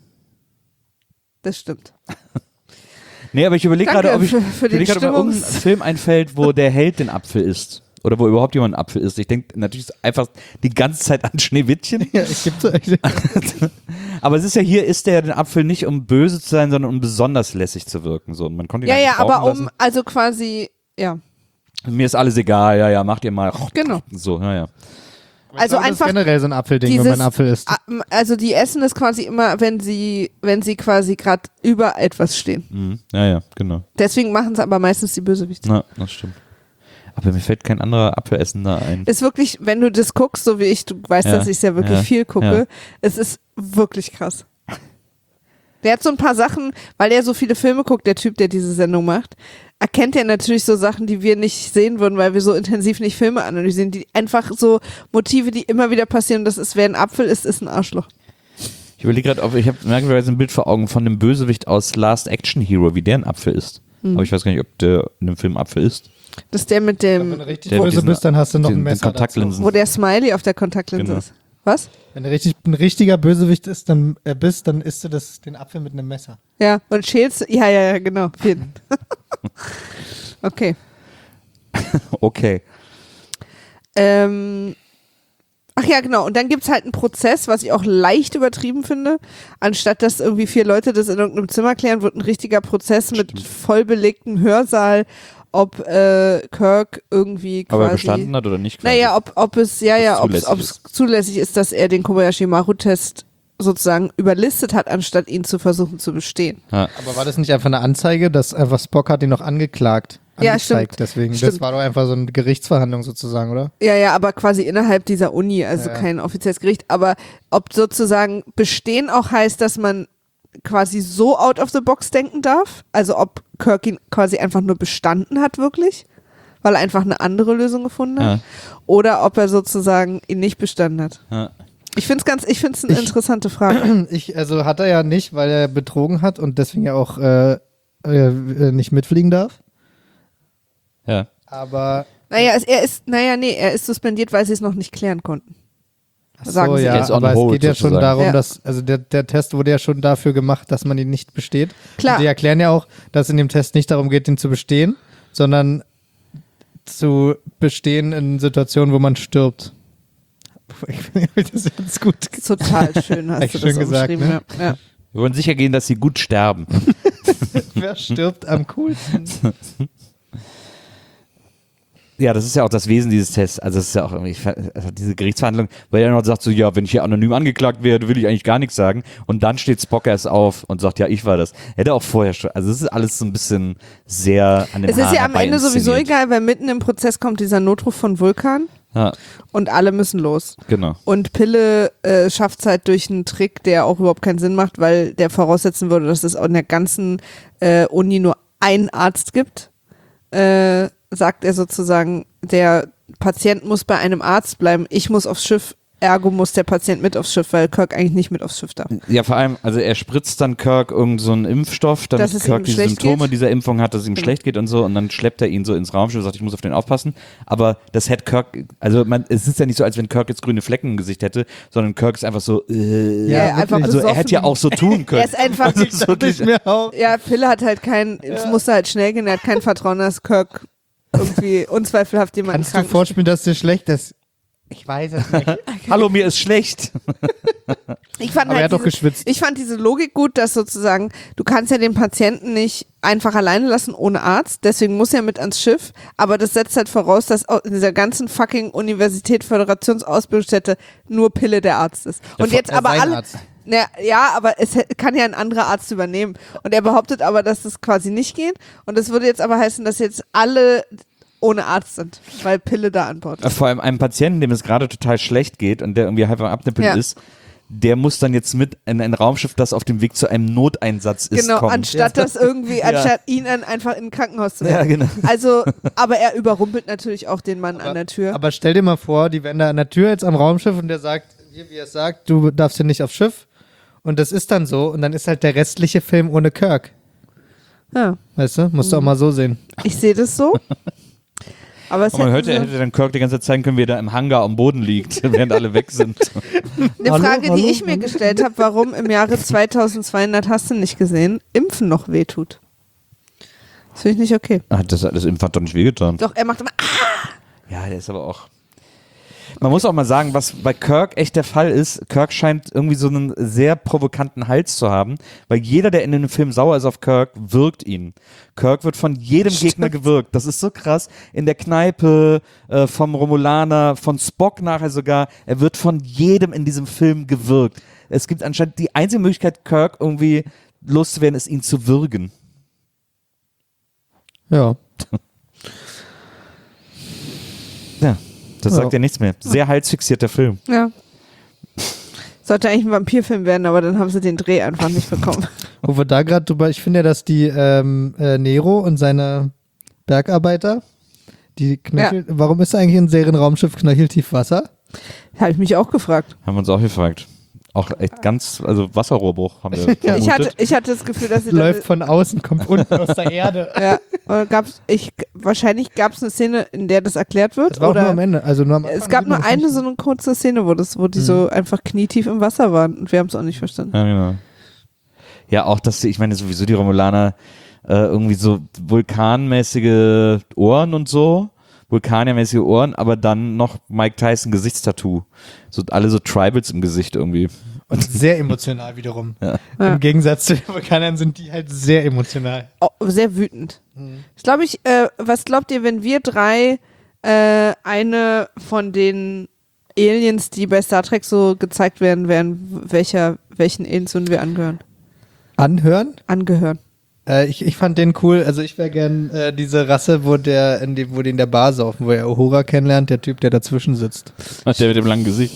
Das stimmt. Nee, aber ich überlege Danke gerade, ob ich, für- für ich überleg den gerade, ob mir irgendein Stimmungs- Film einfällt, wo der Held den Apfel isst. Oder wo überhaupt jemand einen Apfel isst. Ich denke natürlich einfach die ganze Zeit an Schneewittchen. Ja, ich geb so, ich, Aber es ist ja hier, isst er ja den Apfel nicht, um böse zu sein, sondern um besonders lässig zu wirken. So. Und man konnte ihn Ja, eigentlich ja, aber rauchen um, also quasi, ja, lassen. Mir ist alles egal, ja, ja, macht ihr mal. genau. So, ja, ja. Also glaube, einfach das ist generell so ein Apfelding, wenn dieses- man einen Apfel isst. Ah, Also die essen es quasi immer, wenn sie, wenn sie quasi gerade über etwas stehen. Mhm. Ja, ja, genau. Deswegen machen es aber meistens die Bösewichte. Na, das stimmt. Aber mir fällt kein anderer Apfelessender ein. Ist wirklich, wenn du das guckst, so wie ich, du weißt, Ja, dass ich es ja wirklich ja, viel gucke, ja. es ist wirklich krass. Der hat so ein paar Sachen, weil er so viele Filme guckt, der Typ, der diese Sendung macht, erkennt er natürlich so Sachen, die wir nicht sehen würden, weil wir so intensiv nicht Filme analysieren, die einfach so Motive, die immer wieder passieren, das ist, wer ein Apfel ist, ist ein Arschloch. Ich überlege gerade, ob ich habe merkwürdigerweise ein Bild vor Augen von dem Bösewicht aus Last Action Hero, wie der ein Apfel ist. Hm. Aber ich weiß gar nicht, ob der in dem Film Apfel ist. Das ist der mit Wenn dem, du richtig Der mit böse diesen- bist, dann hast du noch den- ein den Messer dazu. Kontaktlinsen. wo der Smiley auf der Kontaktlinse Genau. ist. Was? Wenn du richtig, ein richtiger Bösewicht ist, dann, äh, bist, dann isst du das, den Apfel mit einem Messer. Ja, und schälst, ja, ja, ja, genau. auf jeden. Okay. Okay. Ähm, ach ja, genau. Und dann gibt es halt einen Prozess, was ich auch leicht übertrieben finde. Anstatt dass irgendwie vier Leute das in irgendeinem Zimmer klären, wird ein richtiger Prozess mit vollbelegtem Hörsaal, ob äh, Kirk irgendwie quasi... Aber er bestanden hat oder nicht? quasi? Naja, ob, ob es, ja, Ob ja, es ob es zulässig ob es zulässig ist, dass er den Kobayashi-Maru-Test sozusagen überlistet hat, anstatt ihn zu versuchen zu bestehen. Ja. Aber war das nicht einfach eine Anzeige, dass einfach Spock hat ihn noch angeklagt? Ja, angezeigt, stimmt. Deswegen, Stimmt. das war doch einfach so eine Gerichtsverhandlung sozusagen, oder? Ja, ja, aber quasi innerhalb dieser Uni, also Ja. kein offizielles Gericht. Aber ob sozusagen bestehen auch heißt, dass man quasi so out of the box denken darf? Also ob Kirk ihn quasi einfach nur bestanden hat wirklich, weil er einfach eine andere Lösung gefunden hat? Ja. Oder ob er sozusagen ihn nicht bestanden hat? Ja. Ich finde es ganz, ich finde es eine Ich- interessante Frage. Ich, also hat er ja nicht, weil er betrogen hat und deswegen ja auch äh, äh, nicht mitfliegen darf. Ja. Aber Naja, es, er ist, naja, nee, er ist suspendiert, weil sie es noch nicht klären konnten. ach so, sagen sie. ja, Er ist on aber es hold geht ja schon sozusagen. darum, Ja. dass, also der, der Test wurde ja schon dafür gemacht, dass man ihn nicht besteht. Klar. Und die erklären ja auch, dass es in dem Test nicht darum geht, ihn zu bestehen, sondern zu bestehen in Situationen, wo man stirbt. Ich finde das jetzt gut. Total schön, hast Echt du das schön gesagt, umschrieben. ne? Ja. Ja. Wir wollen sicher gehen, dass sie gut sterben. Wer stirbt am coolsten? Ja, das ist ja auch das Wesen dieses Tests. Also, es ist ja auch irgendwie, also diese Gerichtsverhandlung, weil er noch sagt so, ja, wenn ich hier anonym angeklagt werde, will ich eigentlich gar nichts sagen. Und dann steht Spock erst auf und sagt, ja, ich war das. Hätte auch vorher schon, also es ist alles so ein bisschen sehr an den Es ist Haaren ja am Ende sowieso inszeniert. egal, weil mitten im Prozess kommt dieser Notruf von Vulkan Ja, und alle müssen los. genau. Und Pille äh, schafft es halt durch einen Trick, der auch überhaupt keinen Sinn macht, weil der voraussetzen würde, dass es in der ganzen äh, Uni nur einen Arzt gibt. Äh, sagt er sozusagen, der Patient muss bei einem Arzt bleiben, ich muss aufs Schiff, ergo muss der Patient mit aufs Schiff, weil Kirk eigentlich nicht mit aufs Schiff darf. Ja, vor allem, also er spritzt dann Kirk irgend so einen Impfstoff, damit Dass es Kirk ihm die schlecht Symptome geht. dieser Impfung hat, dass es ihm Genau. schlecht geht und so, und dann schleppt er ihn so ins Raumschiff und sagt, ich muss auf den aufpassen. Aber das hätte Kirk, also man, es ist ja nicht so, als wenn Kirk jetzt grüne Flecken im Gesicht hätte, sondern Kirk ist einfach so, äh, Ja, Ja, einfach wirklich. also er besoffen. hätte ja auch so tun können. Er ist einfach, Das ist wirklich, mir auch. ja, Pille hat halt kein, es musste halt schnell gehen, er hat kein Vertrauen, dass Kirk irgendwie unzweifelhaft jemanden Kannst du krank vorspielen, dass dir schlecht ist? Ich weiß es nicht. hallo, mir ist schlecht. Ich fand Aber er halt hat doch diese, geschwitzt. Ich fand diese Logik gut, dass sozusagen, du kannst ja den Patienten nicht einfach alleine lassen ohne Arzt, deswegen muss er mit ans Schiff, aber das setzt halt voraus, dass in dieser ganzen fucking Universität, Föderationsausbildungsstätte nur Pille der Arzt ist. Und Ja, jetzt äh, aber sein alle, Arzt. Na, ja, aber es hä- kann ja ein anderer Arzt übernehmen. Und er behauptet aber, dass das quasi nicht geht. Und das würde jetzt aber heißen, dass jetzt alle ohne Arzt sind, weil Pille da an Bord ist. Vor allem einem Patienten, dem es gerade total schlecht geht und der irgendwie halb am Abnippeln Ja. ist, der muss dann jetzt mit in ein Raumschiff, das auf dem Weg zu einem Noteinsatz ist, Genau, kommen. anstatt das irgendwie, anstatt ihn dann einfach in ein Krankenhaus zu Ja, bringen. genau. Also, aber er überrumpelt natürlich auch den Mann an der Tür. Aber stell dir mal vor, die wären da an der Tür jetzt am Raumschiff und der sagt, wie, wie er es sagt, du darfst hier nicht aufs Schiff. Und das ist dann so und dann ist halt der restliche Film ohne Kirk. Ja, Weißt du? Musst du auch mal so sehen. ich sehe das so. Aber es Und man hätten hörte, sie- hätte dann Kirk die ganze Zeit zeigen können, wie er da im Hangar am Boden liegt, während alle weg sind. Eine Hallo, Frage, hallo, die ich mir gestellt habe, warum im Jahre zweitausendzweihundert, hast du nicht gesehen, Impfen noch wehtut. Das finde ich nicht okay. Ah, das, das Impf hat doch nicht wehgetan. Doch, er macht immer, ah, Ja, der ist aber auch. Man muss auch mal sagen, was bei Kirk echt der Fall ist, Kirk scheint irgendwie so einen sehr provokanten Hals zu haben, weil jeder, der in dem Film sauer ist auf Kirk, wirkt ihn. Kirk wird von jedem Gegner gewirkt. Das ist so krass. In der Kneipe, äh, vom Romulaner, von Spock nachher sogar. Er wird von jedem in diesem Film gewirkt. Es gibt anscheinend die einzige Möglichkeit, Kirk irgendwie loszuwerden, ist ihn zu würgen. Ja. Ja, das Ja. sagt ja nichts mehr. Sehr halsfixierter Film. ja. Sollte eigentlich ein Vampirfilm werden, aber dann haben sie den Dreh einfach nicht bekommen. Wo wir da gerade drüber, ich finde ja, dass die ähm, äh, Nero und seine Bergarbeiter, die knöchel, warum ist eigentlich ein Serienraumschiff knöcheltief Wasser? Habe ich mich auch gefragt. Haben wir uns auch gefragt. Auch echt ganz, also Wasserrohrbruch haben wir Ja. Ich hatte, vermutet. ich hatte das Gefühl, dass sie Läuft von außen, kommt unten aus der Erde. ja, oder gab's, ich, wahrscheinlich gab es eine Szene, in der das erklärt wird. Das war auch oder nur am Ende. Also nur am Anfang es gab sieht nur man das eine nicht. so eine kurze Szene, wo, das, wo die so einfach knietief im Wasser waren und wir haben es auch nicht verstanden. Ja, genau. Ja, auch, dass die, ich meine, sowieso die Romulaner äh, irgendwie so vulkanmäßige Ohren und so, vulkaniermäßige Ohren, aber dann noch Mike Tyson Gesichtstattoo. So, alle so Tribals im Gesicht irgendwie. Und sehr emotional wiederum. Ja. Ja. Im Gegensatz zu den Vulkanern sind die halt sehr emotional. Oh, sehr wütend. Ich glaube, ich, äh, was glaubt ihr, wenn wir drei äh, eine von den Aliens, die bei Star Trek so gezeigt werden, werden, welcher, welchen Aliens würden wir angehören? Anhören? Angehören. Äh, ich, ich fand den cool. Also ich wäre gern äh, diese Rasse, wo der in dem, wo die in der Bar saufen, wo er Uhura kennenlernt, der Typ, der dazwischen sitzt. Ach, der mit dem langen Gesicht.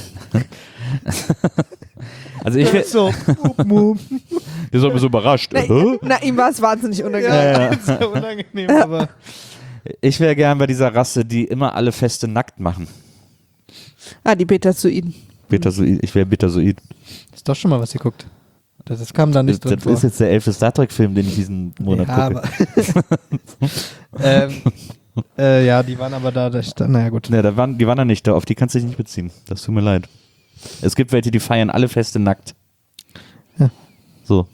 Also ich wäre So, mup, mup. der ist aber so überrascht. Na, Hä? na, ihm war es wahnsinnig unangenehm. Ja, sehr unangenehm, aber Ich wäre gern bei dieser Rasse, die immer alle Feste nackt machen. Ah, die Betazoiden. Betasoid. Ich wäre Betasoid. ist doch schon mal was geguckt. Das, das kam da Das, nicht drin das vor. ist jetzt der elfte Star Trek-Film, den ich diesen Monat ja, gucke. aber ähm, äh, ja, die waren aber da, da stand, naja gut. Ne, da waren, die waren da nicht da, auf die kannst du dich nicht beziehen. Das tut mir leid. Es gibt welche, die feiern alle Feste nackt. Ja. So.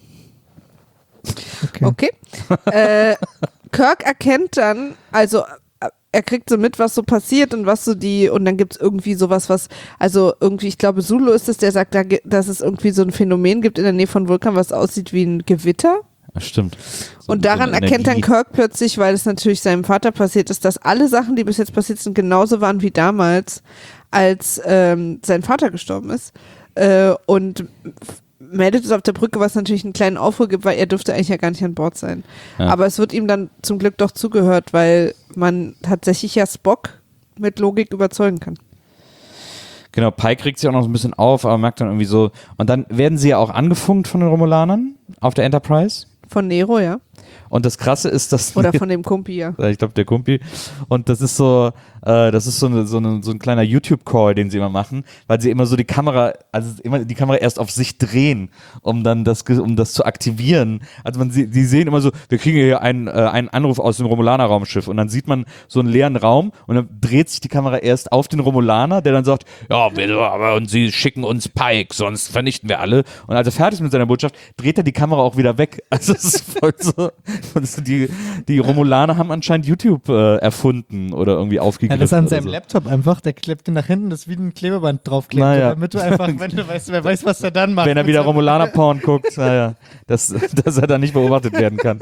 Okay. Okay. äh, Kirk erkennt dann, also äh, er kriegt so mit, was so passiert und was so die, und dann gibt es irgendwie sowas, was, also irgendwie, ich glaube, Zulu ist es, der sagt, da, gi- dass es irgendwie so ein Phänomen gibt in der Nähe von Vulkan, was aussieht wie ein Gewitter. Das stimmt. So- Und daran so eine erkennt dann Energie. Kirk plötzlich, weil es natürlich seinem Vater passiert ist, dass alle Sachen, die bis jetzt passiert sind, genauso waren wie damals, als ähm, sein Vater gestorben ist. Äh, und f- meldet es auf der Brücke, was natürlich einen kleinen Aufruhr gibt, weil er dürfte eigentlich ja gar nicht an Bord sein. Ja. Aber es wird ihm dann zum Glück doch zugehört, weil man tatsächlich ja Spock mit Logik überzeugen kann. Genau, Pike regt sich auch noch so ein bisschen auf, aber merkt dann irgendwie so. Und dann werden sie ja auch angefunkt von den Romulanern auf der Enterprise. Von Nero, ja. Und das Krasse ist, dass Oder von dem Kumpi, ja. ich glaube, der Kumpi. Und das ist so, äh, das ist so, eine, so, eine, so ein kleiner YouTube-Call, den sie immer machen, weil sie immer so die Kamera, also immer die Kamera erst auf sich drehen, um dann das, ge- um das zu aktivieren. Also man, sie, die sehen immer so, wir kriegen hier einen, äh, einen Anruf aus dem Romulaner-Raumschiff und dann sieht man so einen leeren Raum und dann dreht sich die Kamera erst auf den Romulaner, der dann sagt, ja, bitte, aber und sie schicken uns Pike, sonst vernichten wir alle. Und als er fertig ist mit seiner Botschaft, dreht er die Kamera auch wieder weg. Also es ist voll so, die, die Romulaner haben anscheinend YouTube äh, erfunden oder irgendwie Ja, aufgegriffen. das ist an oder seinem so. Laptop einfach, der klebt ihn nach hinten, das ist wie ein Klebeband draufklebt, Naja. damit du einfach, wenn du weißt, wer weiß, was er dann macht. Wenn er mit wieder seinem- Romulaner-Porn guckt, naja, dass, dass er da nicht beobachtet werden kann.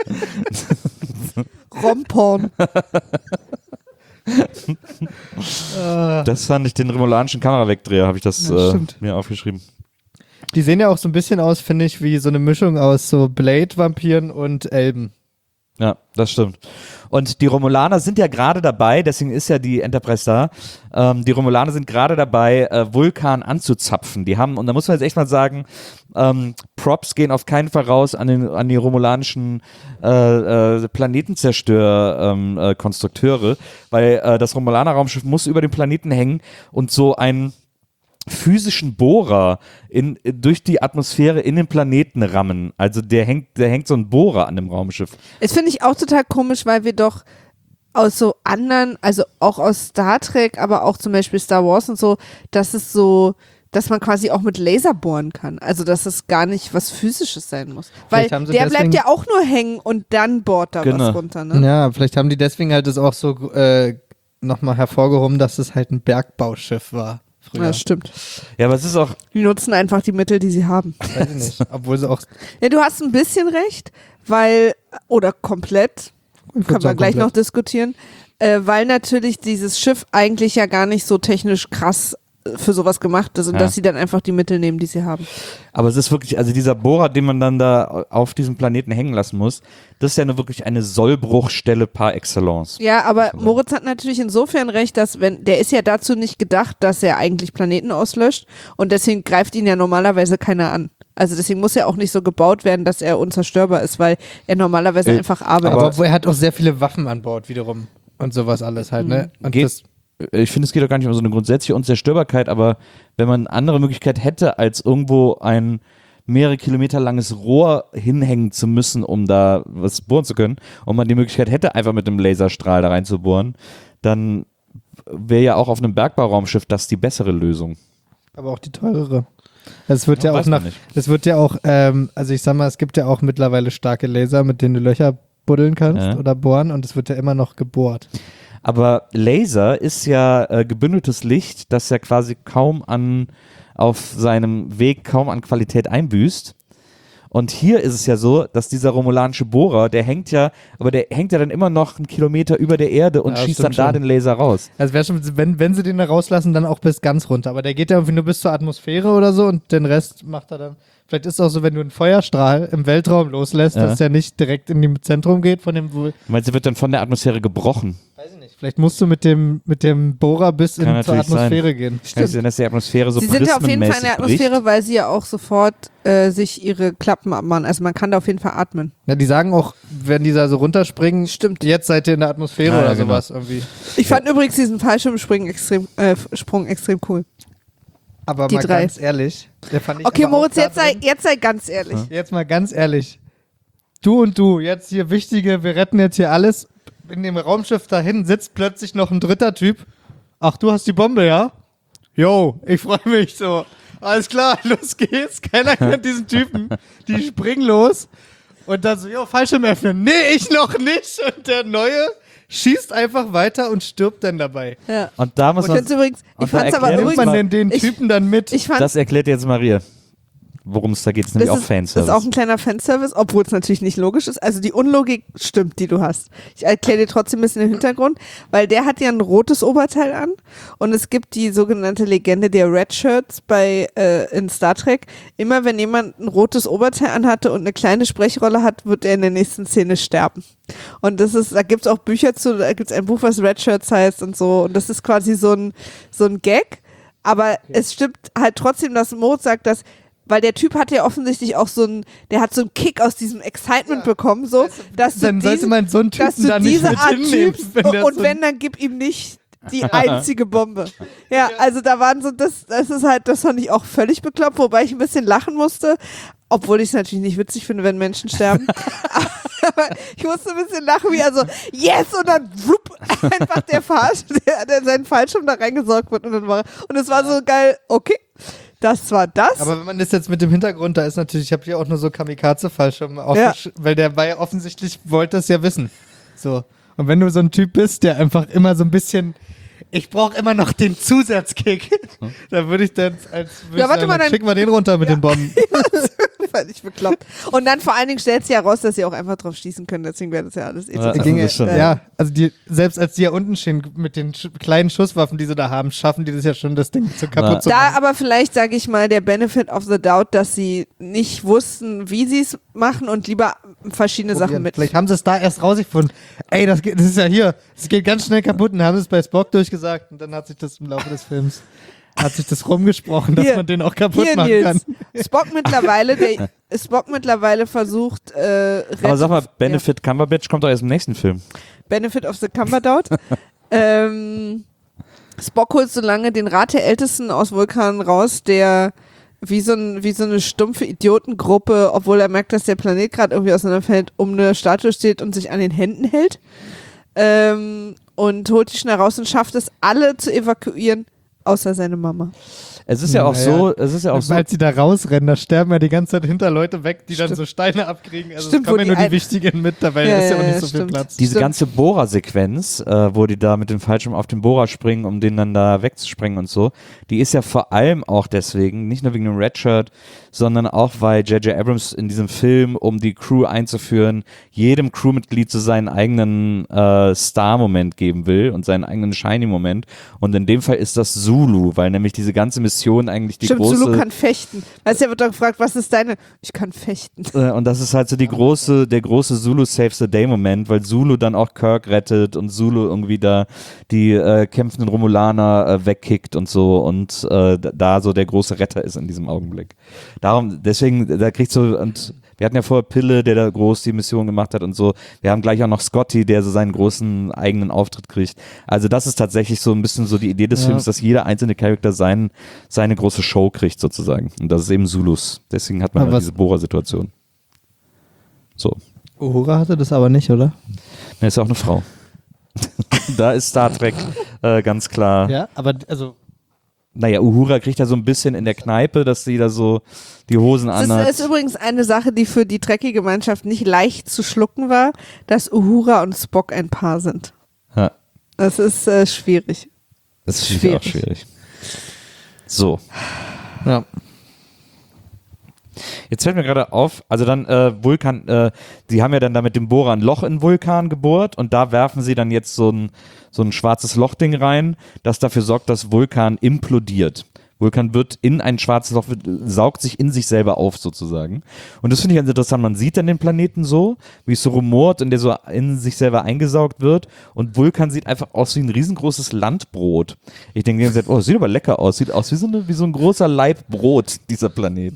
Romporn. Ah. Das fand ich den romulanischen Kamerawegdreher, habe ich das Ja, äh, stimmt. mir aufgeschrieben. Die sehen ja auch so ein bisschen aus, finde ich, wie so eine Mischung aus so Blade-Vampiren und Elben. Ja, das stimmt. Und die Romulaner sind ja gerade dabei, deswegen ist ja die Enterprise da, ähm, die Romulaner sind gerade dabei, äh, Vulkan anzuzapfen. Die haben, und da muss man jetzt echt mal sagen, ähm, Props gehen auf keinen Fall raus an, den, an die romulanischen äh, äh, Planetenzerstör-Konstrukteure, ähm, äh, weil äh, das Romulaner-Raumschiff muss über dem Planeten hängen und so ein physischen Bohrer in, durch die Atmosphäre in den Planeten rammen. Also der hängt, der hängt so ein Bohrer an dem Raumschiff. Das finde ich auch total komisch, weil wir doch aus so anderen, also auch aus Star Trek, aber auch zum Beispiel Star Wars und so, dass es so, dass man quasi auch mit Laser bohren kann. Also dass es gar nicht was Physisches sein muss. Weil Vielleicht haben sie der deswegen- bleibt ja auch nur hängen und dann bohrt da Genau. was runter. Ne? Ja, vielleicht haben die deswegen halt das auch so äh, nochmal hervorgehoben, dass es halt ein Bergbauschiff war. Früher. Ja, stimmt. Ja, aber es ist auch, Die nutzen einfach die Mittel, die sie haben. Weiß ich nicht. Obwohl sie auch. Ja, du hast ein bisschen recht, weil, oder komplett, können wir gleich noch diskutieren, äh, weil natürlich dieses Schiff eigentlich ja gar nicht so technisch krass für sowas gemacht ist und Ja. dass sie dann einfach die Mittel nehmen, die sie haben. aber es ist wirklich, also dieser Bohrer, den man dann da auf diesem Planeten hängen lassen muss, das ist ja nur wirklich eine Sollbruchstelle par excellence. Ja, aber Moritz hat natürlich insofern recht, dass wenn, der ist ja dazu nicht gedacht, dass er eigentlich Planeten auslöscht und deswegen greift ihn ja normalerweise keiner an. Also deswegen muss er auch nicht so gebaut werden, dass er unzerstörbar ist, weil er normalerweise Äh, einfach arbeitet. Aber obwohl er hat auch sehr viele Waffen an Bord wiederum. Und sowas alles halt, ne? Und Geht, das, ich finde, es geht doch gar nicht um so eine grundsätzliche Unzerstörbarkeit, aber wenn man eine andere Möglichkeit hätte, als irgendwo ein mehrere Kilometer langes Rohr hinhängen zu müssen, um da was bohren zu können, und man die Möglichkeit hätte, einfach mit einem Laserstrahl da reinzubohren, dann wäre ja auch auf einem Bergbauraumschiff das die bessere Lösung. aber auch die teurere. Es wird Ja, ja, auch weiß man nach, nicht. es wird ja auch, ähm, also ich sag mal, es gibt ja auch mittlerweile starke Laser, mit denen du Löcher buddeln kannst Ja. oder bohren und es wird ja immer noch gebohrt. Aber Laser ist ja äh, gebündeltes Licht, das ja quasi kaum an, auf seinem Weg kaum an Qualität einbüßt. Und hier ist es ja so, dass dieser romulanische Bohrer, der hängt ja, aber der hängt ja dann immer noch einen Kilometer über der Erde und Ja, schießt dann stimmt da schon. den Laser raus. Also wäre schon, wenn, wenn sie den da rauslassen, dann auch bis ganz runter. Aber der geht ja irgendwie nur bis zur Atmosphäre oder so und den Rest macht er dann. Vielleicht ist es auch so, wenn du einen Feuerstrahl im Weltraum loslässt, Ja. dass der nicht direkt in dem Zentrum geht von dem. Wo, Ich meine, sie wird dann von der Atmosphäre gebrochen. weiß ich nicht. Vielleicht musst du mit dem, mit dem Bohrer bis in, Kann zur natürlich Atmosphäre gehen. Kann es sein, dass die Atmosphäre so Sie sind ja auf jeden Fall in der prismenmäßig Atmosphäre, bricht? weil sie ja auch sofort äh, sich ihre Klappen abmachen. Also man kann da auf jeden Fall atmen. Ja, die sagen auch, wenn die da so runterspringen, Stimmt. jetzt seid ihr in der Atmosphäre Ja, oder ja, genau. sowas irgendwie. Ich fand übrigens diesen Fallschirmspringen extrem, äh, Sprung extrem cool. Aber Die mal drei. ganz ehrlich. Der fand ich Okay, aber auch Moritz, da jetzt sei, drin- jetzt sei ganz ehrlich. Jetzt mal ganz ehrlich. Du und du, jetzt hier wichtige, wir retten jetzt hier alles. In dem Raumschiff dahin sitzt plötzlich noch ein dritter Typ. Ach, du hast die Bombe, ja? Yo, ich freue mich so. Alles klar, los geht's. Keiner kennt diesen Typen. Die springen los. Und dann so, yo, Fallschirm öffnen. Nee, ich noch nicht. Und der Neue schießt einfach weiter und stirbt dann dabei. Ja. Und da muss Ich man, find's übrigens, ich und da fand's aber erklärt Nimmt uns man mal- denn den ich- Typen dann mit? ich fand, das erklärt jetzt Maria, worum es da geht. Das ist nämlich auch ist, Fanservice. ist auch ein kleiner Fanservice, obwohl es natürlich nicht logisch ist. Also die Unlogik stimmt, die du hast. Ich erkläre dir trotzdem ein bisschen den Hintergrund, weil der hat ja ein rotes Oberteil an und es gibt die sogenannte Legende der Red Shirts bei äh, in Star Trek. Immer wenn jemand ein rotes Oberteil anhatte und eine kleine Sprechrolle hat, wird er in der nächsten Szene sterben. Und das ist, da gibt es auch Bücher zu, da gibt es ein Buch, was Red Shirts heißt und so. Und das ist quasi so ein, so ein Gag. Aber es stimmt halt trotzdem, dass Moritz sagt, dass weil der Typ hat ja offensichtlich auch so einen, der hat so einen Kick aus diesem Excitement bekommen, so, dass du, Dann sollte diesen, man so einen dass Typen du da nicht diese mit Art hinnehmen. Typ, wenn der und so wenn, dann gib ihm nicht die einzige Bombe. Ja, also da waren so, das, das ist halt, das fand ich auch völlig bekloppt, wobei ich ein bisschen lachen musste, obwohl ich es natürlich nicht witzig finde, wenn Menschen sterben. Aber ich musste ein bisschen lachen, wie er so, yes, und dann wupp, einfach der Fallschirm, der, der seinen Fallschirm da reingesorgt wird und dann war, und es war so geil, okay, das war das. Aber wenn man das jetzt mit dem Hintergrund, da ist natürlich, ich habe hier auch nur so Kamikaze-Fallschirme, Ja. aufgesch- weil der war ja offensichtlich, wollte das ja wissen. So. Und wenn du so ein Typ bist, der einfach immer so ein bisschen, ich brauche immer noch den Zusatzkick, dann würde ich dann als, würd Ja, ich warte sagen, mal, dann dann- schicken wir den runter mit den Bomben. völlig bekloppt. Und dann vor allen Dingen stellt sie ja raus, dass sie auch einfach drauf schießen können, deswegen wäre das ja alles eh Ja, so. also Ginge, das schon, ja, also die, selbst als die ja unten stehen mit den sch- kleinen Schusswaffen, die sie da haben, schaffen die das ja schon, das Ding zu kaputt Na. zu Da machen. aber vielleicht, sage ich mal, der Benefit of the doubt, dass sie nicht wussten, wie sie es machen und lieber verschiedene Sachen mit. Vielleicht haben sie es da erst rausgefunden. Ey, das, geht, das ist ja hier, es geht ganz schnell kaputt und haben es bei Spock durchgesagt und dann hat sich das im Laufe des Films, hat sich das rumgesprochen, dass Hier, man den auch kaputt Hier, machen Nils, kann. Spock mittlerweile, der, Spock mittlerweile versucht, äh, Aber sag mal, ja. Benefit Cumberbatch kommt doch erst im nächsten Film. Benefit of the Cumberdaut. ähm, Spock holt so lange den Rat der Ältesten aus Vulkan raus, der wie so, ein, wie so eine stumpfe Idiotengruppe, obwohl er merkt, dass der Planet gerade irgendwie auseinanderfällt, um eine Statue steht und sich an den Händen hält. Ähm, und holt die schnell raus und schafft es, alle zu evakuieren, außer seine Mama. Es ist ja auch Naja. so, es ist ja auch so, Als sie da rausrennen, da sterben ja die ganze Zeit hinter Leute weg, die dann Stimmt. so Steine abkriegen. Also Stimmt, es kommen wo ja nur die die ein- wichtigen mit, dabei Ja, ist ja auch ja, nicht ja, so viel stimmt. Platz. diese Stimmt. ganze Bohrer-Sequenz, äh, wo die da mit dem Fallschirm auf den Bohrer springen, um den dann da wegzusprengen und so, die ist ja vor allem auch deswegen, nicht nur wegen dem Redshirt, sondern auch, weil J J Abrams in diesem Film, um die Crew einzuführen, jedem Crewmitglied so seinen eigenen äh, Star-Moment geben will und seinen eigenen Shiny-Moment. Und in dem Fall ist das Zulu, weil nämlich diese ganze Mission eigentlich die Stimmt, große... Zulu kann fechten. Weißt du, er wird doch gefragt, was ist deine? Ich kann fechten. Äh, Und das ist halt so die große, der große Zulu Saves the Day Moment, weil Zulu dann auch Kirk rettet und Zulu irgendwie da die äh, kämpfenden Romulaner äh, wegkickt und so und äh, da so der große Retter ist in diesem Augenblick. Darum, deswegen, da kriegt so, und wir hatten ja vorher Pille, der da groß die Mission gemacht hat und so. Wir haben gleich auch noch Scotty, der so seinen großen eigenen Auftritt kriegt. Also das ist tatsächlich so ein bisschen so die Idee des Ja. Films, dass jeder einzelne Charakter sein, seine große Show kriegt sozusagen. Und das ist eben Zulus. Deswegen hat man Aber halt was- diese Bohrer-Situation. So. Uhura hatte das aber nicht, oder? Ne, ist ja auch eine Frau. Da ist Star Trek äh, ganz klar. Ja, aber also Naja, Uhura kriegt ja so ein bisschen in der Kneipe, dass sie da so die Hosen Das ist, anhat. ist übrigens eine Sache, die für die Trekkie-Gemeinschaft nicht leicht zu schlucken war, dass Uhura und Spock ein Paar sind. Ja, Das ist äh, schwierig. das ist schwierig. auch schwierig. schwierig. So, ja. jetzt fällt mir gerade auf, also dann äh, Vulkan, äh, die haben ja dann da mit dem Bohrer ein Loch in Vulkan gebohrt und da werfen sie dann jetzt so ein, so ein schwarzes Lochding rein, das dafür sorgt, dass Vulkan implodiert. Vulkan wird in ein schwarzes Loch, wird, saugt sich in sich selber auf sozusagen. Und das finde ich ganz interessant. Man sieht dann den Planeten so, wie es so rumort und der so in sich selber eingesaugt wird. Und Vulkan sieht einfach aus wie ein riesengroßes Landbrot. Ich denke die ganze Zeit, oh, das sieht aber lecker aus. Sieht aus wie so, eine, wie so ein großer Laib Brot, dieser Planet.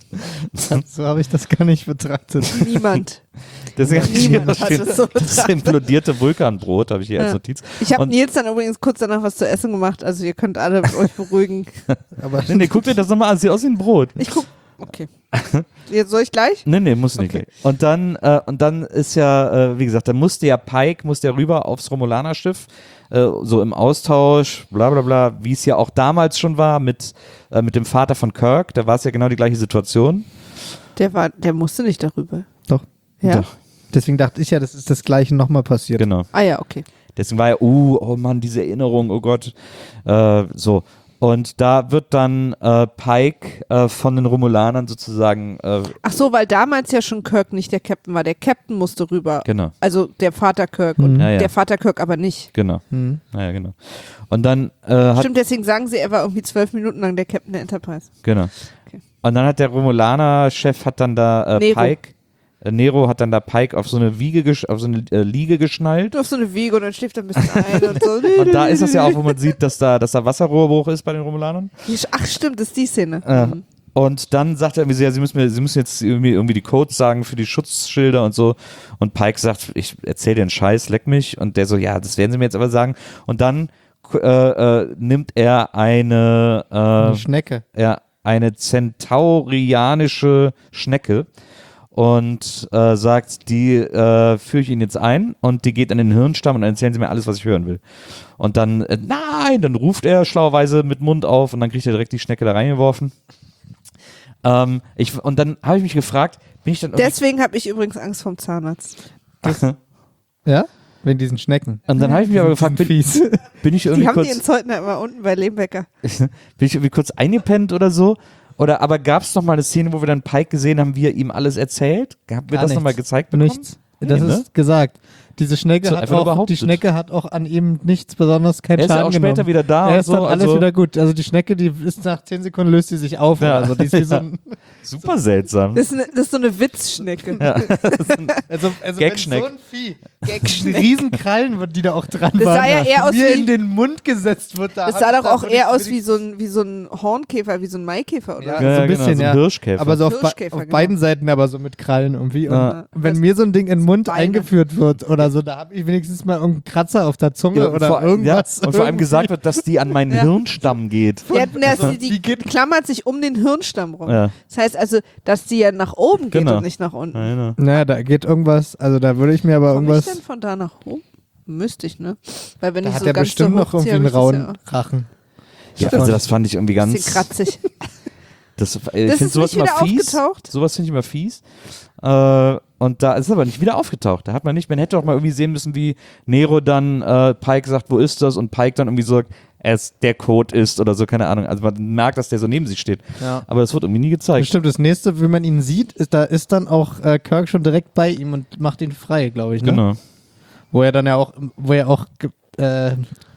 So habe ich das gar nicht betrachtet. Niemand. Deswegen habe ich hier Niemand hat stehen, es so das betrachtet. implodierte Vulkanbrot, habe ich hier als Ja. Notiz. Ich habe Und- Nils dann übrigens kurz danach was zu essen gemacht, also ihr könnt alle euch beruhigen. Aber Nee, nee, guck dir das nochmal an, sieht aus wie ein Brot. Ich guck. Okay. Jetzt soll ich gleich? Nee, nee, muss nicht. Okay. Und dann, äh, und dann ist ja, äh, wie gesagt, dann musste ja Pike, musste ja rüber aufs Romulaner-Schiff, äh, so im Austausch, bla bla bla, wie es ja auch damals schon war mit, äh, mit dem Vater von Kirk, da war es ja genau die gleiche Situation. Der war, der musste nicht darüber. doch. Ja. Doch. Deswegen dachte ich ja, das ist das Gleiche nochmal passiert. Genau. Ah ja, okay. Deswegen war ja, uh, oh Mann, diese Erinnerung, oh Gott, äh, so. Und da wird dann äh, Pike äh, von den Romulanern sozusagen, äh, Ach so, weil damals ja schon Kirk nicht der Captain war. Der Captain musste rüber. genau, Also der Vater Kirk und Ja, ja. der Vater Kirk aber nicht. genau, Hm. naja, genau. Und dann äh, hat, Stimmt, deswegen sagen sie, er war irgendwie zwölf Minuten lang der Captain der Enterprise. genau. Okay. Und dann hat der Romulaner-Chef hat dann da äh, Nero. Pike, äh, Nero hat dann da Pike auf so eine Wiege, gesch- auf so eine äh, Liege geschnallt. Du auf so eine Wiege und dann schläft er ein bisschen ein und so. Und da ist das ja auch, wo man sieht, dass da, dass da Wasserrohrbruch ist bei den Romulanern. Ach stimmt, das ist die Szene. Äh, Mhm. Und dann sagt er irgendwie so, ja, sie müssen, mir, sie müssen jetzt irgendwie, irgendwie die Codes sagen für die Schutzschilder und so. Und Pike sagt, ich erzähl dir einen Scheiß, leck mich. Und der so, ja, das werden sie mir jetzt aber sagen. Und dann äh, äh, nimmt er eine, Eine äh, Schnecke. ja, eine zentaurianische Schnecke und äh, sagt, die äh, führe ich Ihnen jetzt ein und die geht an den Hirnstamm und dann erzählen Sie mir alles, was ich hören will. Und dann, äh, nein, dann ruft er schlauerweise mit Mund auf und dann kriegt er direkt die Schnecke da reingeworfen. Ähm, ich, und dann habe ich mich gefragt, bin ich dann irgendwie, Deswegen habe ich übrigens Angst vom Zahnarzt. Ja? Wegen diesen Schnecken. und dann habe ich mich aber gefragt, bin, Fies. bin ich Die irgendwie haben kurz, die in Zeutner immer unten bei Lehmbecker. bin ich irgendwie kurz eingepennt oder so. Oder aber gab es noch mal eine Szene, wo wir dann Pike gesehen haben, wie er ihm alles erzählt? Haben wir Gar das nichts. nochmal gezeigt bekommen? Nichts. Das Nee, ne? ist gesagt. Diese Schnecke So, hat einfach nur auch, die behauptet. Schnecke hat auch an ihm nichts besonders, keinen Er ist ja Schaden auch genommen. später wieder da Er und ist so, dann alles also- wieder gut. Also die Schnecke, die ist nach zehn Sekunden löst sie sich auf. Ja. Also die ist wie so ein, Super seltsam. Das ist, eine, das ist so eine Witzschnecke. also, also Gagschneck. wenn so ein Vieh, die Riesenkrallen, die da auch dran Das waren, sah ja eher aus mir wie- in den Mund gesetzt wird. Da Das hab sah ich doch da auch wirklich eher aus wenig- wie so ein, wie so ein Hornkäfer, wie so ein Maikäfer oder Ja, so. so ein genau, bisschen, so ein ja. Hirschkäfer. Aber so auf, be Hirschkäfer, auf genau. beiden Seiten aber so mit Krallen irgendwie. Und Ja. wenn Das- mir so ein Ding in den Mund Beine. eingeführt wird oder so, da habe ich wenigstens mal irgendeinen Kratzer auf der Zunge Ja, oder vor, irgendwas. Ja, und vor allem irgendwie. gesagt wird, dass die an meinen Ja. Hirnstamm geht. Ja, das, die, Die die geht- klammert sich um den Hirnstamm rum. Ja. Das heißt also, dass die ja nach oben geht Genau. und nicht nach unten. Nein, Naja, da geht irgendwas, also da würde ich mir aber Komm ich irgendwas. denn von da nach oben? Müsste ich, ne? Weil wenn Da ich hat so er ganz bestimmt so noch irgendwie hochziehe, einen hab ich das rauen Rachen. ja, also das fand ich irgendwie ja ganz. bisschen kratzig. Das, äh, ich Das finde ist sowas nicht immer wieder fies. aufgetaucht? Sowas finde ich immer fies. Äh, und da ist es aber nicht wieder aufgetaucht. Da hat man nicht, man hätte doch mal irgendwie sehen müssen, wie Nero dann äh, Pike sagt, wo ist das? Und Pike dann irgendwie sagt, es der Code ist oder so, keine Ahnung. Also man merkt, dass der so neben sich steht. Ja. Aber das wird irgendwie nie gezeigt. Stimmt, das nächste, wie man ihn sieht, ist, da ist dann auch äh, Kirk schon direkt bei ihm und macht ihn frei, glaube ich. Ne? Genau. Wo er dann ja auch, wo er auch, ge- äh,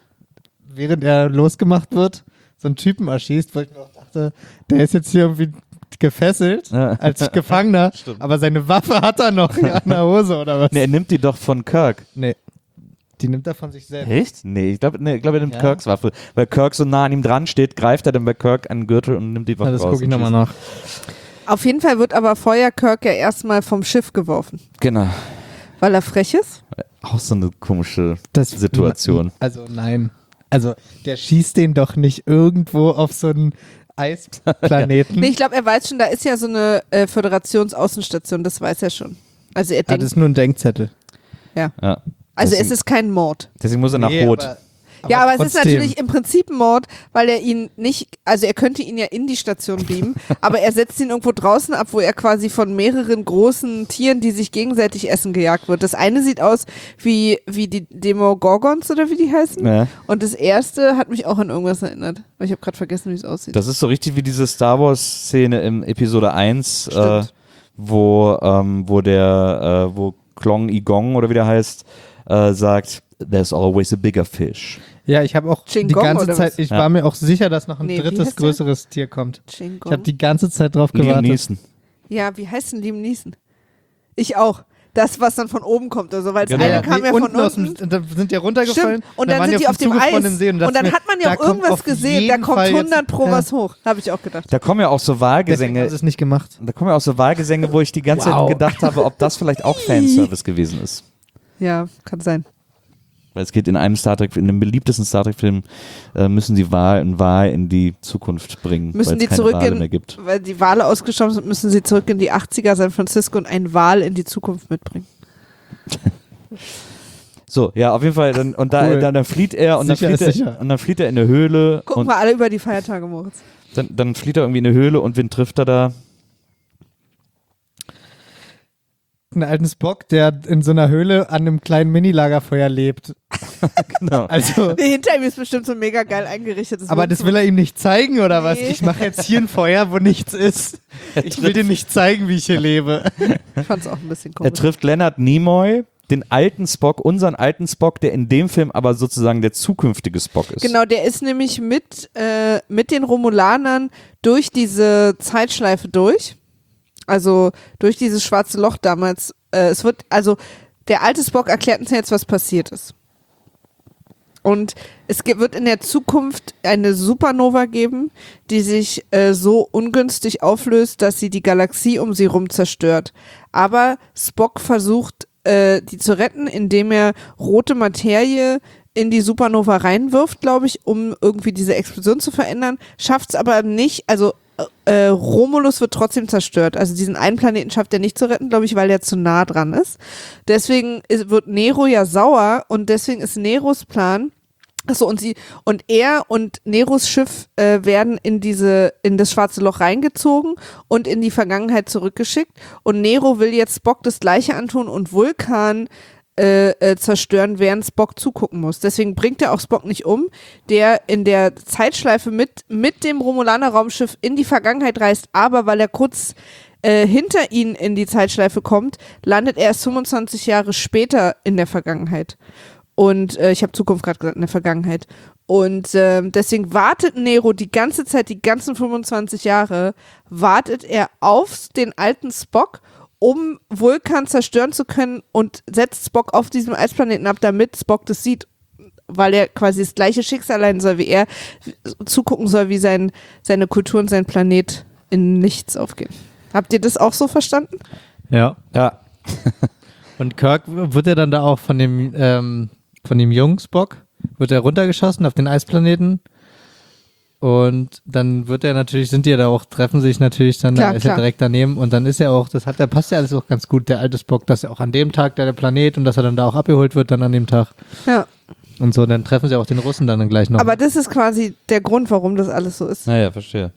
während er losgemacht wird, so einen Typen erschießt, weil ich mir auch dachte, der ist jetzt hier irgendwie gefesselt Ja. als Gefangener, aber seine Waffe hat er noch hier an der Hose oder was? Nee, er nimmt die doch von Kirk. Nee. Die nimmt er von sich selbst. Echt? Nee, ich glaube, nee, ich glaub, er nimmt Ja. Kirks Waffe. Weil Kirk so nah an ihm dran steht, greift er dann bei Kirk an den Gürtel und nimmt die Waffe Ja, das raus. gucke ich und nochmal schießt. nach. Auf jeden Fall wird aber vorher Kirk ja erstmal vom Schiff geworfen, Genau. weil er frech ist. Auch so eine komische Das, Situation. Also nein. Also der schießt den doch nicht irgendwo auf so einen Eisplaneten. Nee, ich glaube, er weiß schon, da ist ja so eine äh, Föderationsaußenstation, das weiß er schon. Also er Ah, denkt, das ist nur ein Denkzettel. Ja. also deswegen, es ist kein Mord. deswegen muss er nach Nee, Rot. aber- ja, aber es ist trotzdem. natürlich im Prinzip ein Mord, weil er ihn nicht, also er könnte ihn ja in die Station beamen, aber er setzt ihn irgendwo draußen ab, wo er quasi von mehreren großen Tieren, die sich gegenseitig essen, gejagt wird. Das eine sieht aus wie, wie die Demogorgons oder wie die heißen. Ja. Und das erste hat mich auch an irgendwas erinnert. Aber ich habe gerade vergessen, wie es aussieht. Das ist so richtig wie diese Star Wars-Szene im Episode eins, äh, Stimmt. wo, ähm, wo der, äh, wo Klong Igong oder wie der heißt, äh, sagt, there's always a bigger fish. Ja, ich habe auch die Qingong ganze oder Zeit, was? ich Ja. war mir auch sicher, dass noch ein Nee, wie drittes, heißt der? größeres Tier kommt. Qingong. Ich habe die ganze Zeit drauf Liam gewartet. Neeson. Ja, wie heißt denn Liam Neeson? Ich auch. Das, was dann von oben kommt. Also, weil das Genau. eine Ja, kam Nee, ja von unten aus unten. dem, da sind ja runtergefallen. Stimmt. Und dann waren sind die auf dem Zuge Eis. von dem See und, Und dachte dann mir, hat man da ja auch kommt irgendwas auf gesehen. Da jeden kommt Fall jetzt- hundert pro ja. was hoch. Habe ich auch gedacht. Da kommen ja auch so Deswegen Wahlgesänge. haben sie es nicht gemacht. Da kommen ja auch so Wahlgesänge, wo ich die ganze Wow. Zeit gedacht habe, ob das vielleicht auch Fanservice gewesen ist. Ja, kann sein. Weil es geht in einem Star Trek, in dem beliebtesten Star Trek-Film, äh, müssen die Wahl und Wahl in die Zukunft bringen, weil Müssen es die keine zurück Wale in, mehr gibt. weil die Wale ausgestorben sind, müssen sie zurück in die achtziger San Francisco und einen Wal in die Zukunft mitbringen. So, ja, auf jeden Fall. Dann, und da, Cool. dann, dann flieht er und dann Sicher flieht ist er, sicher. und dann flieht er in eine Höhle Gucken und wir alle über die Feiertage, Moritz. dann, dann flieht er irgendwie in eine Höhle und wen trifft er da? Einen alten Spock, der in so einer Höhle an einem kleinen Mini-Lagerfeuer lebt. Genau. Also, Nee, hinter ihm ist bestimmt so mega geil eingerichtetes aber das will er ihm nicht zeigen, oder was? Nee. Ich mache jetzt hier ein Feuer, wo nichts ist. Ich will dir nicht zeigen, wie ich hier lebe. Ich fand's auch ein bisschen Er komisch. trifft Leonard Nimoy, den alten Spock, unseren alten Spock, der in dem Film aber sozusagen der zukünftige Spock ist. Genau, der ist nämlich mit, äh, mit den Romulanern durch diese Zeitschleife durch. Also durch dieses schwarze Loch damals. Äh, es wird, also der alte Spock erklärt uns jetzt, was passiert ist. Und es ge- wird in der Zukunft eine Supernova geben, die sich äh, so ungünstig auflöst, dass sie die Galaxie um sie rum zerstört. Aber Spock versucht, äh, die zu retten, indem er rote Materie in die Supernova reinwirft, glaube ich, um irgendwie diese Explosion zu verändern. Schafft es aber nicht, also äh, Romulus wird trotzdem zerstört. Also diesen einen Planeten schafft er nicht zu retten, glaube ich, weil er zu nah dran ist. Deswegen ist, wird Nero ja sauer und deswegen ist Neros Plan, achso, und sie, und er und Neros Schiff äh, werden in diese, in das schwarze Loch reingezogen und in die Vergangenheit zurückgeschickt. Und Nero will jetzt Spock das Gleiche antun und Vulkan äh, äh, zerstören, während Spock zugucken muss. Deswegen bringt er auch Spock nicht um, der in der Zeitschleife mit, mit dem Romulaner-Raumschiff in die Vergangenheit reist, aber weil er kurz äh, hinter ihnen in die Zeitschleife kommt, landet er erst fünfundzwanzig Jahre später in der Vergangenheit. Und äh, ich habe Zukunft gerade gesagt, in der Vergangenheit. Und äh, deswegen wartet Nero die ganze Zeit, die ganzen fünfundzwanzig Jahre, wartet er auf den alten Spock, um Vulkan zerstören zu können und setzt Spock auf diesem Eisplaneten ab, damit Spock das sieht, weil er quasi das gleiche Schicksal leiden soll, wie er, zugucken soll, wie sein, seine Kultur und sein Planet in nichts aufgehen. Habt ihr das auch so verstanden? Ja. Ja. Und Kirk wird er dann da auch von dem, ähm, von dem jungen Spock, wird er runtergeschossen auf den Eisplaneten. Und dann wird er natürlich, sind die ja da auch, treffen sich natürlich dann, Klar, da ist klar. er direkt daneben und dann ist er auch, das hat, da passt ja alles auch ganz gut, der alte Spock, dass er auch an dem Tag da der Planet und dass er dann da auch abgeholt wird dann an dem Tag Ja. und so, dann treffen sie auch den Russen dann gleich noch. Aber das ist quasi der Grund, warum das alles so ist. Naja, verstehe.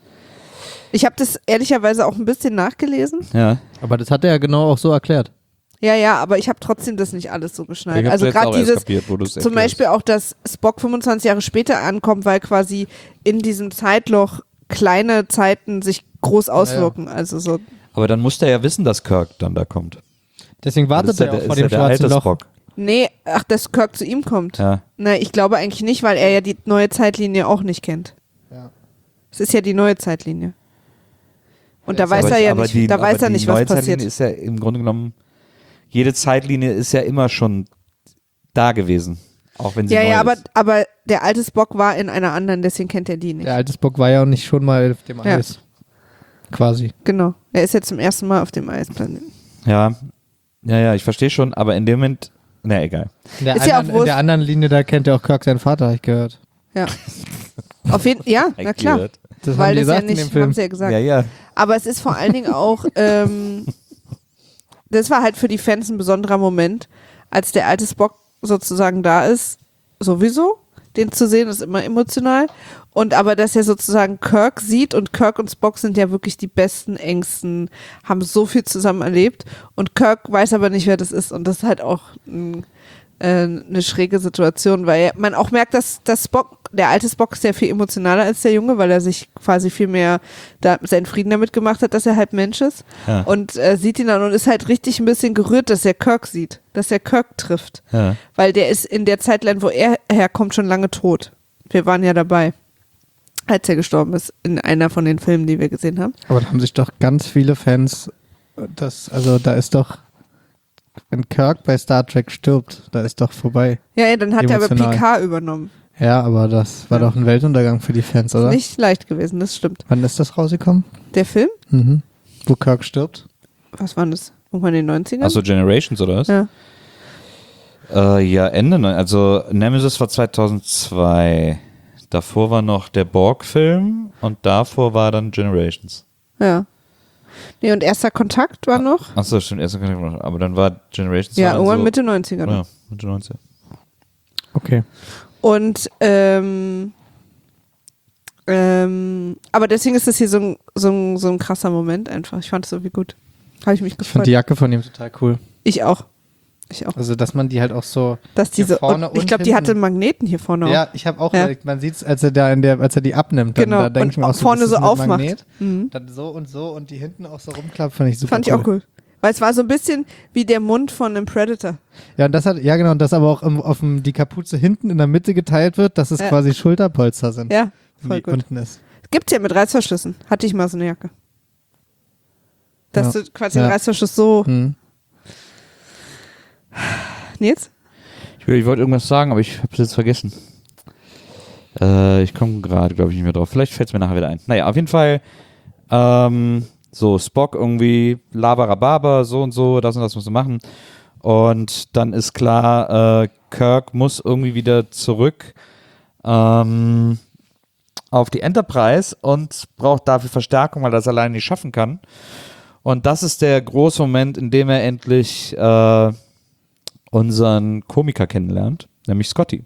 Ich habe das ehrlicherweise auch ein bisschen nachgelesen. Ja. Aber das hat er ja genau auch so erklärt. Ja, ja, aber ich habe trotzdem das nicht alles so geschnallt. Ich hab's Also jetzt gerade auch erst dieses, kapiert, wo du's zum erklärst. Beispiel auch, dass Spock fünfundzwanzig Jahre später ankommt, weil quasi in diesem Zeitloch kleine Zeiten sich groß auswirken. Also so. Aber dann muss der ja wissen, dass Kirk dann da kommt. Deswegen Das wartet ist ja er auch der- vor ist ja dem der schwarzen alte Loch. Spock. Nee, ach, dass Kirk zu ihm kommt. Ja. Na, ich glaube eigentlich nicht, weil er ja die neue Zeitlinie auch nicht kennt. Ja. Es ist ja die neue Zeitlinie. Und da Aber weiß Aber- er ja aber nicht, die, da weiß aber er die nicht, neue was passiert. Zeitlinie ist ja im Grunde genommen, jede Zeitlinie ist ja immer schon da gewesen. Auch wenn sie Ja, neu ja, aber, ist. aber der alte Spock war in einer anderen, deswegen kennt er die nicht. Der alte Spock war ja auch nicht schon mal auf dem Ja. Eis. Quasi. Genau. Er ist jetzt zum ersten Mal auf dem Eisplaneten. Ja, ja, ja, ich verstehe schon, aber in dem Moment, na egal. In der, Ist ja anderen, auch in der anderen Linie, da kennt ja auch Kirk seinen Vater, habe ich gehört. Ja. Auf jeden ja, na klar. Accurate. Das Weil haben die das ja gesagt in dem nicht, Film. haben sie ja gesagt. Ja, ja. Aber es ist vor allen Dingen auch, ähm, das war halt für die Fans ein besonderer Moment, als der alte Spock sozusagen da ist, sowieso. Den zu sehen ist immer emotional. Und aber, dass er sozusagen Kirk sieht und Kirk und Spock sind ja wirklich die besten, engsten, haben so viel zusammen erlebt. Und Kirk weiß aber nicht, wer das ist. Und das ist halt auch ein, äh, eine schräge Situation, weil man auch merkt, dass, dass Spock, der alte Spock ist ja viel emotionaler als der Junge, weil er sich quasi viel mehr da, seinen Frieden damit gemacht hat, dass er halt Mensch ist. Ja. Und äh, sieht ihn dann und ist halt richtig ein bisschen gerührt, dass er Kirk sieht, dass er Kirk trifft. Ja. Weil der ist in der Zeitline, wo er herkommt, schon lange tot. Wir waren ja dabei, als er gestorben ist, in einer von den Filmen, die wir gesehen haben. Aber da haben sich doch ganz viele Fans, das, also da ist doch, wenn Kirk bei Star Trek stirbt, da ist doch vorbei. Ja, ja, dann hat er aber Emotional. Picard übernommen. Ja, aber das war Ja. doch ein Weltuntergang für die Fans, oder? Nicht leicht gewesen, das stimmt. Wann ist das rausgekommen? Der Film? Mhm. Wo Kirk stirbt? Was war das? Irgendwann in den neunzigern? Achso, Generations oder was? Ja. Äh, ja, Ende, neun- also Nemesis war zweitausendzwei. Davor war noch der Borg-Film und davor war dann Generations. Ja. Nee, und erster Kontakt war noch? Achso, stimmt, erster Kontakt war noch. Aber dann war Generations. Ja, war dann irgendwann so, Mitte neunziger. Ja, Mitte neunzig. Okay. Und ähm, ähm, aber deswegen ist das hier so ein, so ein, so ein krasser Moment einfach. Ich fand es irgendwie gut. Habe ich mich Ich finde gefreut. die Jacke von ihm total cool. Ich auch. Ich auch. Also, dass man die halt auch so. Dass hier diese, vorne und ich und glaube, die hinten- hatte einen Magneten hier vorne. Ja, ich habe auch, Ja. überlegt, man sieht es, als er da in der, als er die abnimmt, dann, Genau, da denke und ich mir auch so, vorne das so ist mit aufmacht. Magnet, Mhm. dann so und so und die hinten auch so rumklappt, fand ich super Fand ich auch cool. Weil es war so ein bisschen wie der Mund von einem Predator. Ja, und das hat, ja genau, und das aber auch im, auf dem, die Kapuze hinten in der Mitte geteilt wird, dass es Ja. quasi Schulterpolster sind. Ja, wenn voll die gut. unten ist. Gibt's ja mit Reißverschlüssen. Hatte ich mal so eine Jacke. Dass Ja. du quasi Ja. den Reißverschluss so. Hm. Nils? Ich, will- ich wollte irgendwas sagen, aber ich habe es jetzt vergessen. Äh, ich komme gerade, glaube ich, nicht mehr drauf. Vielleicht fällt es mir nachher wieder ein. Naja, auf jeden Fall ähm, so Spock irgendwie laberababa, so und so, das und das musst du machen. Und dann ist klar, äh, Kirk muss irgendwie wieder zurück ähm, auf die Enterprise und braucht dafür Verstärkung, weil er das alleine nicht schaffen kann. Und das ist der große Moment, in dem er endlich äh, unseren Komiker kennenlernt, nämlich Scotty.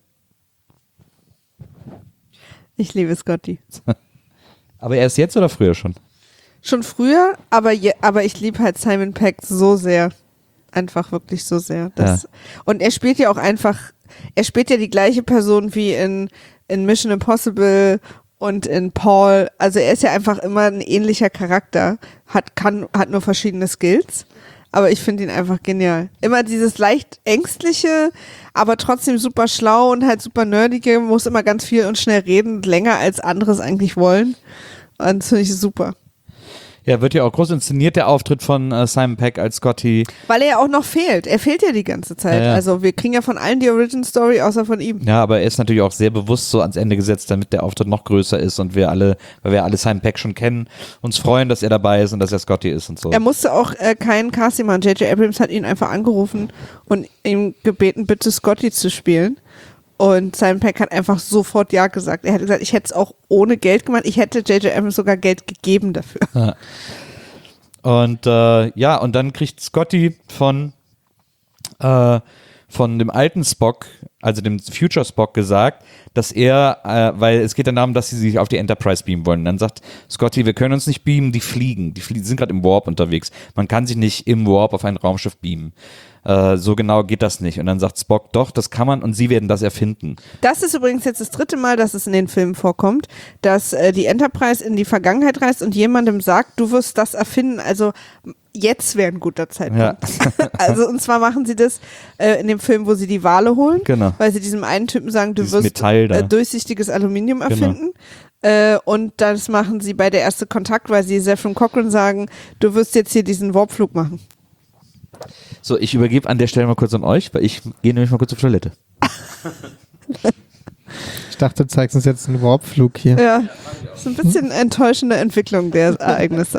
Ich liebe Scotty. Aber erst jetzt oder früher schon? Schon früher, aber, je, aber ich liebe halt Simon Pegg so sehr. einfach wirklich so sehr. Das, ja. Und er spielt ja auch einfach, er spielt ja die gleiche Person wie in, in Mission Impossible und in Paul. Also er ist ja einfach immer ein ähnlicher Charakter, hat, kann, hat nur verschiedene Skills. Aber ich finde ihn einfach genial. Immer dieses leicht ängstliche, aber trotzdem super schlau und halt super nerdige, muss immer ganz viel und schnell reden, länger als andere es eigentlich wollen. Und das finde ich super. Ja, wird ja auch groß inszeniert, der Auftritt von äh, Simon Pegg als Scotty. Weil er ja auch noch fehlt. Er fehlt ja die ganze Zeit. Ja, ja. Also wir kriegen ja von allen die Origin-Story, außer von ihm. Ja, aber er ist natürlich auch sehr bewusst so ans Ende gesetzt, damit der Auftritt noch größer ist und wir alle, weil wir alle Simon Pegg schon kennen, uns freuen, dass er dabei ist und dass er Scotty ist und so. Er musste auch äh, keinen Casting machen. J J Abrams hat ihn einfach angerufen und ihm gebeten, bitte Scotty zu spielen. Und Simon Pegg hat einfach sofort Ja gesagt. Er hat gesagt, ich hätte es auch ohne Geld gemacht. Ich hätte J J Abrams sogar Geld gegeben dafür. Ja. Und äh, ja, und dann kriegt Scotty von, äh, von dem alten Spock, also dem Future Spock, gesagt, dass er, äh, weil es geht dann darum, dass sie sich auf die Enterprise beamen wollen. Dann sagt Scotty, wir können uns nicht beamen, die fliegen. Die flie- sind gerade im Warp unterwegs. Man kann sich nicht im Warp auf ein Raumschiff beamen. Äh, so genau geht das nicht. Und dann sagt Spock, doch, das kann man und sie werden das erfinden. Das ist übrigens jetzt das dritte Mal, dass es in den Filmen vorkommt, dass äh, die Enterprise in die Vergangenheit reist und jemandem sagt, du wirst das erfinden, also jetzt wäre ein guter Zeitpunkt. Ja. Also und zwar machen sie das äh, in dem Film, wo sie die Wale holen, genau. Weil sie diesem einen Typen sagen, du Dieses wirst Metall da. äh, durchsichtiges Aluminium erfinden. Genau. Äh, und das machen sie bei der erste Kontakt, weil sie Zefram Cochrane sagen, du wirst jetzt hier diesen Warpflug machen. So, ich übergebe an der Stelle mal kurz an euch, weil ich gehe nämlich mal kurz auf Toilette. Ich dachte, du zeigst uns jetzt einen Warpflug hier. Ja, das ist ein bisschen enttäuschende Entwicklung der Ereignisse.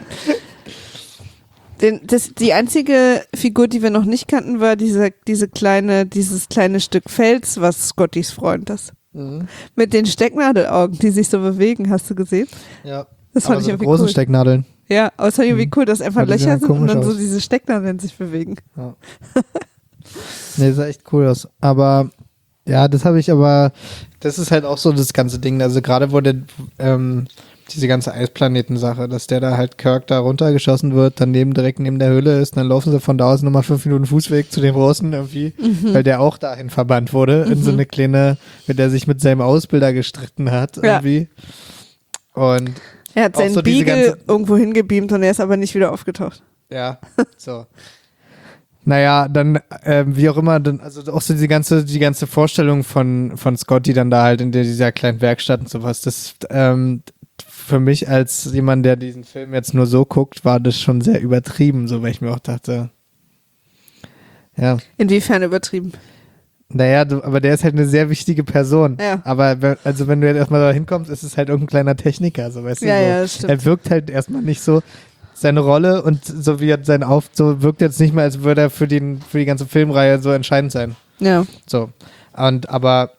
Den, das, die einzige Figur, die wir noch nicht kannten, war diese, diese kleine, dieses kleine Stück Fels, was Scottys Freund ist. Mhm. Mit den Stecknadelaugen, die sich so bewegen, hast du gesehen? Ja. Das fand aber ich so irgendwie großen cool. Stecknadeln. Ja, aber es fand ich irgendwie cool, dass einfach Ja, die Löcher sehen sind und dann komisch so aus. diese Stecknadeln sich bewegen. Ja. Nee, sah echt cool aus. Aber ja, das habe ich aber, das ist halt auch so das ganze Ding. Also gerade wo der, ähm, diese ganze Eisplaneten-Sache, dass der da halt Kirk da runtergeschossen wird, dann neben, direkt neben der Höhle ist, und dann laufen sie von da aus nochmal fünf Minuten Fußweg zu den Russen irgendwie, mhm. weil der auch dahin verbannt wurde, mhm. in so eine kleine, mit der sich mit seinem Ausbilder gestritten hat irgendwie. Ja. Und er hat seinen so Beagle irgendwo hingebeamt und er ist aber nicht wieder aufgetaucht. Ja, so. Naja, dann, ähm, wie auch immer, dann, also auch so die ganze, die ganze Vorstellung von, von Scotty dann da halt in der, dieser kleinen Werkstatt und sowas, das, ähm, für mich als jemand, der diesen Film jetzt nur so guckt, war das schon sehr übertrieben, so, weil ich mir auch dachte, ja. Inwiefern übertrieben? Naja, du, aber der ist halt eine sehr wichtige Person. Ja. Aber also wenn du jetzt erstmal da hinkommst, ist es halt irgendein kleiner Techniker, so weißt du. Ja, so. ja, das stimmt. Er wirkt halt erstmal nicht so seine Rolle und so wie er sein Auf, so wirkt jetzt nicht mehr, als würde er für den, für die ganze Filmreihe so entscheidend sein. Ja. So. Und aber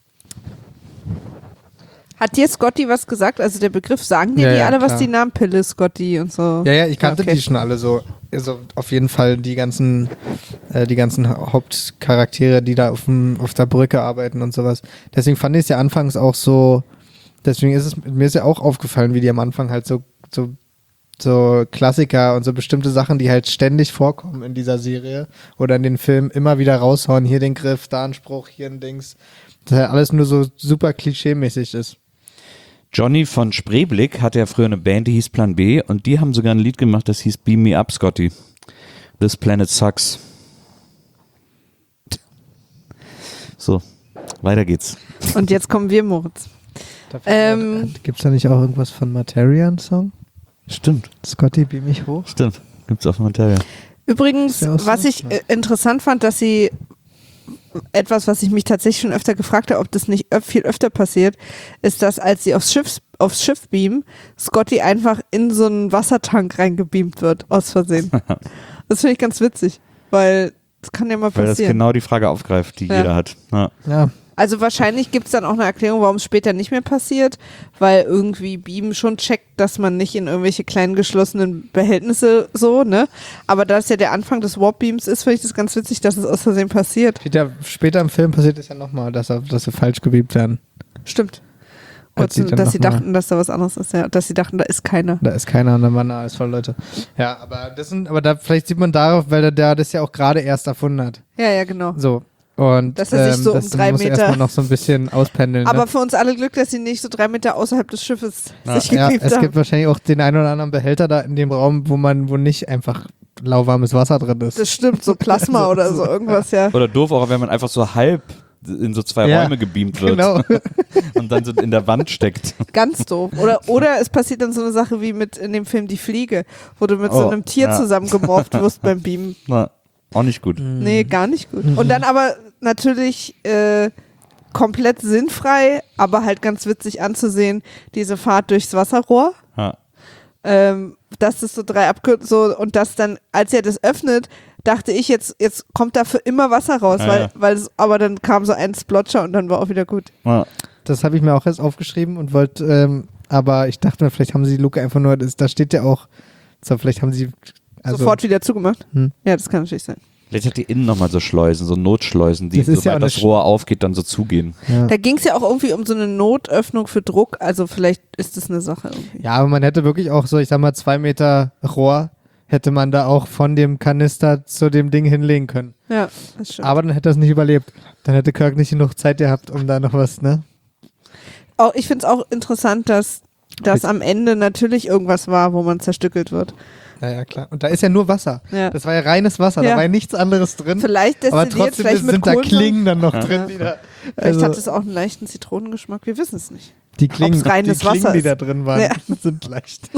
hat dir Scotty was gesagt? Also der Begriff, sagen dir Ja, die ja, alle, was klar. die Namen Pille, Scotty und so? ja, ja, ich kannte Okay. die schon alle so. Also auf jeden Fall die ganzen, äh, die ganzen Hauptcharaktere, die da auf, dem, auf der Brücke arbeiten und sowas. Deswegen fand ich es ja anfangs auch so, deswegen ist es, mir ist ja auch aufgefallen, wie die am Anfang halt so, so, so Klassiker und so bestimmte Sachen, die halt ständig vorkommen in dieser Serie oder in den Filmen immer wieder raushauen. Hier den Griff, da ein Spruch, hier ein Dings. Dass halt alles nur so super klischee-mäßig ist. Johnny von Spreeblick hatte ja früher eine Band, die hieß Plan B und die haben sogar ein Lied gemacht, das hieß Beam Me Up, Scotty. This Planet Sucks. So, weiter geht's. Und jetzt kommen wir, Moritz. Ähm, Gibt es da nicht auch irgendwas von Materian-Song? Stimmt, Scotty, beam mich hoch. stimmt. Gibt's auf Materia. Übrigens, Ist ja auch so. was ich äh, interessant fand, dass sie etwas, was ich mich tatsächlich schon öfter gefragt habe, ob das nicht öf- viel öfter passiert, ist, dass als sie aufs Schiff, aufs Schiff beamen, Scotty einfach in so einen Wassertank reingebeamt wird, aus Versehen. Das finde ich ganz witzig, weil das kann ja mal Weil das passieren. genau die Frage aufgreift, die Ja. jeder hat. Ja. Ja. Also wahrscheinlich gibt es dann auch eine Erklärung, warum es später nicht mehr passiert, weil irgendwie Beam schon checkt, dass man nicht in irgendwelche kleinen geschlossenen Behältnisse so, ne? Aber da es ja der Anfang des Warp-Beams ist, finde ich das ganz witzig, dass es aus Versehen passiert. Später, später im Film passiert es ja nochmal, dass, er, dass sie falsch gebeamt werden. Stimmt. Als sie Kurz, dann dass sie noch mal- dachten, dass da was anderes ist, ja. Dass sie dachten, da ist keiner. Da ist keiner an der Mann, alles voll Leute. Ja, aber das sind, aber da vielleicht sieht man darauf, weil der, der das ja auch gerade erst erfunden hat. Ja, ja, genau. So. Und Dass er sich ähm, so um das drei muss Meter- erstmal noch so ein bisschen auspendeln. Aber ne? für uns alle Glück, dass sie nicht so drei Meter außerhalb des Schiffes Ja. sich Ja, geklebt es haben. gibt wahrscheinlich auch den einen oder anderen Behälter da in dem Raum, wo man, wo nicht einfach lauwarmes Wasser drin ist. Das stimmt, so Plasma So- oder so irgendwas, ja. Oder doof auch, wenn man einfach so halb in so zwei Ja, Räume gebeamt wird Genau. und dann so in der Wand steckt. Ganz doof. Oder, oder es passiert dann so eine Sache wie mit in dem Film Die Fliege, wo du mit so Oh, einem Tier ja. zusammengemorft wirst beim Beamen. Na, auch nicht gut. Nee, gar nicht gut. Und dann aber natürlich äh, komplett sinnfrei, aber halt ganz witzig anzusehen, diese Fahrt durchs Wasserrohr. Ja. Ähm, dass das so drei Abkürzungen so, und das dann, als er das öffnet, dachte ich, jetzt, jetzt kommt da für immer Wasser raus, Ja, weil, ja. weil es, aber dann kam so ein Splotcher und dann war auch wieder gut. Ja. Das habe ich mir auch erst aufgeschrieben und wollte, ähm, aber ich dachte mir, vielleicht haben sie die Luke einfach nur, das, da steht ja auch, so, vielleicht haben sie also, Sofort wieder zugemacht. Hm. Ja, das kann natürlich sein. Vielleicht hat die innen nochmal so Schleusen, so Notschleusen, die, Das ist ja sobald auch eine das Rohr aufgeht, dann so zugehen. Ja. Da ging es ja auch irgendwie um so eine Notöffnung für Druck, also vielleicht ist das eine Sache irgendwie. Ja, aber man hätte wirklich auch so, ich sag mal, zwei Meter Rohr hätte man da auch von dem Kanister zu dem Ding hinlegen können. Ja, das stimmt. Aber dann hätte er es nicht überlebt. Dann hätte Kirk nicht genug Zeit gehabt, um da noch was, ne? Auch, ich finde es auch interessant, dass das am Ende natürlich irgendwas war, wo man zerstückelt wird. Ja, ja, klar. Und da ist ja nur Wasser. Ja. Das war ja reines Wasser, Ja. da war ja nichts anderes drin. Vielleicht aber destilliert, trotzdem vielleicht mit sind da Kohlensäure. Klingen dann noch Ja. drin, die da. Vielleicht Also, hat es auch einen leichten Zitronengeschmack, wir wissen es nicht. die Klingen, ob's reines die, Klingen Wasser die ist. da drin waren, Ja. sind leicht.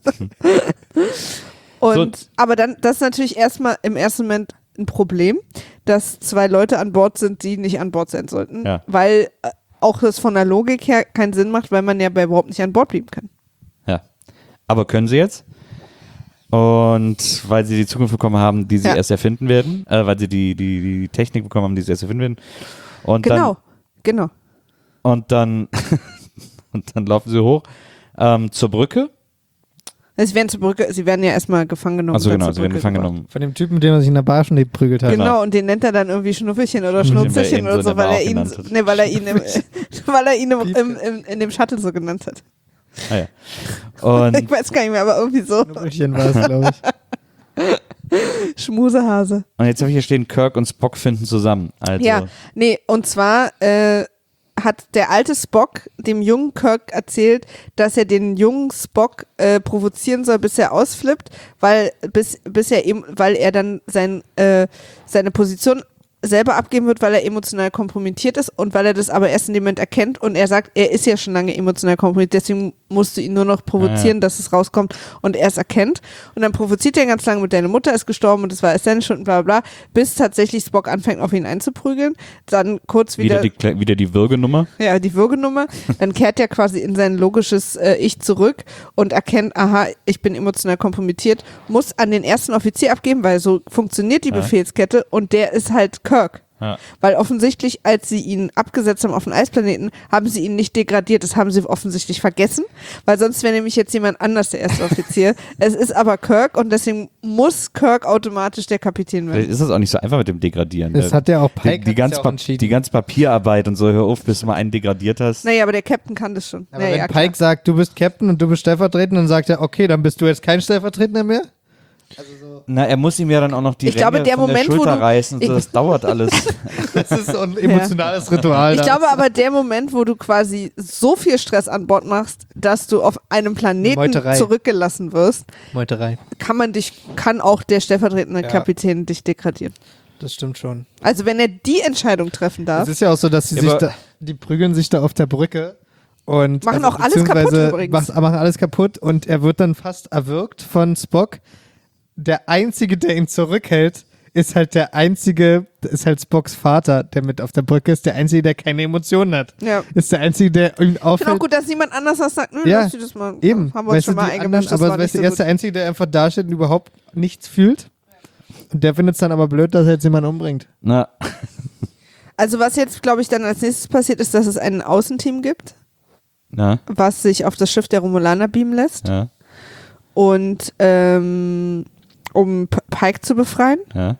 Und, So. aber dann, das ist natürlich erstmal im ersten Moment ein Problem, dass zwei Leute an Bord sind, die nicht an Bord sein sollten, Ja. weil äh, auch das von der Logik her keinen Sinn macht, weil man ja bei überhaupt nicht an Bord bleiben kann. Ja. Aber können sie jetzt? Und weil sie die Zukunft bekommen haben, die sie Ja. erst erfinden werden, äh, weil sie die, die, die Technik bekommen haben, die sie erst erfinden werden. Und Genau, genau. Dann, und dann, und dann laufen sie hoch ähm, zur Brücke. Sie werden zur Brücke, sie werden ja erstmal gefangen genommen. Also und genau, dann sie zur werden Brücke gefangen gebracht. genommen. Von dem Typen, mit dem er sich in der Bar schon geprügelt hat. Genau, und den nennt er dann irgendwie Schnuffelchen oder Den wir Schnurzelchen eben oder so so, weil in der er ihn, Bar auch genannt hat. nee, weil er ihn, im, weil er ihn im, im, im, in dem Shuttle so genannt hat. Ah, ja. Und Ich weiß gar nicht mehr, aber irgendwie so. Schnuffelchen war es, glaube ich. Schmusehase. Und jetzt habe ich hier stehen, Kirk und Spock finden zusammen. Also, Ja, nee, und zwar äh, hat der alte Spock dem jungen Kirk erzählt, dass er den jungen Spock äh, provozieren soll, bis er ausflippt, weil bis, bis er eben, weil er dann sein, äh, seine Position selber abgeben wird, weil er emotional kompromittiert ist und weil er das aber erst in dem Moment erkennt und er sagt, er ist ja schon lange emotional kompromittiert, deswegen musst du ihn nur noch provozieren, Ah, ja. dass es rauskommt und er es erkennt und dann provoziert er ganz lange mit, deine Mutter ist gestorben und es war erst seine Schuld und bla bla bla, bis tatsächlich Spock anfängt auf ihn einzuprügeln, dann kurz wieder, wieder, die, Kle- wieder die Würgenummer. ja, die Würgenummer, dann kehrt er quasi in sein logisches äh, Ich zurück und erkennt, aha, ich bin emotional kompromittiert, muss an den ersten Offizier abgeben, weil so funktioniert die Ja. Befehlskette und der ist halt Kirk. Ja. Weil offensichtlich, als sie ihn abgesetzt haben auf den Eisplaneten, haben sie ihn nicht degradiert. Das haben sie offensichtlich vergessen, weil sonst wäre nämlich jetzt jemand anders der erste Offizier. Es ist aber Kirk und deswegen muss Kirk automatisch der Kapitän Vielleicht werden. ist das auch nicht so einfach mit dem Degradieren. Das Der- hat ja auch die, Pike die, hat's ganz ja auch Pa- entschieden. die ganze Papierarbeit und so, hör auf, bis du mal einen degradiert hast. Naja, aber der Captain kann das schon. Aber naja, wenn ja, klar. Pike sagt, du bist Captain und du bist Stellvertretender, dann sagt er, okay, dann bist du jetzt kein Stellvertretender mehr. Na, er muss ihm ja dann auch noch die Ich glaube, Ränge der von Moment, der wo Schulter du- reißen. So, das dauert alles. Das ist so ein emotionales Ritual. Ich da. glaube aber, der Moment, wo du quasi so viel Stress an Bord machst, dass du auf einem Planeten Meuterei. zurückgelassen wirst, Meuterei. kann man dich, kann auch der stellvertretende Ja. Kapitän dich degradieren. Das stimmt schon. Also wenn er die Entscheidung treffen Es darf, ist ja auch so, dass sie Ja, sich aber- da, die prügeln sich da auf der Brücke und Machen auch alles kaputt beziehungsweise übrigens. mach- machen alles kaputt und er wird dann fast erwürgt von Spock. Der einzige, der ihn zurückhält, ist halt der einzige, ist halt Spocks Vater, der mit auf der Brücke ist, der einzige, der keine Emotionen hat. ja. Ist der einzige, der ihn Ich finde auch auffällt. gut, dass niemand anders das sagt, nö, Ja, lass dir das mal, Eben, haben wir uns weißt du, schon mal die eingemischt, anderen, das aber war weißt nicht du, er so ist der gut. Einzige, der einfach dasteht und überhaupt nichts fühlt. Und der findet es dann aber blöd, dass er jetzt jemanden umbringt. Na, Also was jetzt, glaube ich, dann als nächstes passiert, ist, dass es ein Außenteam gibt, na, was sich auf das Schiff der Romulaner beamen lässt ja, und ähm, um P- Pike zu befreien. ja.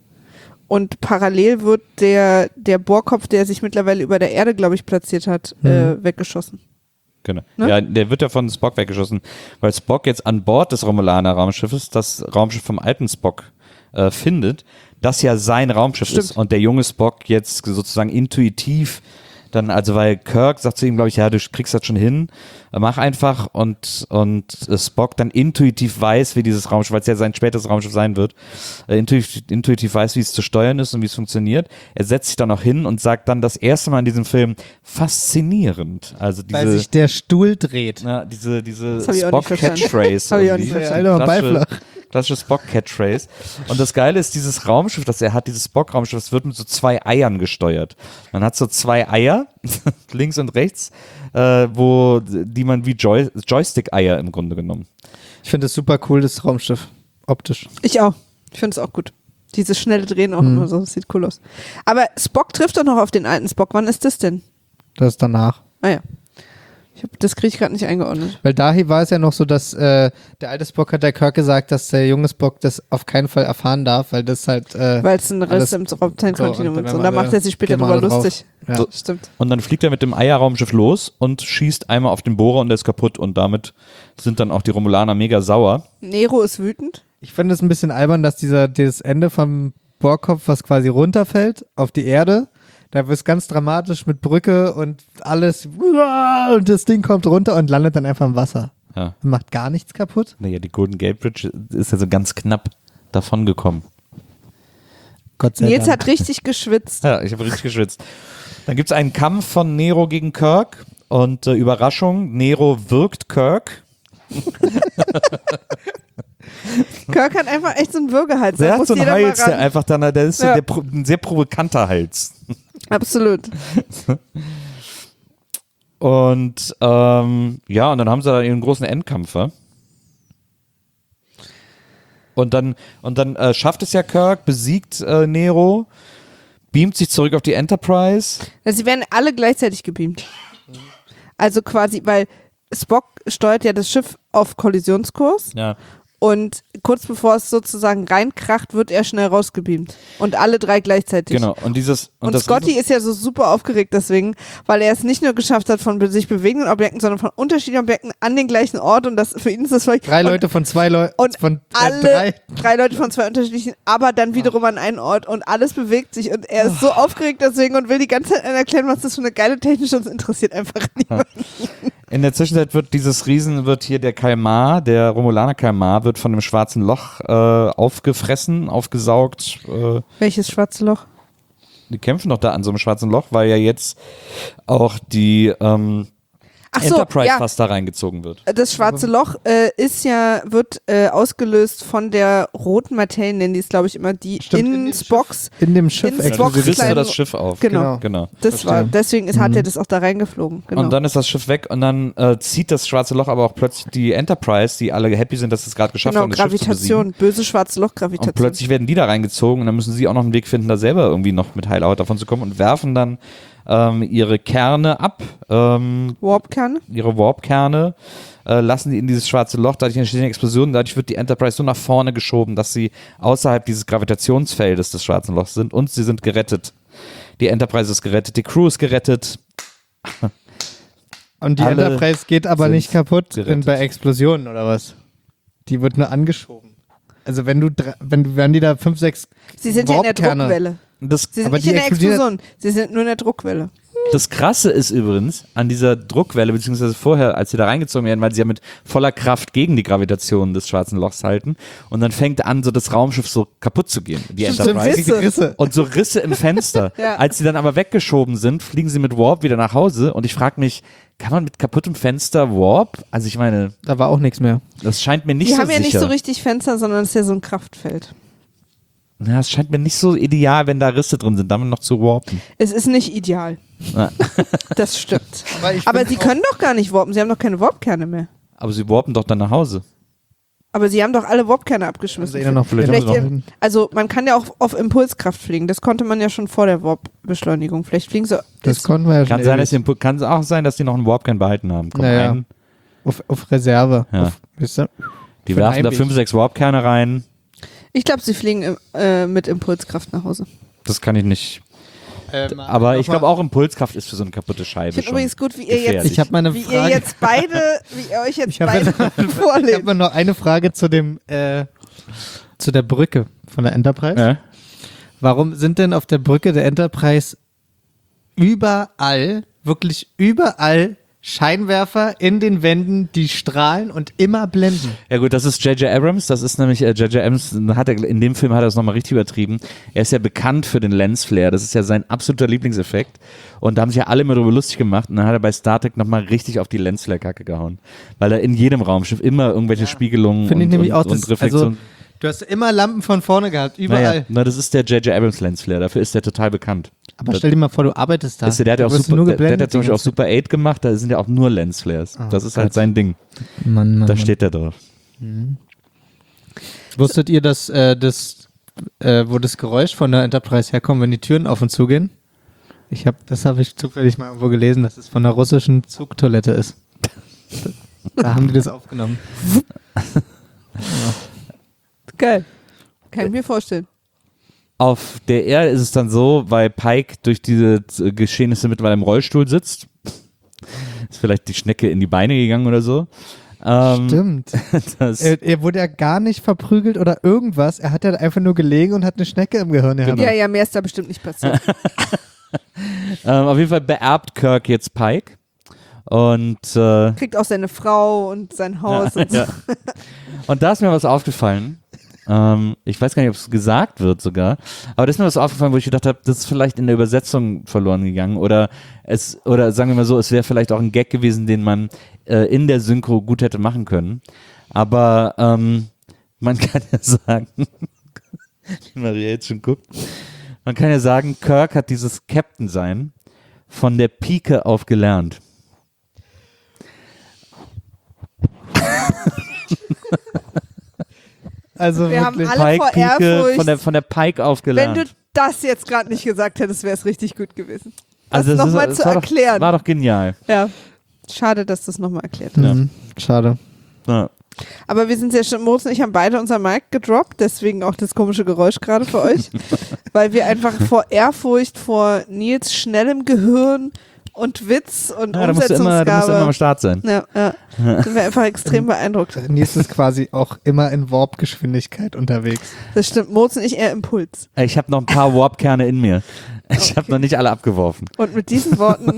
Und parallel wird der, der Bohrkopf, der sich mittlerweile über der Erde, glaube ich, platziert hat, Mhm. äh, weggeschossen. Genau. Ne? Ja, der wird ja von Spock weggeschossen, weil Spock jetzt an Bord des Romulaner Raumschiffes das Raumschiff vom alten Spock äh, findet, das ja sein Raumschiff Stimmt. ist und der junge Spock jetzt sozusagen intuitiv dann, also weil Kirk sagt zu ihm, glaube ich, ja, du kriegst das schon hin, mach einfach und, und äh, Spock dann intuitiv weiß, wie dieses Raumschiff, weil es ja sein späteres Raumschiff sein wird, äh, intuitiv, intuitiv weiß, wie es zu steuern ist und wie es funktioniert. Er setzt sich dann auch hin und sagt dann das erste Mal in diesem Film faszinierend. Also diese, Weil sich der Stuhl dreht. na, diese, diese Das hab ich auch nicht verstanden. Spock-Catchphrase. Hab ich auch nicht irgendwie. verstanden. Alter, Klassische- Beiflach. Klassische Spock-Catchphrase. Und das Geile ist, dieses Raumschiff, das er hat, dieses Spock-Raumschiff, das wird mit so zwei Eiern gesteuert. Man hat so zwei Eier, links und rechts, äh, wo, die man wie Joy Joystick-Eier im Grunde genommen. Ich finde es super cool, das Raumschiff. Optisch. Ich auch. Ich finde es auch gut. Dieses schnelle Drehen auch Mhm. immer so, das sieht cool aus. Aber Spock trifft doch noch auf den alten Spock. Wann ist das denn? Das ist danach. Ah ja. Ich hab, das kriege ich gerade nicht eingeordnet. Weil daher war es ja noch so, dass äh, der alte Spock hat der Kirk gesagt, dass der junge Spock das auf keinen Fall erfahren darf, weil das halt. Äh, Weil es ein Riss alles- im Raumzeitkontinuum so, ist. und Und wenn da man macht er sich später geh mal drüber da drauf. lustig. Ja. So. Stimmt. Und dann fliegt er mit dem Eierraumschiff los und schießt einmal auf den Bohrer und der ist kaputt. Und damit sind dann auch die Romulaner mega sauer. Nero ist wütend. Ich finde es ein bisschen albern, dass dieser das Ende vom Bohrkopf, was quasi runterfällt auf die Erde, da wird es ganz dramatisch mit Brücke und alles und das Ding kommt runter und landet dann einfach im Wasser. Ja. Und macht gar nichts kaputt. Naja, die Golden Gate Bridge ist ja so ganz knapp davon gekommen. Gott sei Nils Dank. hat richtig geschwitzt. Ja, ich habe richtig geschwitzt. Dann gibt es einen Kampf von Nero gegen Kirk und äh, Überraschung, Nero wirkt Kirk. Kirk hat einfach echt so einen Würgehals. Der Da hat muss so einen jeder mal Hals, der ran. einfach dann, der ist so Ja. der, pro- ein sehr provokanter Hals. Absolut. Und ähm, ja, und dann haben sie da ihren großen Endkampf. Ja? Und dann, und dann äh, schafft es ja Kirk, besiegt äh, Nero, beamt sich zurück auf die Enterprise. Also sie werden alle gleichzeitig gebeamt. Also quasi, weil Spock steuert ja das Schiff auf Kollisionskurs Ja. und kurz bevor es sozusagen reinkracht, wird er schnell rausgebeamt. Und alle drei gleichzeitig. Genau. Und dieses Und, das Scotty ist ja so super aufgeregt deswegen, weil er es nicht nur geschafft hat von be- sich bewegenden Objekten, sondern von unterschiedlichen Objekten an den gleichen Ort und das für ihn ist das völlig Drei und, Leute von zwei Leuten. und Von äh, alle drei. drei. Leute von zwei unterschiedlichen, aber dann wiederum an einen Ort und alles bewegt sich und er ist so aufgeregt deswegen und will die ganze Zeit erklären, was das für eine geile Technik ist und es interessiert einfach niemanden. In der Zwischenzeit wird dieses Riesen, wird hier der Kalmar, der Romulaner Kalmar, wird von dem schwarzen Loch äh, aufgefressen, aufgesaugt. Äh, Welches schwarze Loch? die kämpfen doch da an so einem schwarzen Loch, weil ja jetzt auch die ähm, Ach so, Enterprise ja. fast da reingezogen wird. Das schwarze Loch äh, ist ja, wird äh, ausgelöst von der roten Materie, nennen die es, glaube ich, immer, die Stimmt, in in dem Spocks. In dem Schiff in Ja, Spock du riss kleinen- das Schiff auf. Genau. genau. Das Verstehe. war, deswegen ist, hat er das auch da reingeflogen. Genau. Und dann ist das Schiff weg und dann äh, zieht das schwarze Loch aber auch plötzlich die Enterprise, die alle happy sind, dass sie es gerade geschafft genau, haben, das Schiff zu Gravitation, besiegen. böse schwarze Loch-Gravitation. Und plötzlich werden die da reingezogen und dann müssen sie auch noch einen Weg finden, da selber irgendwie noch mit heiler Haut davon zu kommen und werfen dann ähm, ihre Kerne ab, ähm, Warpkerne. ihre Warp-Kerne, äh, lassen die in dieses schwarze Loch, dadurch entsteht eine Explosion, dadurch wird die Enterprise so nach vorne geschoben, dass sie außerhalb dieses Gravitationsfeldes des schwarzen Lochs sind und sie sind gerettet. Die Enterprise ist gerettet, die Crew ist gerettet. Und die Alle Enterprise geht aber sind nicht kaputt gerettet. in, bei Explosionen oder was? Die wird nur angeschoben. Also wenn du, dr- wenn du, wenn die da fünf, sechs Sie sind ja in der Warpkerne- Druckwelle. Das, Sie sind Aber nicht die in der explodieren- Explosion. Sie sind nur in der Druckwelle. das Krasse ist übrigens an dieser Druckwelle, beziehungsweise vorher, als sie da reingezogen werden, weil sie ja mit voller Kraft gegen die Gravitation des schwarzen Lochs halten und dann fängt an, so das Raumschiff so kaputt zu gehen, die Stimmt, Enterprise. Risse. Risse. Und so Risse im Fenster. Ja. Als sie dann aber weggeschoben sind, fliegen sie mit Warp wieder nach Hause und ich frage mich, kann man mit kaputtem Fenster Warp? Also ich meine, Da war auch nichts mehr. das scheint mir nicht Die so haben ja sicher. nicht so richtig Fenster, sondern es ist ja so ein Kraftfeld. Ja, es scheint mir nicht so ideal, wenn da Risse drin sind, damit noch zu warpen. Es ist nicht ideal. Ja. Das stimmt. Aber, ich Aber find sie auch- können doch gar nicht warpen. Sie haben doch keine Warpkerne mehr. Aber sie warpen doch dann nach Hause. Aber sie haben doch alle Warpkerne abgeschmissen. Also, eh noch Vielleicht Vielleicht haben sie ihr- also man kann ja auch auf Impulskraft fliegen. Das konnte man ja schon vor der Warp-Beschleunigung. Vielleicht fliegen sie Das konnten wir ja Kann, schon sein, dass ewig. die, Impu- kann auch sein, dass die noch einen Warpkern behalten haben. Komm Naja. rein. auf, auf Reserve. Ja. Auf, wisst ihr? Die Für werfen da Heimweg. fünf, sechs Warpkerne rein. Ich glaube, sie fliegen äh, mit Impulskraft nach Hause. Das kann ich nicht. Ähm, Aber ich noch mal- glaube auch Impulskraft ist für so eine kaputte Scheibe Ich finde schon. übrigens gut, wie ihr jetzt, gefährlich. Ich habe mal eine wie ihr Frage. jetzt beide, wie ihr euch jetzt Ich habe beide ich vorlebt. hab mal noch eine Frage zu dem, äh, zu der Brücke von der Enterprise. Ja? Warum sind denn auf der Brücke der Enterprise überall, wirklich überall Scheinwerfer in den Wänden, die strahlen und immer blenden? Ja gut, das ist J J Abrams, das ist nämlich, äh, J J Abrams, hat er, in dem Film hat er es nochmal richtig übertrieben. Er ist ja bekannt für den Lensflare, das ist ja sein absoluter Lieblingseffekt. Und da haben sich ja alle immer drüber lustig gemacht und dann hat er bei Star Trek nochmal richtig auf die Lensflare-Kacke gehauen. Weil er in jedem Raumschiff immer irgendwelche Spiegelungen Finde ich und, nämlich und, auch, und das, also, Reflexionen. du hast immer Lampen von vorne gehabt, überall. Naja, na, das ist der J J Abrams Lensflare, dafür ist der total bekannt. Aber Das- stell dir mal vor, du arbeitest da. Ist der, der hat ja Da auch wirst du super, nur der, der hat ja geblendet zum Beispiel die auch Super acht gemacht, da sind ja auch nur Lensflares. Oh das ist halt Gott. sein Ding. ganze- Mann, Mann, Da Mann. steht der drauf. Wusstet ihr, dass äh, das, äh, wo das Geräusch von der Enterprise herkommt, wenn die Türen auf und zugehen? Ich habe, das habe ich zufällig mal irgendwo gelesen, dass es von der russischen Zugtoilette ist. Da haben die das aufgenommen. Geil. Kann ich mir vorstellen. Auf der Erde ist es dann so, weil Pike durch diese äh, Geschehnisse mittlerweile im Rollstuhl sitzt. Ist vielleicht die Schnecke in die Beine gegangen oder so. Ähm, Stimmt. Das, Er, er wurde ja gar nicht verprügelt oder irgendwas. Er hat ja einfach nur gelegen und hat eine Schnecke im Gehirn gehabt. Ja, ja, mehr ist da bestimmt nicht passiert. ähm, auf jeden Fall beerbt Kirk jetzt Pike. Und, äh, Kriegt auch seine Frau und sein Haus und so. ja. Und da ist mir was aufgefallen. Ähm, ich weiß gar nicht, ob es gesagt wird sogar, aber da ist mir was aufgefallen, wo ich gedacht habe, das ist vielleicht in der Übersetzung verloren gegangen oder es, oder sagen wir mal so, es wäre vielleicht auch ein Gag gewesen, den man äh, in der Synchro gut hätte machen können. Aber ähm, man kann ja sagen, wie Maria jetzt schon guckt, man kann ja sagen, Kirk hat dieses Captain-Sein von der Pike auf gelernt. Also Wir haben wirklich. alle vor Pike, Pike, Ehrfurcht. von der, von der Pike auf Wenn gelernt. du das jetzt gerade nicht gesagt hättest, wäre es richtig gut gewesen. Das Also das ist- nochmal das zu war doch- erklären. War doch genial. Ja. Schade, dass du es nochmal erklärt hast. Mhm. Schade. Ja. Aber wir sind sehr schon, Moritz und ich haben beide unser Mic gedroppt, deswegen auch das komische Geräusch gerade für euch. Weil wir einfach vor Ehrfurcht vor Nils schnellem Gehirn und Witz und Ja, da musst du immer, da musst du immer am Umsetzungsgabe. Start sein. Ja, ja. Sind wir einfach extrem beeindruckt. Nils ist quasi auch immer in Warp-Geschwindigkeit unterwegs. Das stimmt. Moritz und ich eher Impuls. Ich habe noch ein paar Warp-Kerne in mir. Ich habe noch nicht alle abgeworfen. Und mit diesen Worten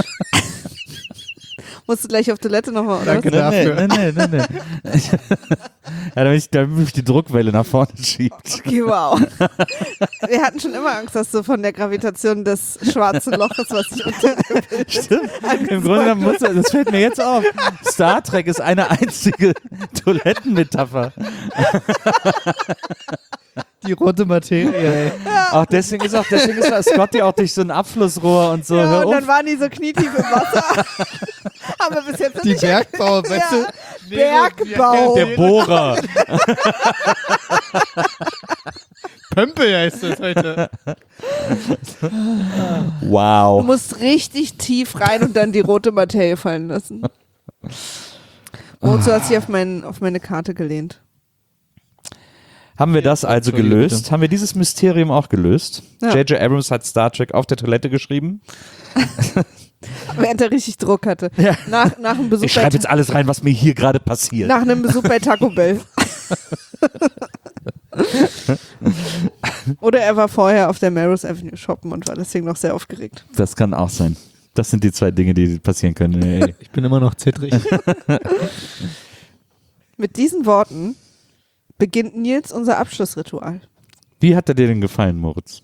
musst du gleich auf Toilette nochmal, oder? Danke was? dafür. nee, nee, nee, nee. Ja, damit, ich, damit mich die Druckwelle nach vorne schiebt. Okay, wow. Wir hatten schon immer Angst, dass du von der Gravitation des schwarzen Loches, was sich unter dem Bild Stimmt. Im Grunde genommen muss, das fällt mir jetzt auf. Star Trek ist eine einzige Toilettenmetapher. Die rote Materie, ey. Auch deswegen ist auch deswegen ist Scotty auch durch so ein Abflussrohr und so. Ja, Hör und auf. dann waren die so knietief im Wasser. Haben wir bis jetzt noch Die nicht Bergbau, weißt Ja. du? Bergbau. Der Bohrer. Pömpel heißt das heute. Du Wow. musst richtig tief rein und dann die rote Materie fallen lassen. Und so hat sich auf, mein, auf meine Karte gelehnt. Haben wir das also Entschuldige, gelöst? bitte. Haben wir dieses Mysterium auch gelöst? Ja. J J Abrams hat Star Trek auf der Toilette geschrieben. Während er richtig Druck hatte. Ja. Nach, nach, einem Besuch Ich bei schreibe jetzt alles rein, was mir hier gerade passiert. nach einem Besuch bei Taco Bell. Oder er war vorher auf der Melrose Avenue shoppen und war deswegen noch sehr aufgeregt. Das kann auch sein. Das sind die zwei Dinge, die passieren können. Ey. Ich bin immer noch zittrig. Mit diesen Worten beginnt Nils unser Abschlussritual. Wie hat er dir denn gefallen, Moritz?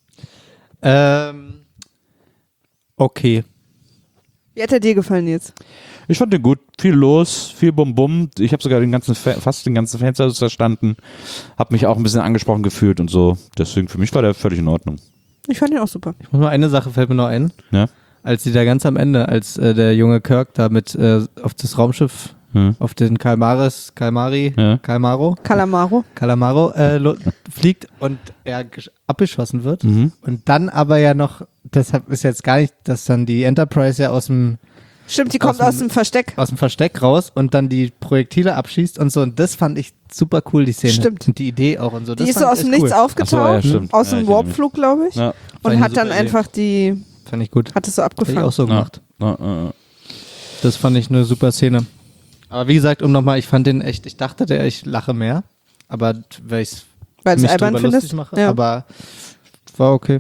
ähm, okay. Wie hat er dir gefallen, Nils? Ich fand den gut. Viel los, viel Bum-Bum. Ich habe sogar den ganzen, Fa- fast den ganzen Fenster verstanden. Habe mich auch ein bisschen angesprochen gefühlt und so. Deswegen, für mich war der völlig in Ordnung. Ich fand ihn auch super. Ich muss mal eine Sache fällt mir noch ein. Ja? Als sie da ganz am Ende, als äh, der junge Kirk da mit äh, auf das Raumschiff, Hm. auf den Kalmaris, Kalmari, Ja. Kalmaro, Calamaro. Calamaro äh, lo- fliegt und er gesch- abgeschossen wird. Mhm. Und dann aber ja noch, deshalb ist jetzt gar nicht, dass dann die Enterprise ja aus dem Stimmt, die kommt aus aus dem- dem Versteck. aus dem Versteck raus und dann die Projektile abschießt und so. Und das fand ich super cool, die Szene. Stimmt. Und die Idee auch und so. Die Das ist so fand aus ich dem echt Nichts cool. aufgetaucht, Ach so, ja, stimmt. aus Ja, dem ich erinnere mich. Warpflug, glaube ich, Ja. Fand und ich hat eine dann super einfach die, Fand ich gut. hat es so Hätte ich abgefangen. auch so gemacht. Ja, ja, ja. Das fand ich eine super Szene. Aber wie gesagt, um nochmal, ich fand den echt, ich dachte, der, ich lache mehr. Aber weil ich Weil du mich es albern drüber lustig findest. mache. Ja. Aber war okay.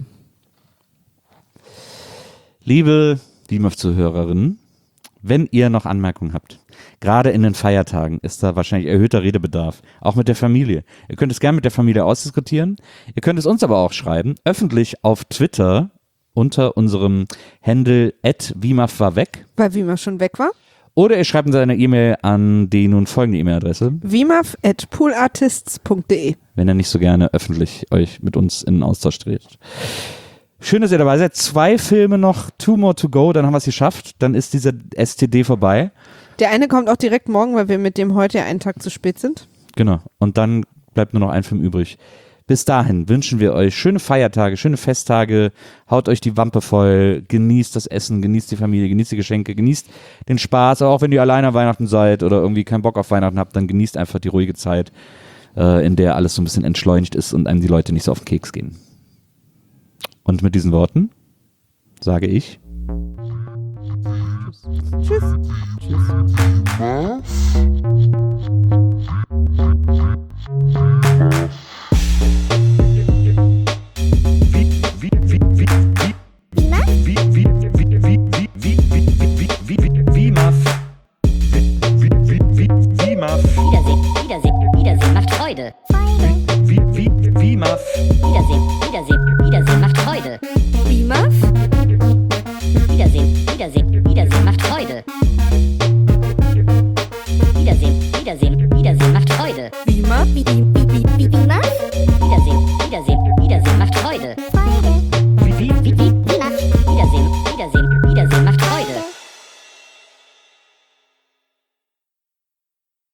Liebe W M A F-Zuhörerinnen, wenn ihr noch Anmerkungen habt, gerade in den Feiertagen ist da wahrscheinlich erhöhter Redebedarf, auch mit der Familie. Ihr könnt es gerne mit der Familie ausdiskutieren. Ihr könnt es uns aber auch schreiben, öffentlich auf Twitter unter unserem Handle at W M A F war weg. Weil Wimaf schon weg war. Oder ihr schreibt uns eine E-Mail an die nun folgende E-Mail-Adresse, wimaf at poolartists punkt de. wenn ihr nicht so gerne öffentlich euch mit uns in den Austausch tretet. Schön, dass ihr dabei seid. Zwei Filme noch, two more to go, dann haben wir es geschafft. Dann ist dieser S T D vorbei. Der eine kommt auch direkt morgen, weil wir mit dem heute ja einen Tag zu spät sind. Genau. Und dann bleibt nur noch ein Film übrig. Bis dahin wünschen wir euch schöne Feiertage, schöne Festtage. Haut euch die Wampe voll. Genießt das Essen, genießt die Familie, genießt die Geschenke, genießt den Spaß. Aber auch wenn ihr alleine an Weihnachten seid oder irgendwie keinen Bock auf Weihnachten habt, dann genießt einfach die ruhige Zeit, äh, in der alles so ein bisschen entschleunigt ist und einem die Leute nicht so auf den Keks gehen. Und mit diesen Worten sage ich Tschüss. Wiedersehen, Wiedersehen, Wiedersehen macht Freude. Wiedersehen, Wiedersehen, Wiedersehen macht Freude. Wimaf? Wiedersehen, Wiedersehen, Wiedersehen macht Freude. Wiedersehen, Wiedersehen, Wiedersehen macht Freude. Wimaf?